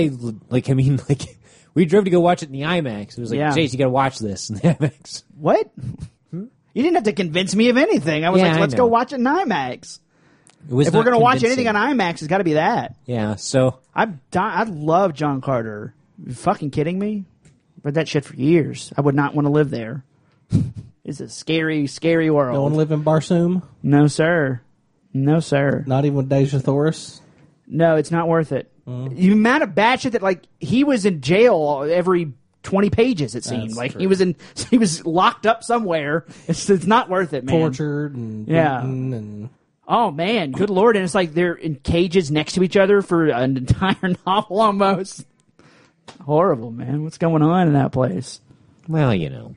we drove to go watch it in the IMAX. It was like, Yeah. Chase, you got to watch this in the IMAX. What? You didn't have to convince me of anything. I was Yeah, like, I let's know. go watch it in IMAX. It was If we're not going to watch convincing. anything on IMAX, it's got to be that. Yeah, so I love John Carter. You fucking kidding me? Read that shit for years. I would not want to live there. It's a scary, scary world. Don't want to live in Barsoom. No, sir. No, sir. Not even with Deja Thoris. No, it's not worth it. The amount of bad shit that, like, he was in jail every 20 pages, it seemed. That's Like, true. he was locked up somewhere. It's not worth it, man. Tortured and Yeah. beaten and Oh, man. Good Lord. And it's like they're in cages next to each other for an entire novel almost. Horrible, man. What's going on in that place? well, you know.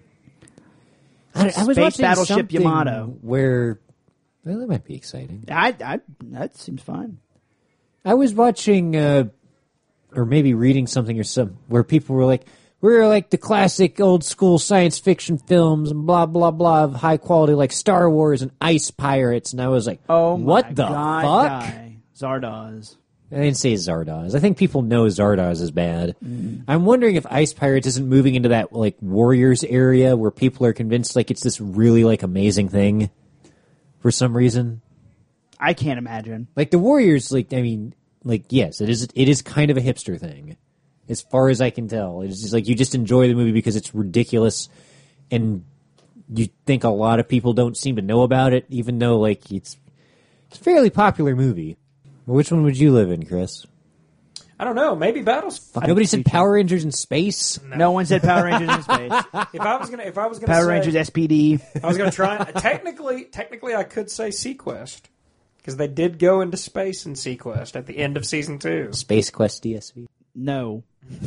I was Space watching Battleship something Yamato. where, well, that might be exciting. That seems fine. I was watching, or maybe reading something where people were like, we're like the classic old school science fiction films and blah, blah, blah of high quality like Star Wars and Ice Pirates. And I was like, Oh, what my the God, fuck? guy. Zardoz. I didn't say Zardoz. I think people know Zardoz is bad. I'm wondering if Ice Pirates isn't moving into that like Warriors area where people are convinced like it's this really like amazing thing for some reason. I can't imagine. Like the Warriors, like I mean, like yes, it is kind of a hipster thing, as far as I can tell. It's just like you just enjoy the movie because it's ridiculous, and you think a lot of people don't seem to know about it, even though like it's a fairly popular movie. Which one would you live in, Chris? I don't know. Maybe Battles. Nobody said Power Rangers in space. No one said Power Rangers in space. If I was gonna Power say, Rangers SPD. I was gonna try. Technically, I could say Sequest because they did go into space in Sequest at the end of season 2. Space Quest DSV. No.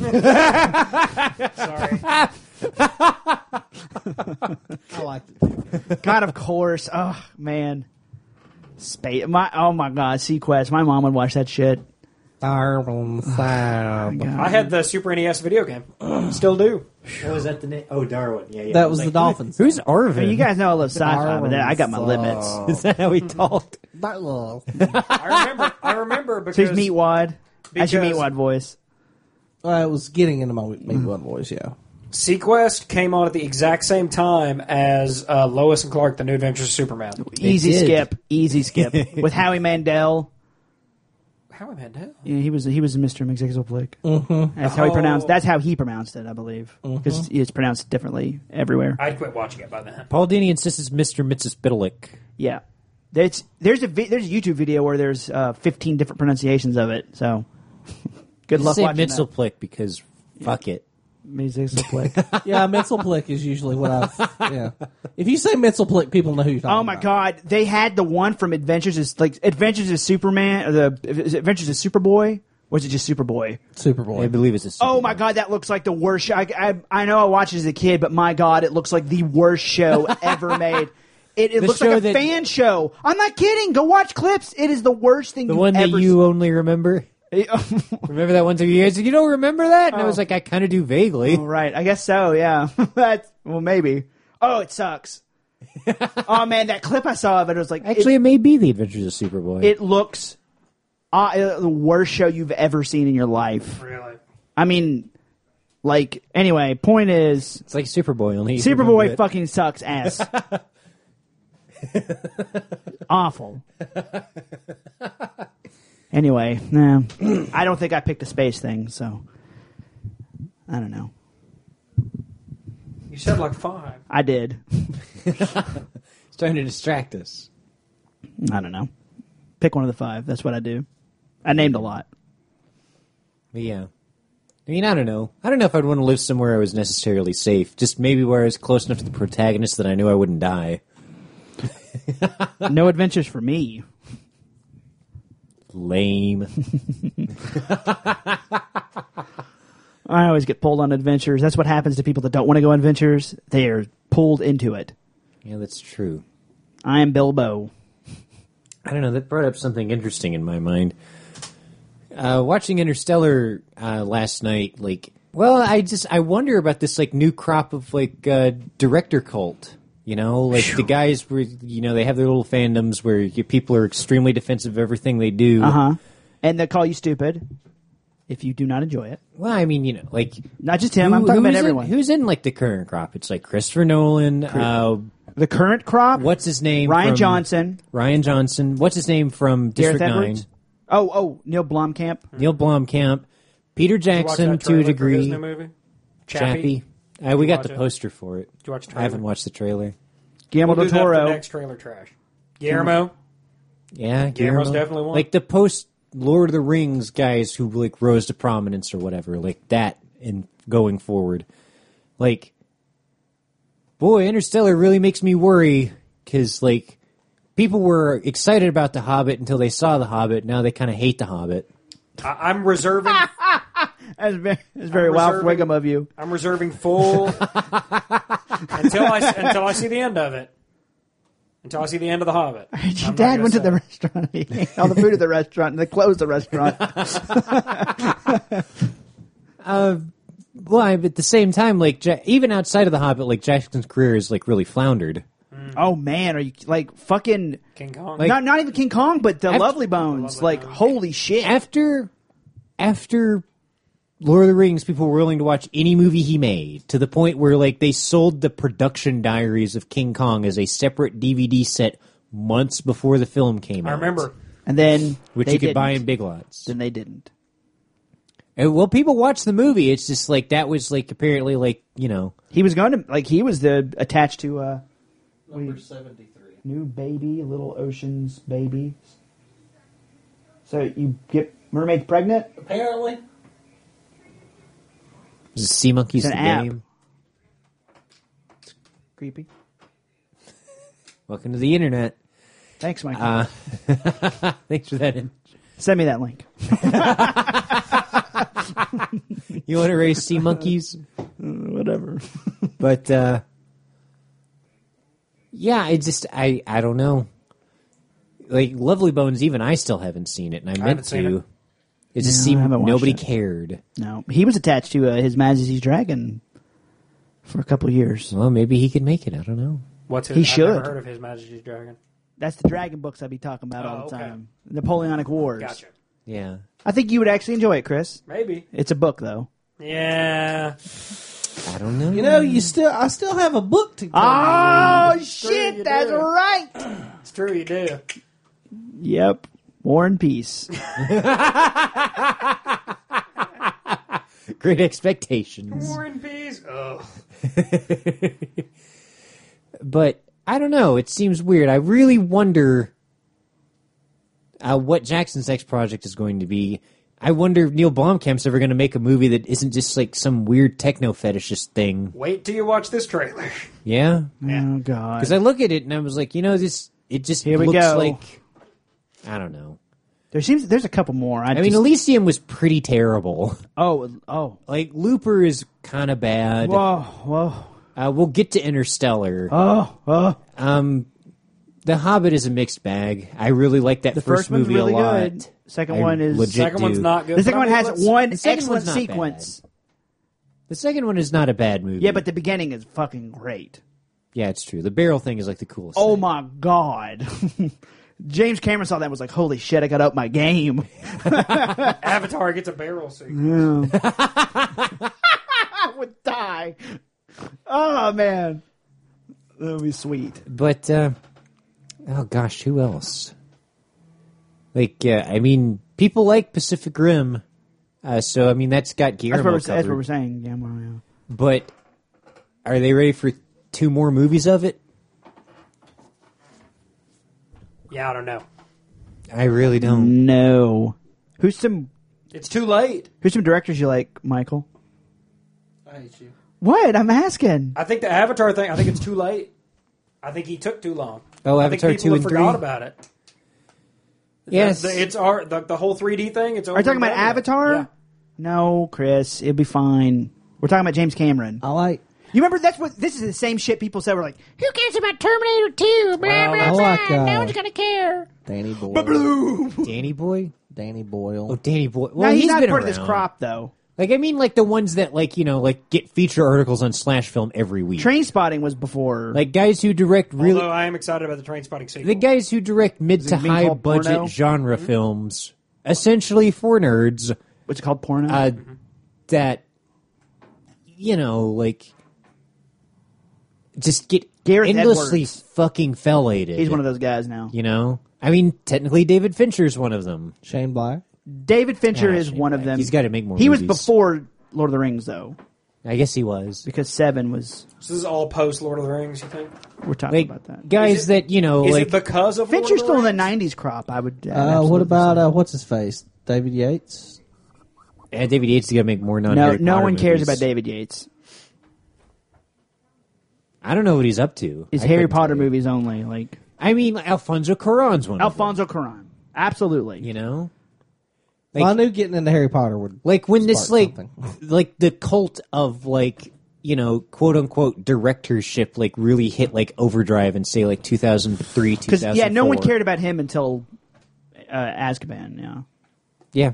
Sorry. I liked it. God, of course. Oh, man. Space. Oh, my God. Sequest. My mom would watch that shit. I had the Super NES video game. Still do. Oh, is that the name? Oh, Darwin. Yeah, yeah. That was the Dolphins. Who's I Arvin? mean, you guys know I love sci-fi, but I got my limits. Is that how he talked? I remember because So he's Meatwad. That's your because- Meatwad voice. I was getting into my maybe one voice, yeah. Sequest came on at the exact same time as Lois and Clark: The New Adventures of Superman. Easy did. skip. Easy skip. With Howie Mandel. Howie Mandel. Yeah, he was Mr. McZizzleplick. Mm-hmm. That's how he pronounced it, I believe. Because it's pronounced differently everywhere. I'd quit watching it by then. Paul Dini insists it's Mr. and Mrs. Biddleick. Yeah. There's a YouTube video where there's 15 different pronunciations of it. So good luck Say watching Mitzelplick because fuck it. that. McZizzleplick. Yeah, Mitzelplick is usually what I've. Yeah. If you say Mitzelplick, people know who you're talking about. Oh my God! They had the one from Adventures of Superman, or is it Adventures of Superboy, or is it just Superboy? Superboy. I believe it's a Oh my God, that looks like the worst show. I know I watched it as a kid, but my God, it looks like the worst show ever made. It looks like show a that- fan show. I'm not kidding. Go watch clips. It is the worst thing The you've one that ever you only remember? seen. Remember that one time you guys said, you don't remember that? And I was like, I kind of do vaguely. Right, I guess so, yeah. Well, maybe. Oh, it sucks. Oh, man, that clip I saw of it was like... Actually, it may be The Adventures of Superboy. It looks the worst show you've ever seen in your life. Really? I mean, like, anyway, point is, It's like Superboy, only you remember Superboy it. fucking sucks ass. Awful. Anyway, nah, I don't think I picked a space thing, so I don't know. You said like 5. I did. It's trying to distract us. I don't know. Pick one of the 5. That's what I do. I named a lot. But yeah. I mean, I don't know. I don't know if I'd want to live somewhere I was necessarily safe. Just maybe where I was close enough to the protagonist that I knew I wouldn't die. No adventures for me. Lame. I always get pulled on adventures. That's what happens to people that don't want to go on adventures. They are pulled into it. Yeah, that's true. I am Bilbo. I don't know. That brought up something interesting in my mind. Watching Interstellar last night, I wonder about this new crop of director cult. You know, the guys were, they have their little fandoms where people are extremely defensive of everything they do. And they call you stupid if you do not enjoy it. Well, I mean, not just him. I'm talking about everyone. Who's in the current crop? It's Christopher Nolan. The current crop. What's his name? Ryan Johnson. Ryan Johnson. What's his name from District Gareth 9? Edwards? Oh, Neil Blomkamp. Neil Blomkamp. Peter Jackson to a degree. His new movie? Chappie. We got the watch it? poster for it. Did you watch the I trailer? haven't watched the trailer. Guillermo We'll del do that for the Toro. next trailer trash. Guillermo. Yeah, Guillermo's Guillermo. definitely one. The post Lord of the Rings guys who rose to prominence or whatever, that in going forward. Boy, Interstellar really makes me worry because people were excited about The Hobbit until they saw The Hobbit. Now they kind of hate The Hobbit. I'm reserving. That's very Ralph Wiggum of you. I'm reserving full until I see the end of it. Until I see the end of The Hobbit. Your dad went to the restaurant. He ate all the food at the restaurant, and they closed the restaurant. Well, at the same time, even outside of The Hobbit, Jackson's career is really floundered. Oh man, are you fucking King Kong. not even King Kong, but the Lovely Bones. Lovely Bones. Holy shit! After Lord of the Rings, people were willing to watch any movie he made, to the point where they sold the production diaries of King Kong as a separate DVD set months before the film came out. I remember. And then which they you could buy didn't. in Big Lots. Then they didn't. Well, people watched the movie. It's just that was apparently He was going to he was attached to Number 73. new baby, Little Ocean's baby. So you get mermaids pregnant? Apparently. Is Sea Monkeys It's the an app. game? Creepy. Welcome to the internet. Thanks, Mike. Thanks for that. Send me that link. You want to raise sea monkeys? Whatever. But yeah, I don't know. Lovely Bones, even I still haven't seen it, and I meant haven't seen to. it. It just No, I seemed haven't watched nobody it. cared. No, he was attached to His Majesty's Dragon for a couple of years. Well, maybe he could make it. I don't know. What's his? He I've should. never heard of His Majesty's Dragon. That's the dragon books I be talking about all the okay. time. Napoleonic Wars. Gotcha. Yeah. I think you would actually enjoy it, Chris. Maybe. It's a book, though. Yeah. I don't know. I still have a book to. Oh, you shit, that's do. right. It's true, you do. Yep. War and Peace. Great Expectations. War and Peace. Oh. But I don't know. It seems weird. I really wonder what Jackson's next project is going to be. I wonder if Neil Blomkamp's ever going to make a movie that isn't just some weird techno fetishist thing. Wait till you watch this trailer. Yeah? Oh, God. Because I look at it and I was like, it just Here we looks go. like, I don't know. There's a couple more. I mean, Elysium was pretty terrible. Oh. Looper is kind of bad. Whoa. We'll get to Interstellar. Oh. The Hobbit is a mixed bag. I really like that The first one's movie really a lot. good. Second I one is... legit Second one's do. not good. The second but one I mean, has let's- one the second excellent one's not sequence. The second one is not a bad movie. Yeah, but the beginning is fucking great. Yeah, it's true. The barrel thing is the coolest Oh thing. my God. James Cameron saw that and was like, holy shit, I got to up my game. Avatar gets a barrel sequence. I would die. Oh, man. That would be sweet. But, oh gosh, who else? Like, I mean, people like Pacific Rim, so I mean that's got Guillermo That's what covered. we're saying. Yeah, well, yeah. But are they ready for 2 more movies of it? Yeah, I don't know. I really don't. No. Who's some It's too late. directors you like, Michael? I hate you. What? I'm asking. I think the Avatar thing, I think it's too late. I think he took too long. Oh, I think Avatar people 2 have and forgot 3? about it. Yes. It's the whole 3D thing. It's Are you talking about Avatar? Yeah. No, Chris. It'll be fine. We're talking about James Cameron. I like. You remember this is the same shit people said. We're like, who cares about Terminator 2? Blah, Well, blah, I blah. like, no one's gonna care. Danny Boyle. Danny Boy? Danny Boyle. Oh, Danny Boy. Well, No, he's not been part of this around. crop though. Like, I mean, like the ones that, like, you know, like get feature articles on Slash Film every week. Train Spotting was before. Like guys who direct really, Although I am excited about the Trainspotting sequel. the guys who direct mid Is to it being high called budget porno? genre films, essentially for nerds, what's it called? Porno. that, you know, like, just get Gareth endlessly Edwards. fucking fellated. He's one of those guys now. You know? I mean, technically David Fincher's one of them. Shane Black. David Fincher Yeah, is Shane one of Black. them. He's gotta make more He was movies. before Lord of the Rings though, I guess he was. because 7 was. So this is all post Lord of the Rings, you think? We're talking Like, about that. guys Is it- that, you know, Is like, it because of Fincher's Lord of still the in the Rings? '90s crop. I would. What absolutely about say. what's his face? David Yates. David Yates is gonna make more non No one cares about David Yates. I don't know what he's up to. It's I Harry couldn't Potter tell you. movies only. Like I mean, Alfonso Cuarón's one. Alfonso Cuarón. Absolutely. You know, Well, I knew getting into Harry Potter would like when this spark like something. like the cult of like, you know, quote unquote directorship like really hit like overdrive in say like 2003, Because 2004. yeah, no one cared about him until Azkaban. Yeah. Yeah.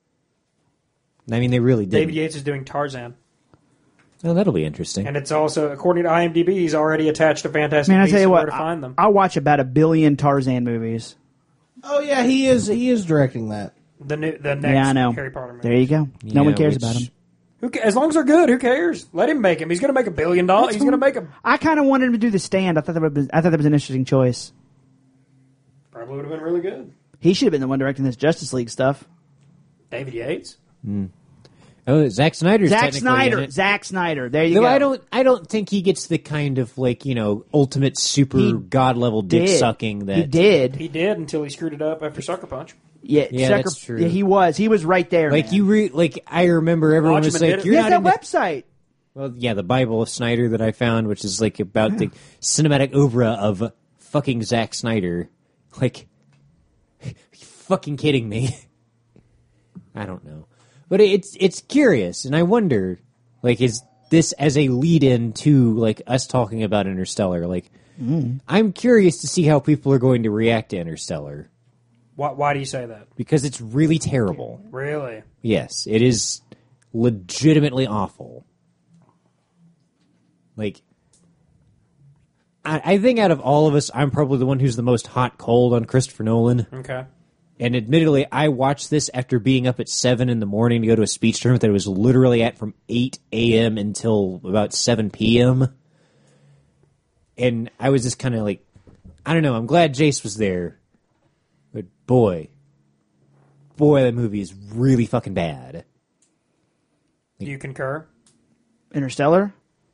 I mean, they really did. David Yates is doing Tarzan. Oh, that'll be interesting. And it's also, according to IMDb, he's already attached to Fantastic Man, I Beasts tell you and what, where to find them. I'll watch about 1 billion Tarzan movies. Oh yeah, he is directing that. The next Yeah, I know. Harry Potter movie. There you go. No Yeah, one cares which- about him. As long as they're good, who cares? Let him make him. He's going to make $1 billion. He's going to make him. I kind of wanted him to do The Stand. I thought that was an interesting choice. Probably would have been really good. He should have been the one directing this Justice League stuff. David Yates. Oh, Zack Snyder's Zack technically Snyder. in it. Zack Snyder. There you Though go. I don't think he gets the kind of like, you know, ultimate super god level dick Did. sucking that He did. He did until he screwed it up after Sucker Punch. Yeah, Yeah, that's true. Yeah, he was. He was right there. like man. like I remember everyone was Watchmen like, did it. you're He has not that into website. Well, yeah, the Bible of Snyder that I found, which is like about the cinematic oeuvre of fucking Zack Snyder. Like, are you fucking kidding me? I don't know, but it's curious, and I wonder, like, is this as a lead-in to like us talking about Interstellar? Like, I'm curious to see how people are going to react to Interstellar Why do you say that? because it's really terrible. Really? Yes, it is legitimately awful. Like, I think out of all of us, I'm probably the one who's the most hot cold on Christopher Nolan. Okay. And admittedly, I watched this after being up at 7 in the morning to go to a speech tournament that I was literally at from 8 a.m. until about 7 p.m. And I was just kind of like, I don't know, I'm glad Jace was there. But boy, that movie is really fucking bad. Do you concur? Interstellar.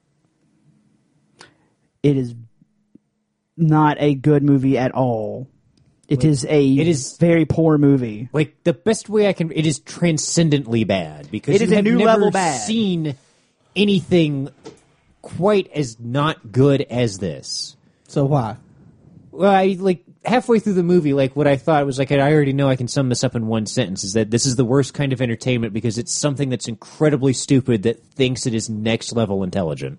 It is not a good movie at all. It is very poor movie. Like, the best way I can... It is transcendently bad. Because It is you a have new never level bad. seen anything quite as not good as this. So why? Well, I, like, halfway through the movie, like, what I thought was, like, I already know I can sum this up in one sentence, is that this is the worst kind of entertainment because it's something that's incredibly stupid that thinks it is next level intelligent.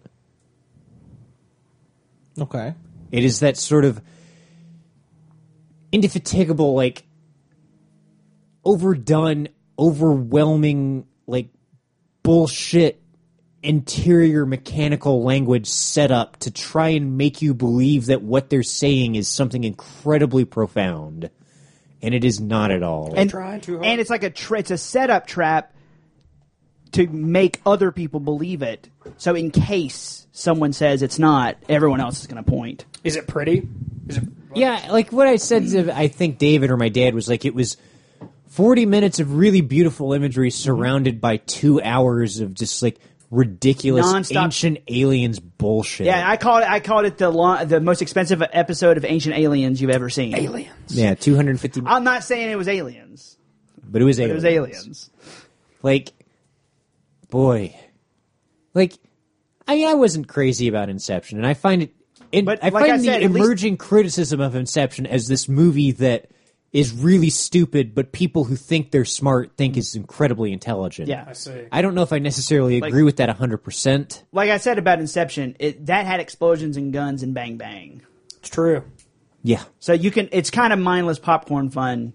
Okay. It is that sort of indefatigable, like, overdone, overwhelming, like, bullshit interior mechanical language set up to try and make you believe that what they're saying is something incredibly profound. And it is not at all. And, Trying too hard. and it's like it's a setup trap to make other people believe it. So in case someone says it's not, everyone else is going to point. Is it pretty? Yeah, like what I said to, I think David or my dad was like, it was 40 minutes of really beautiful imagery surrounded by 2 hours of just like ridiculous Non-stop. ancient aliens bullshit. Yeah, I called it the most expensive episode of Ancient Aliens you've ever seen. Aliens. Yeah, 250. I'm not saying it was aliens, But it was but aliens. it was aliens. Like, boy. Like, I wasn't crazy about Inception, and I find it. But I like I find said, the at least- emerging criticism of Inception as this movie that is really stupid, but people who think they're smart think is incredibly intelligent. Yeah. I see. I don't know if I necessarily agree with that 100%. Like I said about Inception, that had explosions and guns and bang bang. It's true. Yeah. So it's kind of mindless popcorn fun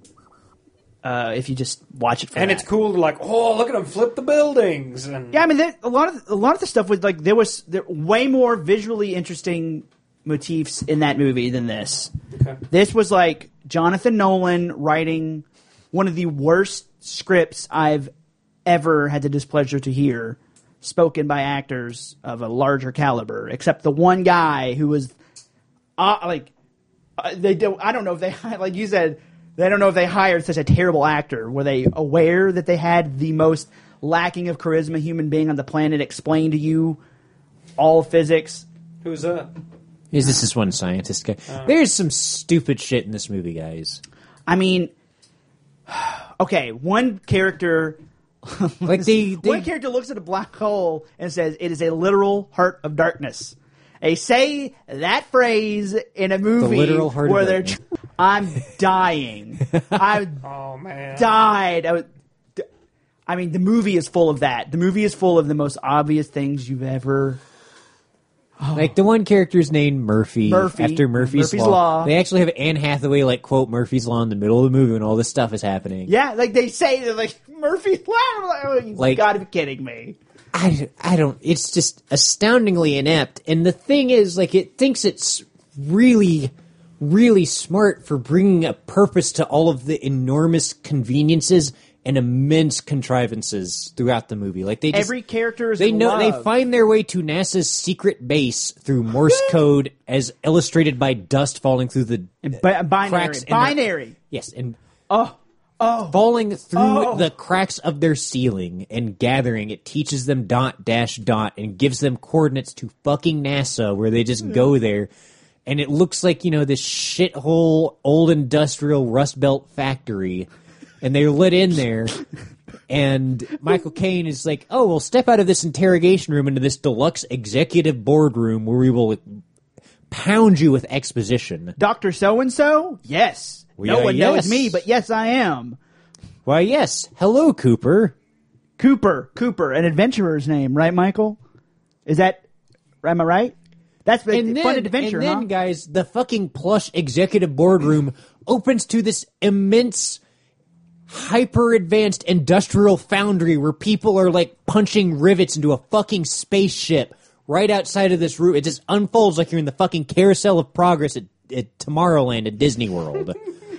if you just watch it for And that. it's cool to like, oh, look at them flip the buildings. And Yeah, I mean, a lot of the stuff was like there way more visually interesting motifs in that movie than this. Okay. This was like Jonathan Nolan writing one of the worst scripts I've ever had the displeasure to hear, spoken by actors of a larger caliber. Except the one guy who was I don't know if they like you said. They don't know if they hired such a terrible actor. Were they aware that they had the most lacking of charisma human being on the planet explain to you all physics? Who's that? Is this one scientist guy? There's some stupid shit in this movie, guys. I mean, okay, one character Like one character looks at a black hole and says it is a literal heart of darkness. They say that phrase in a movie literal heart of where they're darkness. I'm dying. I Oh, man. died. I mean, the movie is full of that. The movie is full of the most obvious things you've ever. Like the one character's named Murphy, Murphy. after Murphy's Murphy's Law. Law. They actually have Anne Hathaway like quote Murphy's Law in the middle of the movie when all this stuff is happening. Yeah, like they say, they're like Murphy's Law. I'm like, oh, you Like- gotta be kidding me. I don't. It's just astoundingly inept. And the thing is, like, it thinks it's really, really smart for bringing a purpose to all of the enormous conveniences and immense contrivances throughout the movie. Like they just, Every character is they know they loved. find their way to NASA's secret base through Morse code, as illustrated by dust falling through the Binary. cracks in their- Binary. yes, and Oh. falling through Oh. the cracks of their ceiling and gathering. It teaches them dot dash dot and gives them coordinates to fucking NASA where they just go there. And it looks like, this shithole old industrial Rust Belt factory. And they're let in there. And Michael Caine is like, oh, well, step out of this interrogation room into this deluxe executive boardroom where we will pound you with exposition. Dr. So-and-so? Yes. No Yeah, one yes. knows me, but yes, I am. Why, yes. Hello, Cooper. Cooper, an adventurer's name, right, Michael? Am I right? That's fun adventure, and then, huh? guys, the fucking plush executive boardroom opens to this immense, hyper-advanced industrial foundry where people are, like, punching rivets into a fucking spaceship right outside of this room. It just unfolds like you're in the fucking Carousel of Progress at Tomorrowland at Disney World.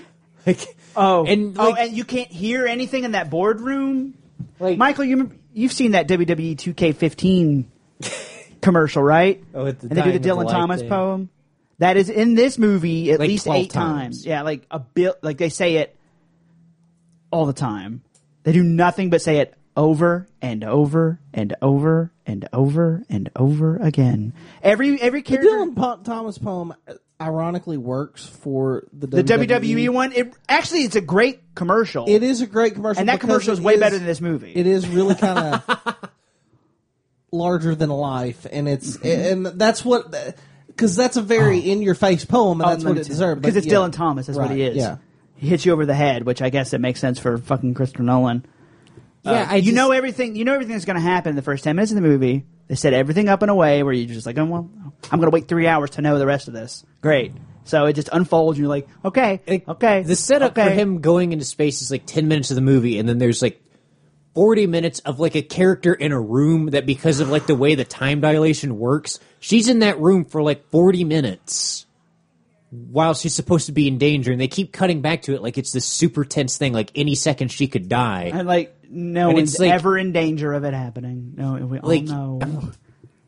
And you can't hear anything in that boardroom? Like- Michael, you've seen that WWE 2K15 commercial, right? Oh, at the and they do the Dying of Dylan Life Thomas thing. poem. That is in this movie at Like least 12 8 times. Yeah, like like they say it all the time. They do nothing but say it over and over and over and over and over again. Every The character. Dylan Thomas poem ironically works for the WWE one. It's a great commercial. It is a great commercial, and that because commercial is it way better than this movie. It is really kind of larger than life, and and that's what, because that's a very in your face poem, and that's what it deserves. Because it's yeah. Dylan Thomas. That's what he Right, is. yeah. He hits you over the head, which I guess it makes sense for fucking Christopher Nolan. Yeah, You know everything that's going to happen in the first 10 minutes of the movie. They set everything up in a way where you're just like, oh, well, I'm going to wait 3 hours to know the rest of this. Great. So it just unfolds, and you're like, okay. The setup okay. for him going into space is like 10 minutes of the movie, and then there's like 40 minutes of like a character in a room that, because of like the way the time dilation works, she's in that room for like 40 minutes while she's supposed to be in danger, and they keep cutting back to it like it's this super tense thing, like any second she could die. And no And one's it's like- ever in danger of it happening. No, we all Like- know.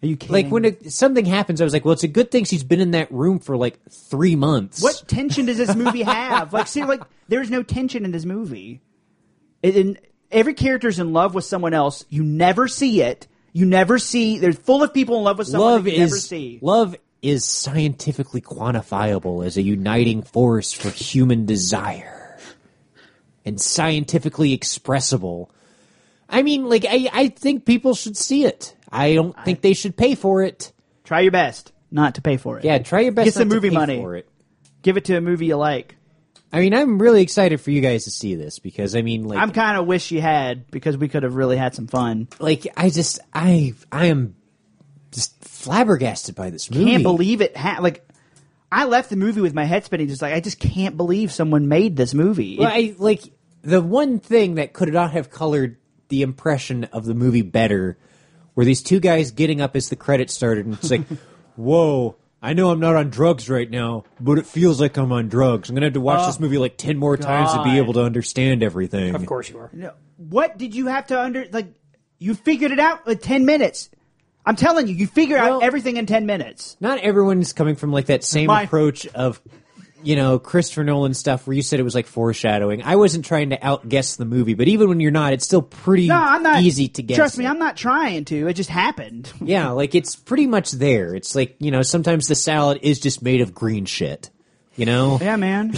Are you kidding? Like when something happens, I was like, well, it's a good thing she's been in that room for like 3 months. What tension does this movie have? Like, see, like there's no tension in this movie. Every character's in love with someone else. You never see it. You never see. There's full of people in love with someone that you never see. Love is scientifically quantifiable as a uniting force for human desire, and scientifically expressible. I mean, like I think people should see it. I don't think they should pay for it. Try your best not to pay for it. Yeah, try your best. Get some not to movie pay money for it. Give it to a movie you like. I mean, I'm really excited for you guys to see this because I mean, like, I'm kind of wish you had because we could have really had some fun. like I am just flabbergasted by this movie. Can't believe it. Like, I left the movie with my head spinning. Just like I just can't believe someone made this movie. Well, I like the one thing that could not have colored the impression of the movie better were these two guys getting up as the credits started, and it's like, whoa. I know I'm not on drugs right now, but it feels like I'm on drugs. I'm going to have to watch this movie like 10 more times to be able to understand everything. Of course you are. What did you have to like? You figured it out in 10 minutes. I'm telling you, you figure out everything in 10 minutes. Not everyone's coming from like that same approach of, Christopher Nolan stuff where you said it was like foreshadowing. I wasn't trying to outguess the movie, but even when you're not, it's still pretty easy to guess. Trust me, I'm not trying to. It just happened. Yeah, like it's pretty much there. It's like, sometimes the salad is just made of green shit. Yeah, man.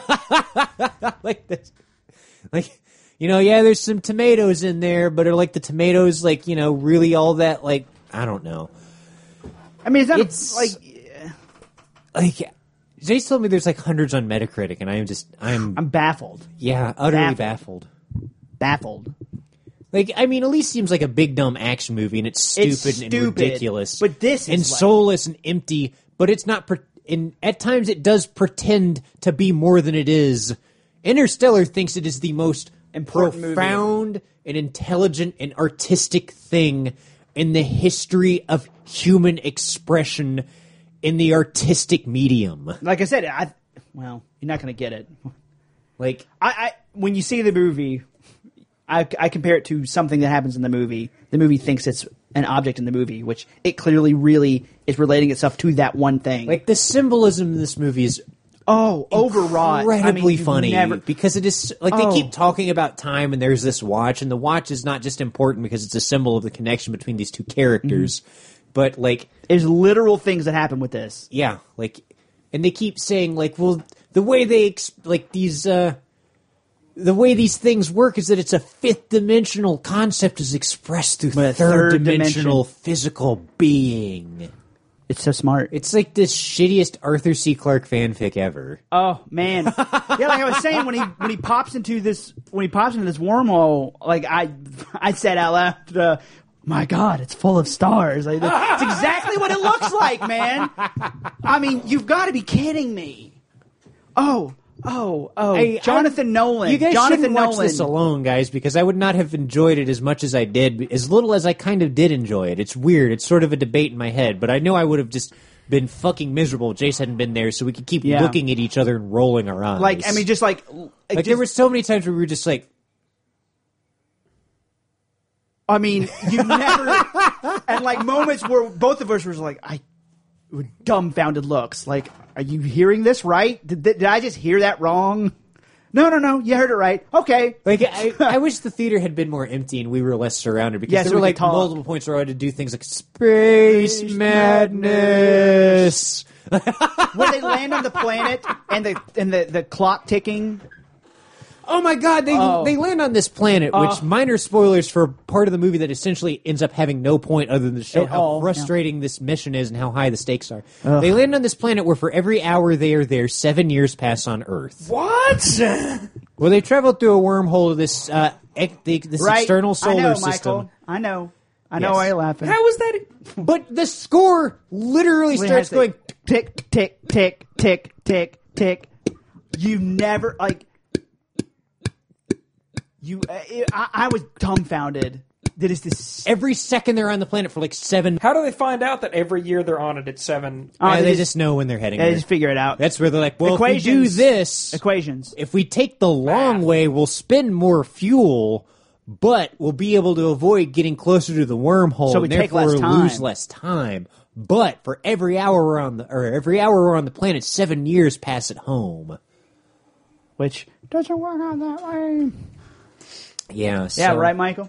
Like this. Like, there's some tomatoes in there, but are like the tomatoes like, really all that like, I don't know. I mean, it's like Jace told me there's like hundreds on Metacritic, and I'm baffled. Yeah, utterly baffled. Baffled. Like, I mean, Elise seems like a big dumb action movie, and it's stupid and ridiculous, but this and is soulless and empty. But it's not. And at times, it does pretend to be more than it is. Interstellar thinks it is the most profound and intelligent and artistic thing in the history of human expression in the artistic medium. Like I said, you're not going to get it. Like, when you see the movie, I compare it to something that happens in the movie. The movie thinks it's an object in the movie, which it clearly really is relating itself to that one thing. Like, the symbolism in this movie is overwrought. Incredibly funny because it is like they keep talking about time, and there's this watch, and the watch is not just important because it's a symbol of the connection between these two characters, but like there's literal things that happen with this. Yeah, like, and they keep saying like, well, the way they the way these things work is that it's a fifth dimensional concept is expressed through third dimensional physical being. It's so smart. It's like the shittiest Arthur C. Clarke fanfic ever. Oh man, yeah. Like I was saying, when he pops into this wormhole, like I said out loud, "My God, it's full of stars." Like, it's exactly what it looks like, man. I mean, you've got to be kidding me. Jonathan Nolan. You guys Jonathan shouldn't watch Nolan. this alone, guys, because I would not have enjoyed it as much as I did, as little as I kind of did enjoy it. It's weird. It's sort of a debate in my head, but I know I would have just been fucking miserable if Jace hadn't been there, so we could keep looking at each other and rolling our eyes. Like, I mean, just like there were so many times where we were just like, I mean, you never, and like moments where both of us were like, with dumbfounded looks. Like, are you hearing this right? Did I just hear that wrong? No, you heard it right. Okay. Like, I wish the theater had been more empty and we were less surrounded, because there were like multiple points where I had to do things like space madness. When they land on the planet and the clock ticking. Oh my God! They land on this planet, which minor spoilers for part of the movie that essentially ends up having no point other than to show how frustrating this mission is and how high the stakes are. They land on this planet where for every hour they are there, 7 years pass on Earth. What? Well, they travel through a wormhole to this external solar system. I know. Why you're laughing. How was that? But the score literally starts going tick, tick, tick, tick, tick, tick. You never like. I was dumbfounded. That is this every second they're on the planet for like 7. How do they find out that every year they're on it at 7? They just know when they're heading. They just figure it out. That's where they're like, well, if we do this, equations. If we take the long way, we'll spend more fuel, but we'll be able to avoid getting closer to the wormhole So we and take therefore less time. lose less time. But for every hour we're on the planet, 7 years pass at home. Which doesn't work out that way. Yeah. Yeah, so- right, Michael?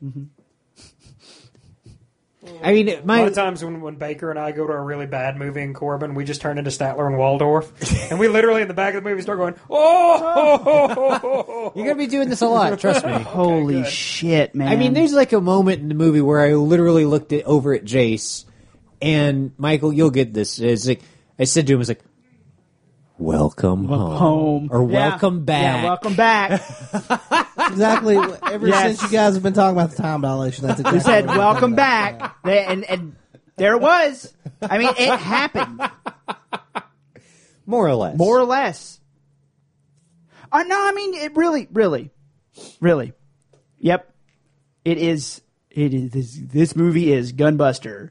I mean, A lot of times when Baker and I go to a really bad movie in Corbin, we just turn into Statler and Waldorf, and we literally in the back of the movie start going, "Oh!" you're gonna be doing this a lot. Trust me. Holy good. shit, man. I mean, there's like a moment in the movie where I literally looked over at Jace, and Michael, you'll get this. It's like I said to him, "It's like, welcome home, or Yeah. welcome back." Yeah, welcome back. Exactly. Ever Yes. since you guys have been talking about the time dilation, that's exactly We said, what I'm welcome talking about. back. And there it was. I mean, it happened. More or less. More or less. No, I mean, it really. Yep. It is. This movie is Gunbuster.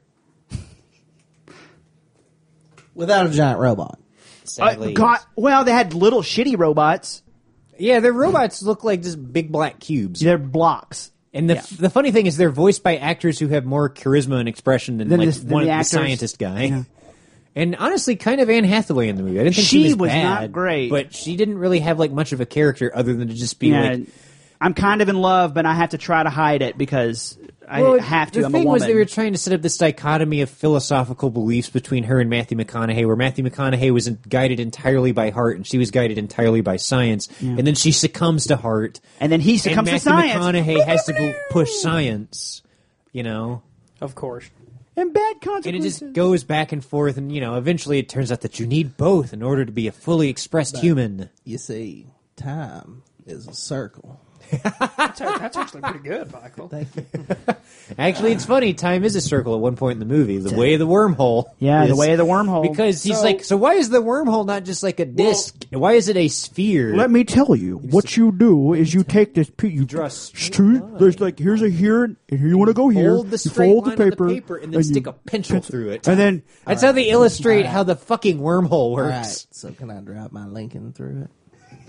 Without a giant robot. Sadly. Well, they had little shitty robots. Yeah, their robots look like just big black cubes. They're blocks. And the Yeah. the funny thing is, they're voiced by actors who have more charisma and expression than Than like this- than one the of the actors. scientist guy. Yeah. And honestly, kind of Anne Hathaway in the movie. I didn't think She she was bad, not great. but she didn't really have like much of a character other than to just be Yeah, like. I'm kind of in love, but I have to try to hide it because I Well, have to. The I'm a thing woman. was, they were trying to set up this dichotomy of philosophical beliefs between her and Matthew McConaughey, where Matthew McConaughey was guided entirely by heart, and she was guided entirely by science. And then she succumbs to heart, and then he and succumbs to Matthew science. McConaughey has to push science. You know. Of course. And bad And it consequences. just goes back and forth, and eventually it turns out that you need both in order to be a fully expressed human. You see, time is a circle. That's actually pretty good, Michael. Thank you. Actually, it's funny. Time is a circle at one point in the movie. The way of the wormhole. Yeah, the is- way of the wormhove. Because he's like, so why is the wormhole not just like a disc? Why is it a sphere? Let me tell you, what you do is you take this piece, you Draw a there's like, here's a here, and here you want to go here. Fold the you straight fold line the of paper, the paper and then you stick a pencil through it. And then, That's how they illustrate how the fucking wormhole All works. right, so can I drop my Lincoln through it?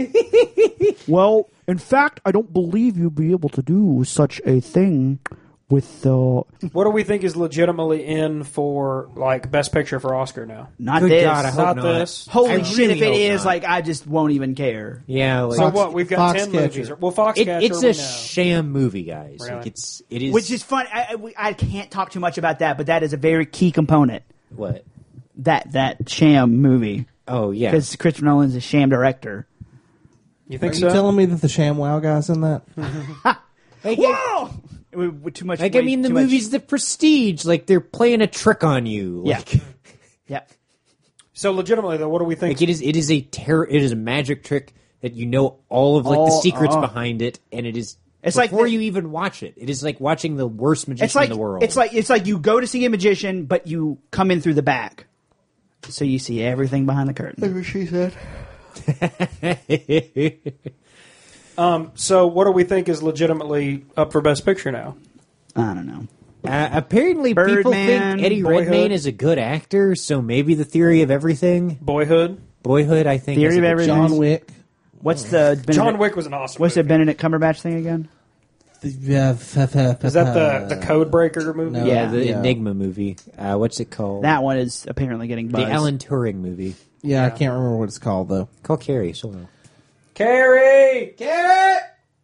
well, in fact, I don't believe you'd be able to do such a thing with What do we think is legitimately in for like Best Picture for Oscar now? not Good this. God, I hope Not not. this. Holy I shit! really If it hope is, not. like, I just won't even care. Yeah, like, So what? We've got 10 Foxcatcher. movies. Well, Foxcatcher. it's we a know. sham movie, guys. Really? Like it is. Which is fun. I can't talk too much about that, but that is a very key component. what? That sham movie, Oh yeah. because Christopher Nolan's a sham director. You Are think you so? telling me that the ShamWow guy's in that? Like, Whoa! Too much. Like, I mean, the too much- movie's The Prestige. Like, they're playing a trick on you. Yeah. Like, Yeah. So legitimately, though, what do we think? like it is a magic trick that you know all of like the All- secrets oh. behind it, and it is It's like before the- you even watch it. It is like watching the worst magician It's like in the world. it's like you go to see a magician, but you come in through the back, so you see everything behind the curtain. what she said. So what do we think is legitimately up for Best Picture now? I don't know. Apparently, people Birdman, think Eddie Boyhood. Redmayne is a good actor, so maybe The Theory of Everything, Boyhood. Boyhood. I think Theory has a of good Everything. chance. John Wick. What's the Benedict, John Wick was an awesome. What's the movie. Benedict Cumberbatch thing again? Is Is that the Code Breaker movie? No. Yeah, the Yeah. Enigma movie. What's it called? That one is apparently getting the buzz. Alan Turing movie. Yeah, I can't remember what it's called though. Called Carrie. So Carrie! Carrie!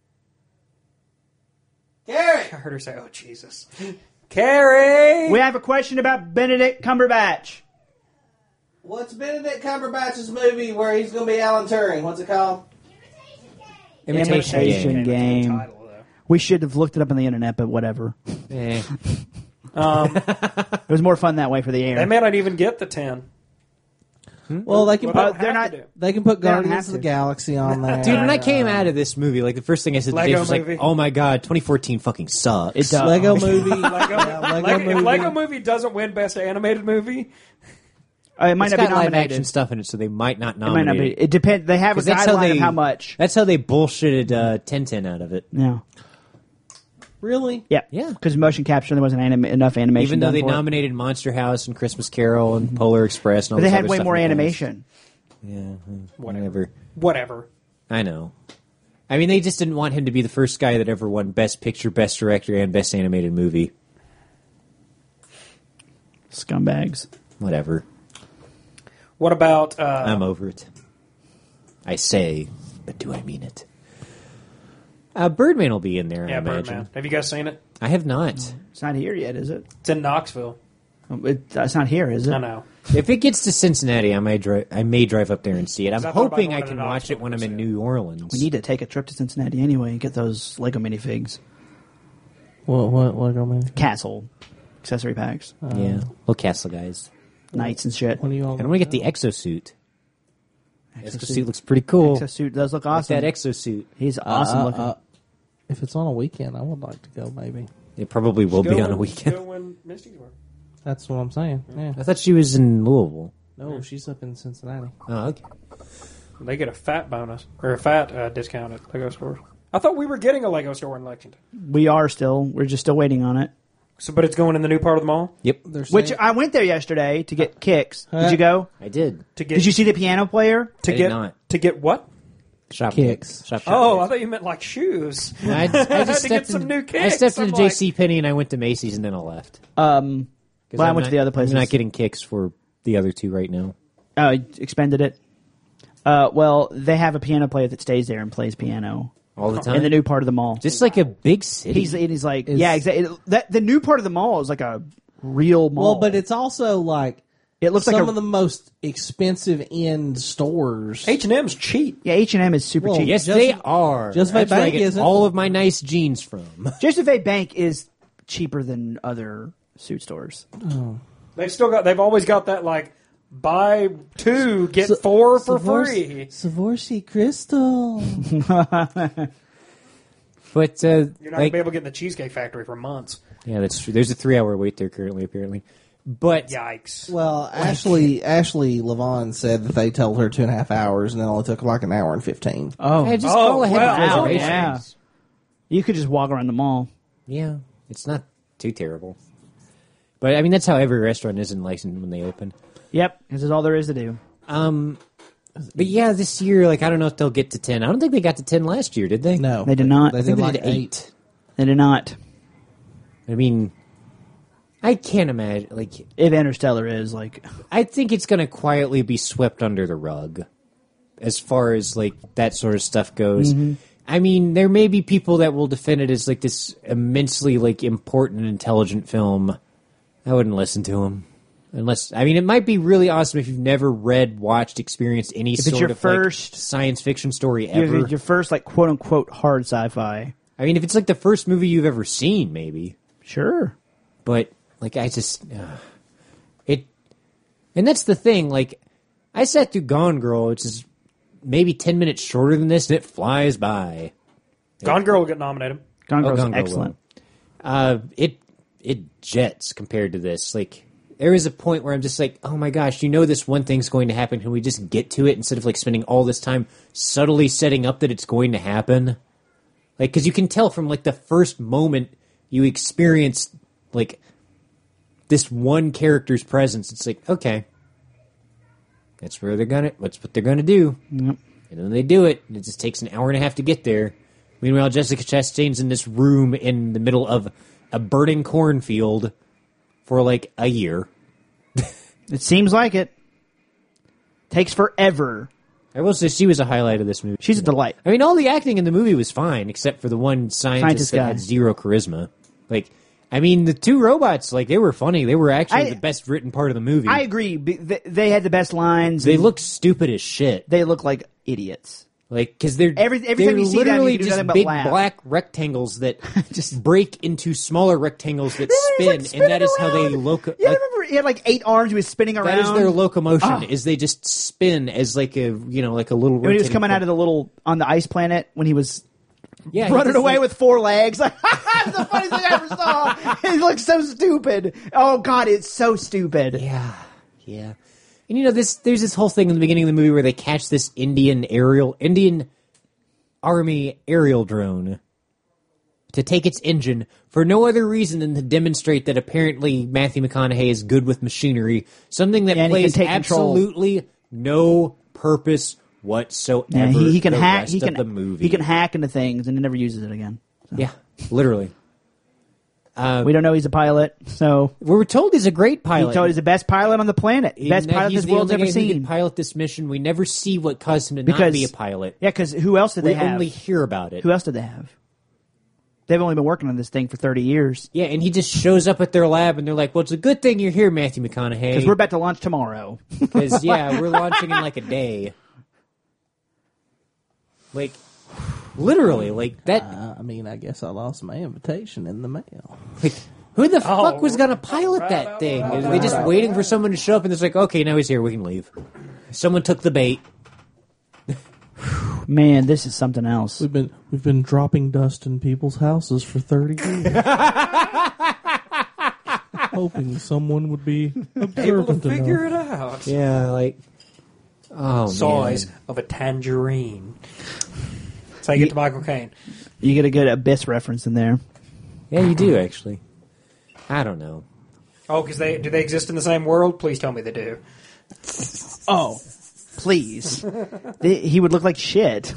Carrie! I heard her say, oh, Jesus. Carrie! We have a question about Benedict Cumberbatch. What's Benedict Cumberbatch's movie where he's going to be Alan Turing? What's it called? Imitation Game. Title, though. We should have looked it up on the internet, but whatever. Eh. It was more fun that way for the air. They may not even get the 10. Well, they can Well, put they don't they're have not- to do. they can put They don't Guardians have of the to. Galaxy on there. Dude, when I came out of this movie, like the first thing I said to Lego James was like, movie. "Oh my god, 2014 fucking sucks." It does. Lego movie. Lego, Lego If movie. Lego movie doesn't win Best Animated Movie, It might It's not be got live nominated. action stuff in it, so they might not It might nominate not be. it. It depends. They have a 'Cause that's how guideline they- of how much. That's how they bullshitted Tintin out of it. Yeah. Really? Yeah. Yeah. Because motion capture, there wasn't enough animation. Even though done they for it. nominated Monster House and Christmas Carol and Polar Express and all But they this had other way stuff more in the past. animation. Yeah, whatever. whatever. I know. I mean, they just didn't want him to be the first guy that ever won Best Picture, Best Director, and Best Animated Movie. Scumbags. Whatever. What about? I'm over it. I say, but do I mean it? Birdman will be in there, I imagine. Birdman. Have you guys seen it? I have not. It's not here yet, is it? It's in Knoxville. It's not here, is it? I know. If it gets to Cincinnati, I may drive up there and see it. I'm 'Cause I thought about hoping going I to can watch it Knoxville when I'm to in see it. New Orleans. We need to take a trip to Cincinnati anyway and get those Lego minifigs. What go man? Castle. Accessory packs. Yeah, little castle guys. Knights and shit. What do you all? And I want to get the exosuit. Exosuit looks pretty cool. Exosuit does look Like awesome. that exosuit. He's awesome looking. If it's on a weekend, I would like to go. Maybe It probably will be Go on a when- weekend. Go when Misty's work. that's what I'm saying. Yeah. I thought she was in Louisville. No, she's up in Cincinnati. Oh, okay. They get a fat bonus or a fat discount at Lego stores. I thought we were getting a Lego store in Lexington. We are still. We're just still waiting on it. So, but it's going in the new part of the mall Yep, They're Which saying- I went there yesterday to get kicks. Did you go? I did. to get. Did you see the piano player? to I did get not. to get what? Shop Kicks. Shop Oh, I thought you meant like shoes. I had just to get stepped some in- new I kicks. stepped I'm into like- J.C. Penney and I went to Macy's and then I left. 'Cause I went to the other places. I'm not getting kicks for the other two right now. Oh, expended it. Well, they have a piano player that stays there and plays piano All the time. in the new part of the mall. Just like a big city. He's like, yeah, exactly. The new part of the mall is like a real mall. Well, but it's also like it looks some like of the most expensive end stores. H&M's cheap. yeah. H&M is super Well, cheap. Yes, Just- they are. Just That's my where I bank get isn't. all of my nice jeans from. Joseph A. Bank is cheaper than other suit stores. They've always got that like buy two get four for free. Swarovski crystal. But You're not gonna like, be able to get in the Cheesecake Factory for months. yeah, that's true. There's a 3-hour wait there currently, apparently. But Yikes! Well, Ashley Levon said that they told her 2.5 hours, and it only took like an hour and 15. Oh, I just call ahead well, with wow, reservations. yeah. You could just walk around the mall. Yeah, it's not too terrible. But I mean, that's how every restaurant is in Lexington when they open. Yep, this is all there is to do. But yeah, this year, like, I don't know if they'll get to 10. I don't think they got to 10 last year, did they? No, They did not. They I did think they like did 8. They did not. I mean, I can't imagine. Like, If Interstellar is like, I think it's going to quietly be swept under the rug as far as like that sort of stuff goes. Mm-hmm. I mean, there may be people that will defend it as like this immensely like important and intelligent film. I wouldn't listen to them. Unless, I mean, it might be really awesome if you've never read, watched, experienced any it's sort your of first- like, science fiction story ever. your first like quote unquote hard sci-fi. I mean, if it's like the first movie you've ever seen, maybe. Sure. But like, I just it, and that's the thing. Like, I sat through Gone Girl, which is maybe 10 minutes shorter than this, and it flies by. Gone Girl will get nominated. Gone Girl's Gone Girl excellent. It jets compared to this. Like, there is a point where I'm just like, oh my gosh, you know this one thing's going to happen. Can we just get to it instead of like spending all this time subtly setting up that it's going to happen? Like, because you can tell from like the first moment you experience like this one character's presence. It's like, okay, that's what they're gonna do. Yep. And then they do it, and it just takes an hour and a half to get there. Meanwhile, Jessica Chastain's in this room in the middle of a burning cornfield for like a year. It seems like it. Takes forever. I will say she was a highlight of this movie. She's a delight. I mean, all the acting in the movie was fine, except for the one scientist that guy. had zero charisma. Like, I mean, the two robots, like, they were funny. They were actually the best written part of the movie. I agree. They had the best lines. They and looked stupid as shit. They look like idiots. Like, because they're Every they're time you see them, you literally can do just nothing but big laugh. black rectangles that Just- break into smaller rectangles that spin, Like and spinning that is how they around. loco. Yeah, I like, remember he had like 8 arms. He was spinning around. that is their locomotion. Ah. Is they just spin as like a like a little. when he was coming out of the little on the ice planet when he was running away with 4 legs. Like, that's the funniest thing I ever saw. He looks so stupid. Oh God, it's so stupid. Yeah. And you know, there's this whole thing in the beginning of the movie where they catch this Indian Army aerial drone to take its engine for no other reason than to demonstrate that apparently Matthew McConaughey is good with machinery, something that Yeah, and he can plays take control. absolutely no purpose whatsoever. Yeah, he can the hack. rest He of can the movie. He can hack into things and he never uses it again. Yeah, literally. We don't know he's a pilot, so We were told he's a great pilot. he told he's the best pilot on the planet, best pilot He's this the world's only ever guy who can seen. pilot this mission. We never see what caused him to not Because- be a pilot. Yeah, because who else did We they have? only hear about it. Who else did they have? They've only been working on this thing for 30 years. Yeah, and he just shows up at their lab, and they're like, "Well, it's a good thing you're here, Matthew Because McConaughey." we're about to launch tomorrow. Because yeah, we're launching in like a day. Like, literally, like that. I mean, I guess I lost my invitation in the mail. Like, who the fuck was gonna pilot that thing? Are they just waiting for someone to show up, and it's like, okay, now he's here, we can leave. Someone took the bait. Man, this is something else. We've been dropping dust in people's houses for 30 years. Hoping someone would be Able to observant figure enough. it out. Yeah, like, oh Size man. of a tangerine. That's how you get to Michael Caine. You get a good Abyss reference in there. Yeah, you do actually. I don't know. Oh, because do they exist in the same world? Please tell me they do. Oh, please. He would look like shit.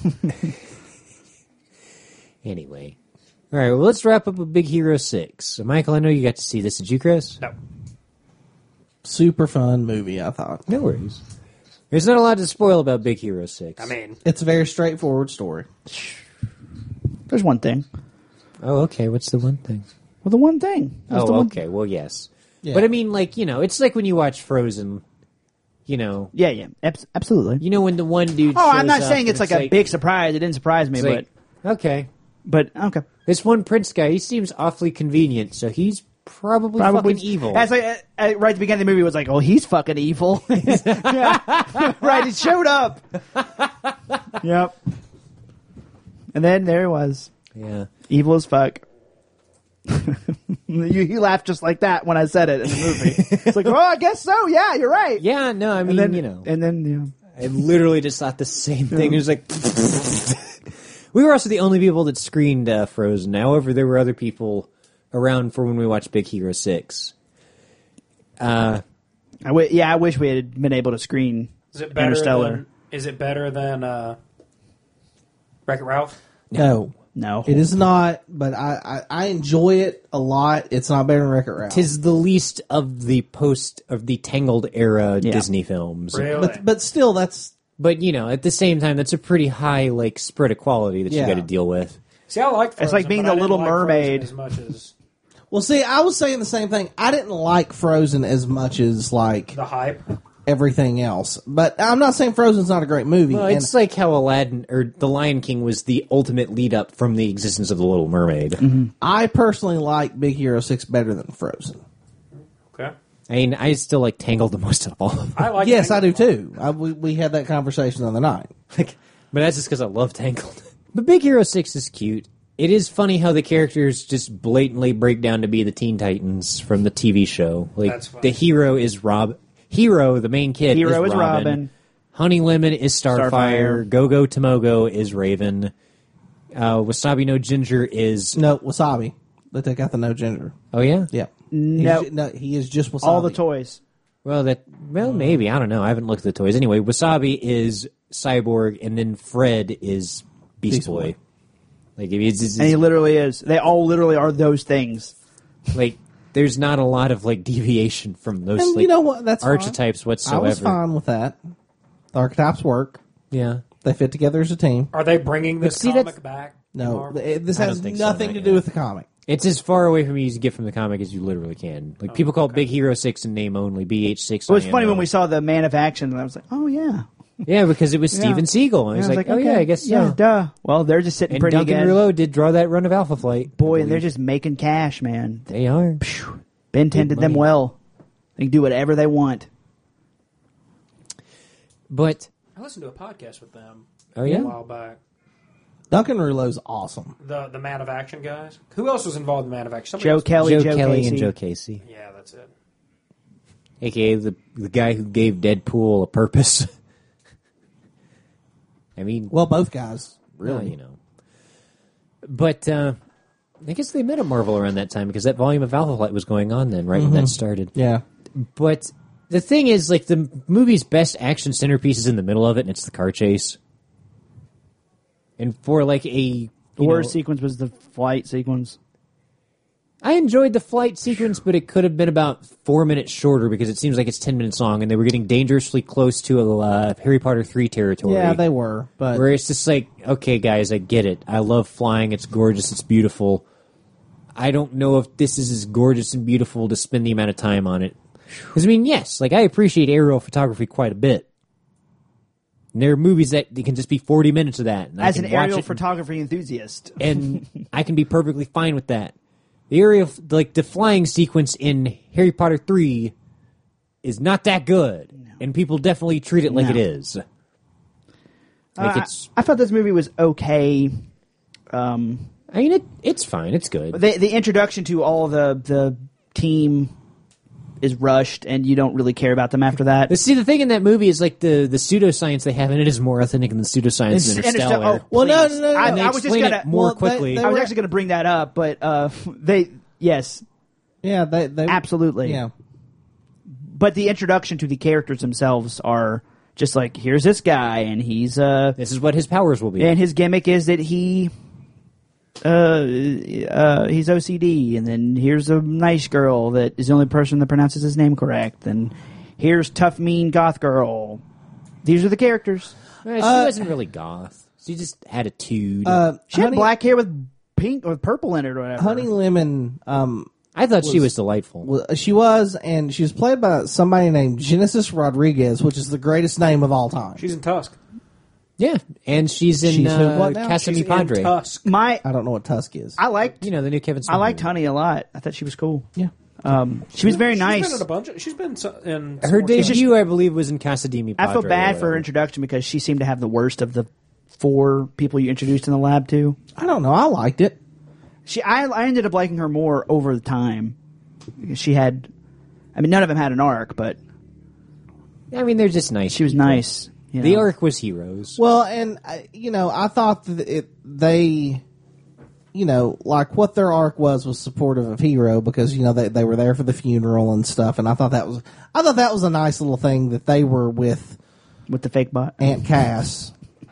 Anyway, all right. Well, let's wrap up with Big Hero 6. So, Michael, I know you got to see this. Did you, Chris? No. Super fun movie, I thought. No worries. There's not a lot to spoil about Big Hero 6. I mean, It's a very straightforward story. There's one thing. Oh, okay. What's the one thing? Well, the one thing. That's the Oh, one- okay. Well, yes. Yeah. But I mean, like, it's like when you watch Frozen, Yeah. Absolutely. when the one dude Oh, I'm shows not up saying and it's like a big surprise. It didn't surprise me, it's like, okay. but okay. This one Prince guy, he seems awfully convenient, so he's probably fucking evil. As right at the beginning of the movie, it was like, oh, he's fucking evil. Yeah. Right, he showed up. Yep. And then there he was, Yeah. evil as fuck. you laughed just like that when I said it in the movie. It's like, oh, I guess so. Yeah, you're right. Yeah, no, I mean, And then I literally just thought the same thing. It was like, we were also the only people that screened Frozen. However, there were other people around for when we watched Big Hero 6. I wish we had been able to screen is it better Interstellar. than Wreck-It Ralph? No. No, It is not, but I enjoy it a lot. It's not better than Wreck-It Ralph. Tis the least of the Tangled era Disney films. Really? But still, that's... But, at the same time, that's a pretty high, spread of quality that you Yeah. got to deal with. See, I like Frozen, It's like being but the I didn't Little like Frozen Mermaid. as much as Well, see, I was saying the same thing. I didn't like Frozen as much as, the hype. everything else. But I'm not saying Frozen's not a great movie. Well, and it's like how Aladdin or The Lion King was the ultimate lead up from the existence of The Little Mermaid. I personally like Big Hero 6 better than Frozen. Okay. I mean, I still like Tangled the most of all. I like Yes, I Tangled. do too. We had that conversation the other night. But that's just because I love Tangled. But Big Hero 6 is cute. It is funny how the characters just blatantly break down to be the Teen Titans from the TV show. That's funny. The hero is Hero, the main kid, Hero is is Robin. Honey Lemon is Starfire. Starfire. Go-Go Tomogo is Raven. Wasabi no Ginger is... No, Wasabi. They take out the no ginger. Oh, yeah? Yeah. No. He is just Wasabi. all the toys. Well, maybe. I don't know. I haven't looked at the toys. Anyway, Wasabi is Cyborg, and then Fred is Beast Beast Boy. Boy. Like, it's And he literally is. They all literally are those things. like, there's not a lot of, deviation from those, And you know what? That's fine. archetypes whatsoever. I was fine with that. The archetypes work. Yeah. They fit together as a team. Are they bringing this see, comic that's- back? No, Marvel? this I has don't think so, nothing not to yet. do with the comic. It's as far away from you as you get from the comic as you literally can. Like, people call it Big Hero 6 in name only, BH6. It was funny when we saw the Man of Action, and I was like, oh, yeah. Yeah, because it was Yeah. Steven Seagal. And I was like, oh, okay, yeah, I guess so. Yeah, duh. Well, they're just sitting And pretty Duncan again. Rouleau did draw that run of Alpha Flight. Boy, I and they're believe. just making cash, man. They are. Ben tended them money. well. They can do whatever they want. But, I listened to a podcast with them oh, yeah? a while back. Duncan Rouleau's awesome. The Man of Action guys. Who else was involved in Man of Action? Somebody Joe else- Kelly, Joe Joe Kelly Casey. and Joe Casey. Yeah, that's it. AKA the guy who gave Deadpool a purpose. I mean, Well, both guys, well, really. But I guess they met at Marvel around that time because that volume of Alpha Flight was going on then, right when that started. Yeah. But The thing is, like, the movie's best action centerpiece is in the middle of it, and it's the car chase. And for, like, The worst sequence was the flight sequence. I enjoyed the flight sequence, but it could have been about 4 minutes shorter because it seems like it's 10 minutes long, and they were getting dangerously close to Harry Potter 3 territory. Yeah, they were. But where it's just like, okay, guys, I get it. I love flying. It's gorgeous. It's beautiful. I don't know if this is as gorgeous and beautiful to spend the amount of time on it. Because, I mean, yes, like, I appreciate aerial photography quite a bit. And there are movies that they can just be 40 minutes of that. And As I an can watch aerial it photography enthusiast. and I can be perfectly fine with that. The aerial, like, the flying sequence in Harry Potter 3 is not that good. No. And people definitely treat it like it is. Like I thought this movie was okay. I mean, it's fine. It's good. The introduction to all the team is rushed, and you don't really care about them after that. But see, the thing in that movie is, like, the pseudoscience they have in it is more authentic than the pseudoscience in Interstellar. Well, no. And they I was just explain gonna it more quickly. I was actually going to bring that up, but yes, yeah, they absolutely, yeah. But the introduction to the characters themselves are just like, here's this guy, and he's this is what his powers will be, and his gimmick is that he's OCD, and then here's a nice girl that is the only person that pronounces his name correct, and here's tough, mean goth girl. These are the characters. She wasn't really goth. She just attitude. She had black hair with pink or purple in it or whatever. Honey Lemon. I thought she was delightful. She was, and she was played by somebody named Genesis Rodriguez, which is the greatest name of all time. She's in Tusk. Yeah, and she's in what now? Casa Mi She's Padre. in Tusk. I don't know what Tusk is. I liked You know, the new Kevin Smith I liked movie. Honey a lot. I thought she was cool. Yeah. She was very nice. She's been in a bunch. She's been in Her more debut, I believe, was in Casa di Mi Padre. I feel bad for her introduction because she seemed to have the worst of the 4 people you introduced in the lab to. I don't know. I liked it. I ended up liking her more over the time. She had, I mean, none of them had an arc, but I mean, they're just nice. she was people. nice. You The know. arc was heroes. Well, and I thought that they, like what their arc was supportive of Hero because they were there for the funeral and stuff, and I thought that was a nice little thing that they were with with the fake bot. Aunt Cass.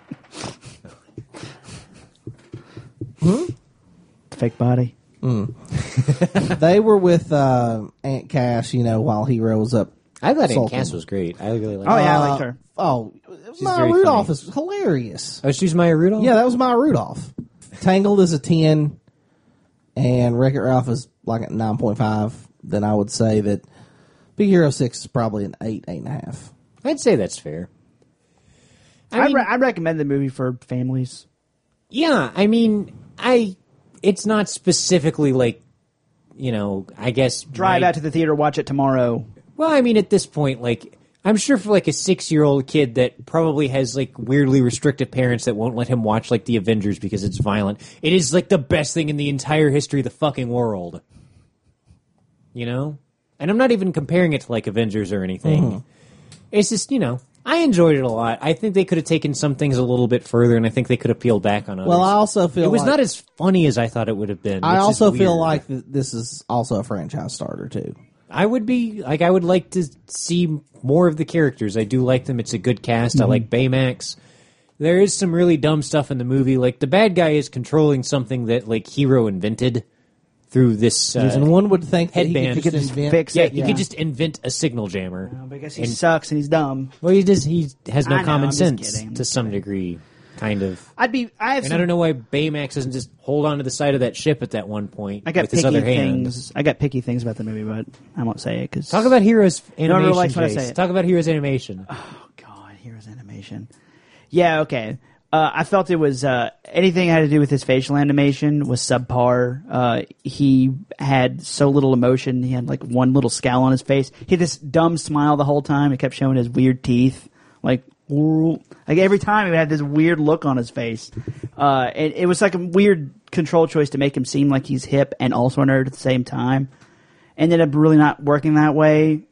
The fake body. They were with Aunt Cass, while Hero was up. I thought Aunt sulking. Cass was great. I really liked Oh her. yeah, I liked her. Oh, Maya very Rudolph funny. is hilarious. Oh, she's Maya Rudolph? Yeah, that was Maya Rudolph. Tangled is a 10, and Wreck-It Ralph is like a 9.5. Then I would say that Big Hero 6 is probably an 8, 8.5. I'd say that's fair. I recommend the movie for families. Yeah, I mean, it's not specifically like, I guess... Drive out to the theater, watch it tomorrow. Well, I mean, at this point, like, I'm sure for like a 6-year-old kid that probably has like weirdly restrictive parents that won't let him watch like the Avengers because it's violent, it is like the best thing in the entire history of the fucking world. And I'm not even comparing it to like Avengers or anything. Mm-hmm. It's just, I enjoyed it a lot. I think they could have taken some things a little bit further, and I think they could have peeled back on others. Well, I also feel it was like, not as funny as I thought it would have been. I which is also feel weird. like this is also a franchise starter too. I would like to see more of the characters. I do like them. It's a good cast. I like Baymax. There is some really dumb stuff in the movie. Like, the bad guy is controlling something that, like, Hero invented through this And one would think that headband. he could just invent. fix yeah, it. he could just invent a signal jammer. But I guess he sucks and he's dumb. Well, he has no I know, common I'm just sense kidding, I'm to just some degree, kind of. I have And some, I don't know why Baymax doesn't just hold on to the side of that ship at that one point I got with his picky other hand. things. I got picky things about the movie, but I won't say it because Talk about Hero's animation. really likes when I say Jace. it. Talk about Hero's animation. Oh God, here's animation. Yeah, okay. I felt it was anything that had to do with his facial animation was subpar. He had so little emotion. He had like one little scowl on his face. He had this dumb smile the whole time. He kept showing his weird teeth. Like every time he had this weird look on his face. And it was like a weird control choice to make him seem like he's hip and also a nerd at the same time. Ended up really not working that way.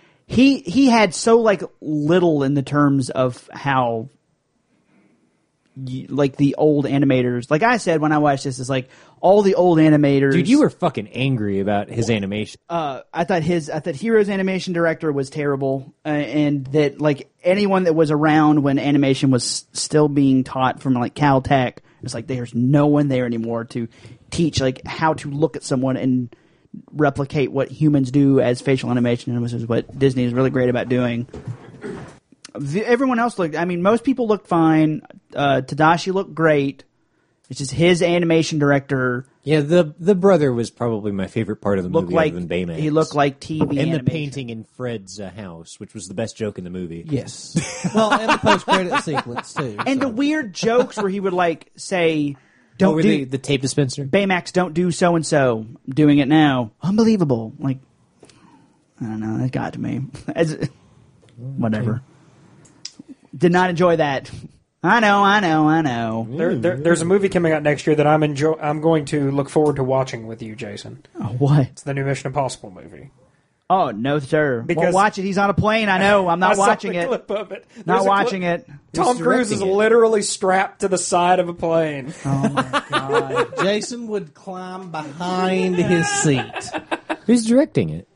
He had so like little in the terms of how like the old animators. Like I said when I watched this, it's like all the old animators. Dude, you were fucking angry about his animation. I thought Hero's animation director was terrible, and that like anyone that was around when animation was still being taught from like Caltech, it's like there's no one there anymore to teach like how to look at someone and replicate what humans do as facial animation, and which is what Disney is really great about doing. Everyone else looked. I mean, most people looked fine. Tadashi looked great. It's just his animation director. Yeah, the brother was probably my favorite part of the looked movie, like other than Baymax. he looked like TV and animation. the painting in Fred's house, which was the best joke in the movie. Yes. Well, and the post-credit sequence, too. And the weird jokes where he would like say, "Don't Over do the tape dispenser. Baymax, don't do so and so." Doing it now, unbelievable. Like, I don't know, it got to me. Whatever. Did not enjoy that. I know. There's a movie coming out next year that I'm going to look forward to watching with you, Jason. Oh, what? It's the new Mission Impossible movie. Oh no, sir! Because- Won't watch it. He's on a plane. I know. I'm not I saw watching the it. clip of it. Not There's a watching clip. it. Tom Cruise is directing it? literally strapped to the side of a plane. Oh my god! Jason would climb behind his seat. Who's directing it?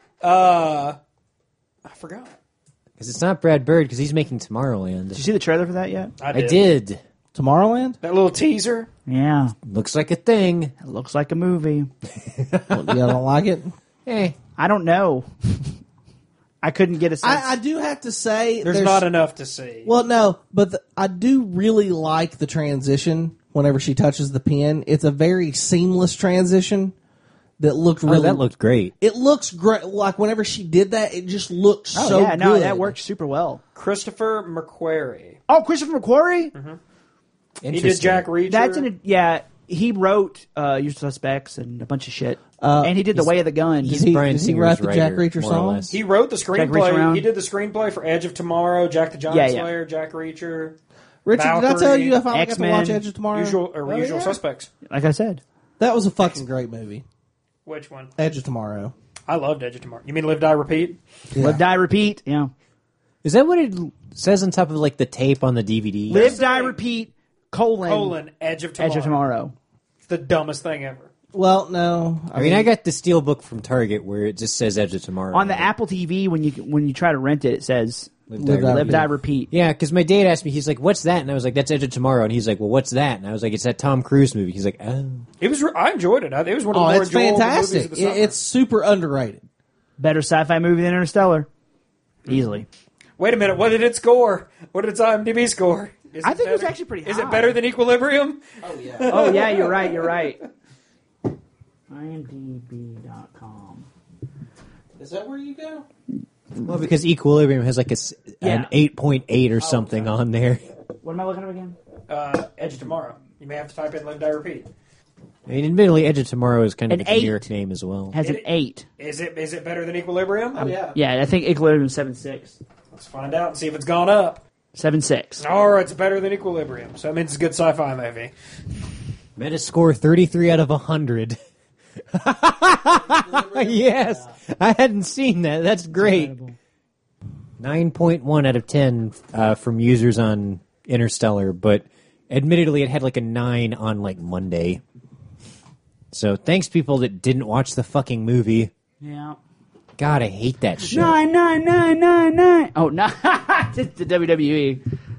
I forgot. Because it's not Brad Bird, because he's making Tomorrowland. Did you see the trailer for that yet? I did. Tomorrowland? That little teaser. Yeah, Looks like a thing. it looks like a movie. What, you don't like it? Hey, I don't know. I couldn't get a sense. I do have to say... There's not enough to see. Well, no, but I do really like the transition whenever she touches the pen. It's a very seamless transition that looked really... that looked great. It looks great. Like, whenever she did that, it just looked so yeah, no, good. that worked super well. Christopher McQuarrie. Oh, Christopher McQuarrie. He did Jack Reacher. That's he wrote Usual Suspects and a bunch of shit, and he did The Way of the Gun. he's Did Bryan he Singer's write the Jack writer, Reacher more or song? less. He wrote the Jack Reacher screenplay. around? He did the screenplay for Edge of Tomorrow, Jack the Giant Yeah, yeah. Slayer, Jack Reacher. Richard, did I Valkyrie, tell you I finally got to X-Men, watch Edge of Tomorrow? Usual yeah. Suspects. Like I said, That was a fucking great movie. Which one? Edge of Tomorrow. I loved Edge of Tomorrow. You mean Live, Die, Repeat? Live, Die, Repeat. Yeah, Is that what it says on top of like the tape on the DVD? Live, Die, Repeat. Colon. Edge of Tomorrow. Edge of Tomorrow. It's the dumbest thing ever. Well, no. I mean, I got the steel book from Target where it just says Edge of Tomorrow. On the Apple TV, when you try to rent it, it says Live, Die, Live, Repeat. Die, Repeat. Yeah, because my dad asked me, he's like, "What's that?" And I was like, "That's Edge of Tomorrow." And he's like, "Well, what's that?" And I was like, "It's that Tom Cruise movie." He's like, "Oh." It was. I enjoyed it. It was one of the Oh, more it's enjoyable fantastic. movies of the summer. It's super underrated. Better sci-fi movie than Interstellar. Easily. Wait a minute. What did it score? What did its IMDb score? Is I think it was better? actually pretty Is high. it better than Equilibrium? Oh yeah, you're right. IMDb.com. Is that where you go? Well, because Equilibrium has like an Yeah. 8.8 or something on there. What am I looking at again? Edge of Tomorrow. You may have to type in Live, Die, Repeat. I mean, admittedly, Edge of Tomorrow is kind of An a generic 8. name as well. Has an 8. Is it better than Equilibrium? Yeah. Yeah, I think Equilibrium 7.6. Let's find out and see if it's gone up. 7.6. Or it's better than Equilibrium. So that means it's a good sci-fi movie. Metascore 33 out of 100. Yes, I hadn't seen that. That's great. 9.1 out of 10 from users on Interstellar, but admittedly, it had like a 9 on like Monday. So thanks, people that didn't watch the fucking movie. Yeah. God, I hate that shit. 99999. Oh, no. It's the WWE.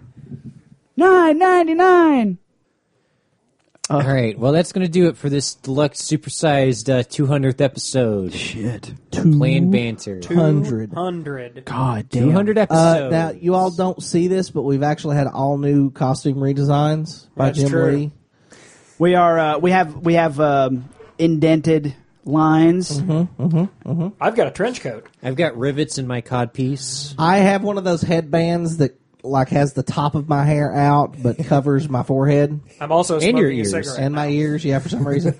999. All right, well, that's going to do it for this deluxe supersized 200th episode. Shit. Playing banter. 200. God damn. 200 episodes. Now, you all don't see this, but we've actually had all new costume redesigns by That's Jim true. Lee. We are. We have indented lines. I've got a trench coat. I've got rivets in my codpiece. I have one of those headbands that like has the top of my hair out but covers my forehead I'm also And smoking your a ears. cigarette. and my ears. Yeah, for some reason.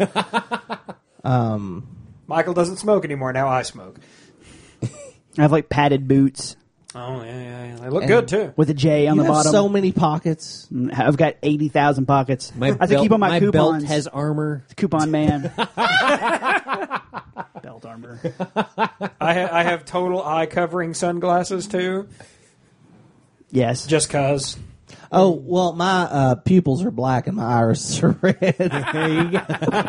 Michael doesn't smoke anymore. Now I smoke. I have like padded boots Oh, yeah. They look good, too. with a J on You the have bottom. so many pockets. I've got 80,000 pockets. My I have to belt, keep on my belt coupons. has armor. Coupon man. Belt armor. I have total eye-covering sunglasses, too. Yes. Just because. Oh, well, my pupils are black and my irises are red. There you go.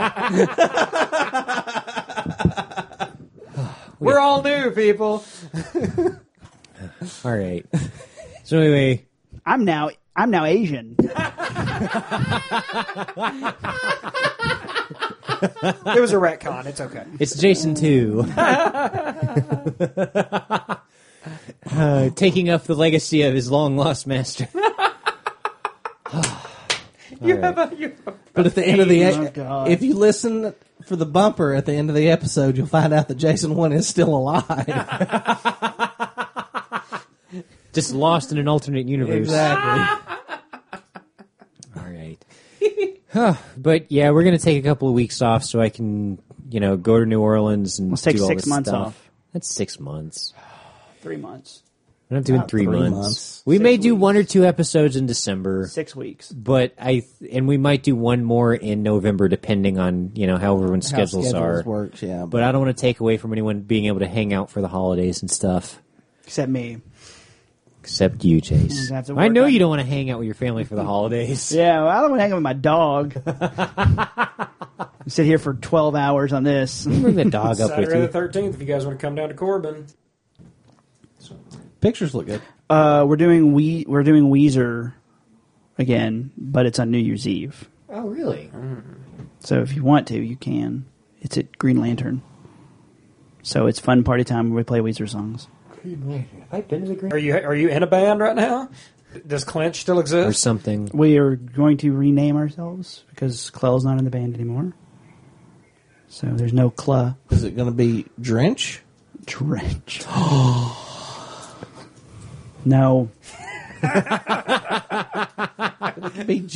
We're all new, people. All right. So anyway, I'm now Asian. It was a retcon. It's okay. it's Jason 2. Taking up the legacy of his long lost master. But at the end of Oh, God. if you listen for the bumper at the end of the episode, you'll find out that Jason 1 is still alive. Just lost in an alternate universe. Exactly. All right. But yeah, we're gonna take a couple of weeks off so I can, go to New Orleans and Let's take do all 6 this months stuff. off. That's 6 months. 3 months. We're not doing About 3 3 months. months. We 6 may do weeks. 1 or 2 episodes in December, 6 weeks. but we might do 1 more in November, depending on how everyone's How schedules are. works, yeah. But I don't want to take away from anyone being able to hang out for the holidays and stuff. Except me. Except you, Chase. I have to I work know on- you don't want to hang out with your family for the holidays. Yeah, well, I don't want to hang out with my dog. Sit here for 12 hours on this. Bring the dog up with Saturday you. the 13th, if you guys want to come down to Corbin. Pictures look good. We're doing Weezer again, but it's on New Year's Eve. Oh, really? So if you want to, you can. It's at Green Lantern. So it's fun party time where we play Weezer songs. I've been to the Green Are you in a band right now? Does Clinch still or exist? something. We are going to rename ourselves because Clell's not in the band anymore. So there's no Cla. Is it going to be Drench? Drench. No. It'd be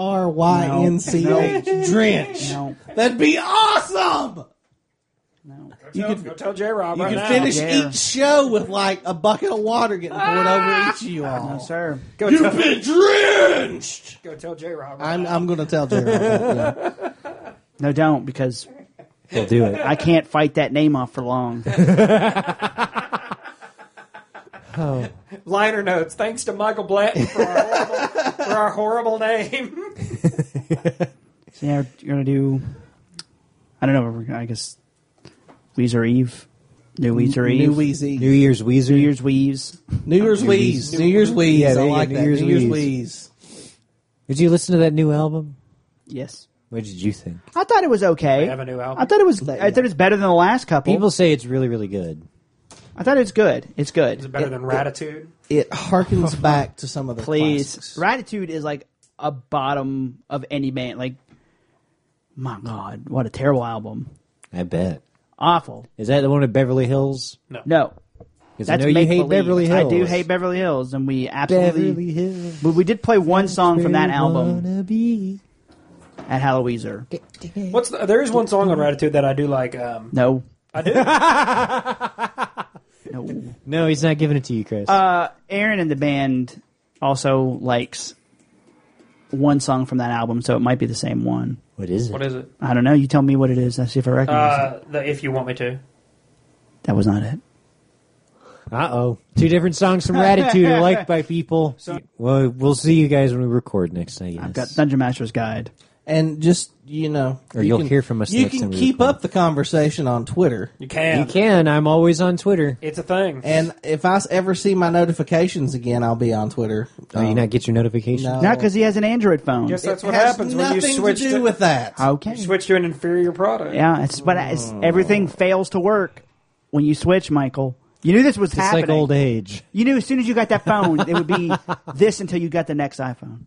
JRYNCH. Drench. No. That'd be awesome! No. Go tell J-Rob You right can now. finish dare. each show with like a bucket of water getting poured over each of you all. No, sir. Go You've tell, been drenched! go tell J-Rob right now. I'm going to tell Jerry. Yeah. No, don't, because We'll do it. I can't fight that name off for long. Liner notes. Thanks to Michael Blanton for our horrible name. So yeah, you're going to do, I don't know, I guess Weezer Eve. New Weezer Eve. New Wheezy. New Year's Weezer. New Year's Weaves. New Year's Wheeze. New Year's Wheeze. Yeah, I there you go, like New that. Year's New Year's Wheeze. Wheeze. Did you listen to that new album? Yes. What did you think? I thought it was okay. They have a new album? I thought it was better than the last couple. People say it's really, really good. I thought it's good. It's good. Is it better than Ratitude? It harkens back to some of the Please. classics. Ratitude is like a bottom of any band. Like, my God, what a terrible album. I bet. Awful. Is that the one with Beverly Hills? No. Because I That's know you hate make-believe. Beverly Hills. I do hate Beverly Hills, and we absolutely. Beverly Hills. But we did play one song from that album Wanna be. at Halloween. There is one song on Ratitude that I do like. No. I do. No. No, he's not giving it to you, Chris. Aaron in the band also likes one song from that album, so it might be the same one. what is it? What is it? I don't know. You tell me what it is. I see if I recognize it. If you want me to. That was not it. Uh-oh. 2 different songs from Ratitude are liked by people. Well, we'll see you guys when we record next, I guess. I've got Dungeon Master's Guide. And just, Or you'll hear from us You next can time we keep record. up the conversation on Twitter. You can. You can. I'm always on Twitter. It's a thing. And if I ever see my notifications again, I'll be on Twitter. Oh, you not get your notifications? No. Not because he has an Android phone. Guess that's It what has happens when you nothing switch to do with that. Okay. you switch to an inferior product. Yeah, everything fails to work when you switch, Michael. You knew this was It's happening. like old age. You knew as soon as you got that phone, it would be this until you got the next iPhone.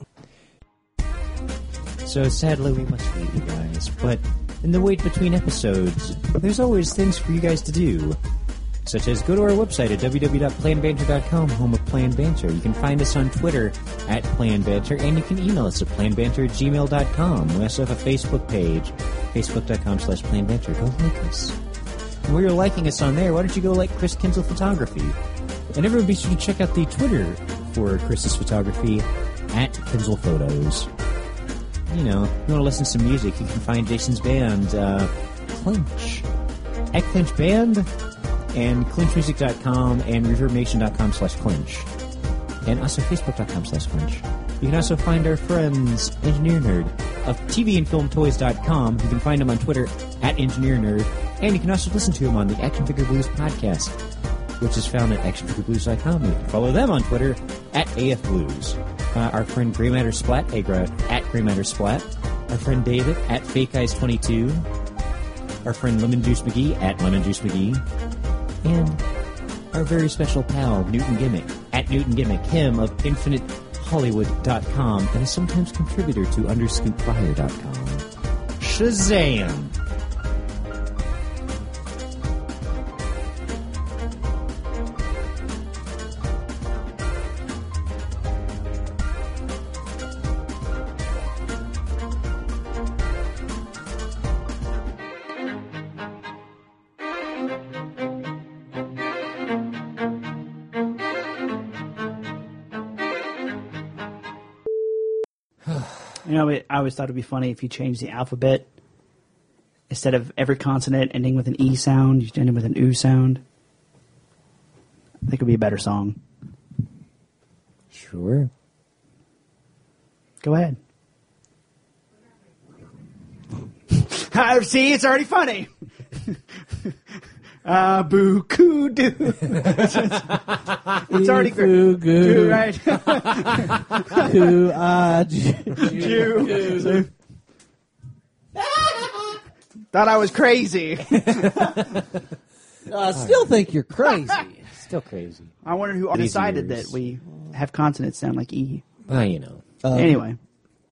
So sadly, we must leave you guys. But in the wait between episodes, there's always things for you guys to do. Such as go to our website at www.planbanter.com, home of Plan Banter. You can find us on Twitter at Plan Banter, and you can email us at planbanter@gmail.com. We also have a Facebook page, facebook.com/planbanter. Go like us. And while you're liking us on there, why don't you go like Chris Kinzel Photography? And everyone be sure to check out the Twitter for Chris's photography at Kinzel Photos. You know, if you want to listen to some music, you can find Jason's band, Clinch. At Clinch Band and clinchmusic.com and reverbnation.com/clinch. and also Facebook.com/Crunch. You can also find our friends, Engineer Nerd, of TVandFilmToys.com. You can find him on Twitter at Engineer Nerd, and you can also listen to him on the Action Figure Blues podcast, which is found at ActionFigureBlues.com. You can follow them on Twitter at AFBlues. Our friend Grey Matter Splat, at Grey Matter Splat. Our friend David at Fake Eyes 22. Our friend Lemon Juice McGee at Lemon Juice McGee. And our very special pal, Newton Gimmick, at Newton Gimmick, him of InfiniteHollywood.com, and a sometimes contributor to UnderscoopFire.com. Shazam! You know, I always thought it'd be funny if you changed the alphabet. Instead of every consonant ending with an E sound, you end it with an U sound. I think it would be a better song. Sure. Go ahead. See, it's already funny. Boo coo doo. It's already good. Goo, right? Jew. Thought I was crazy. I still think you're crazy. Still crazy. I wonder who decided that we have consonants sound like E. Well, you know. Anyway.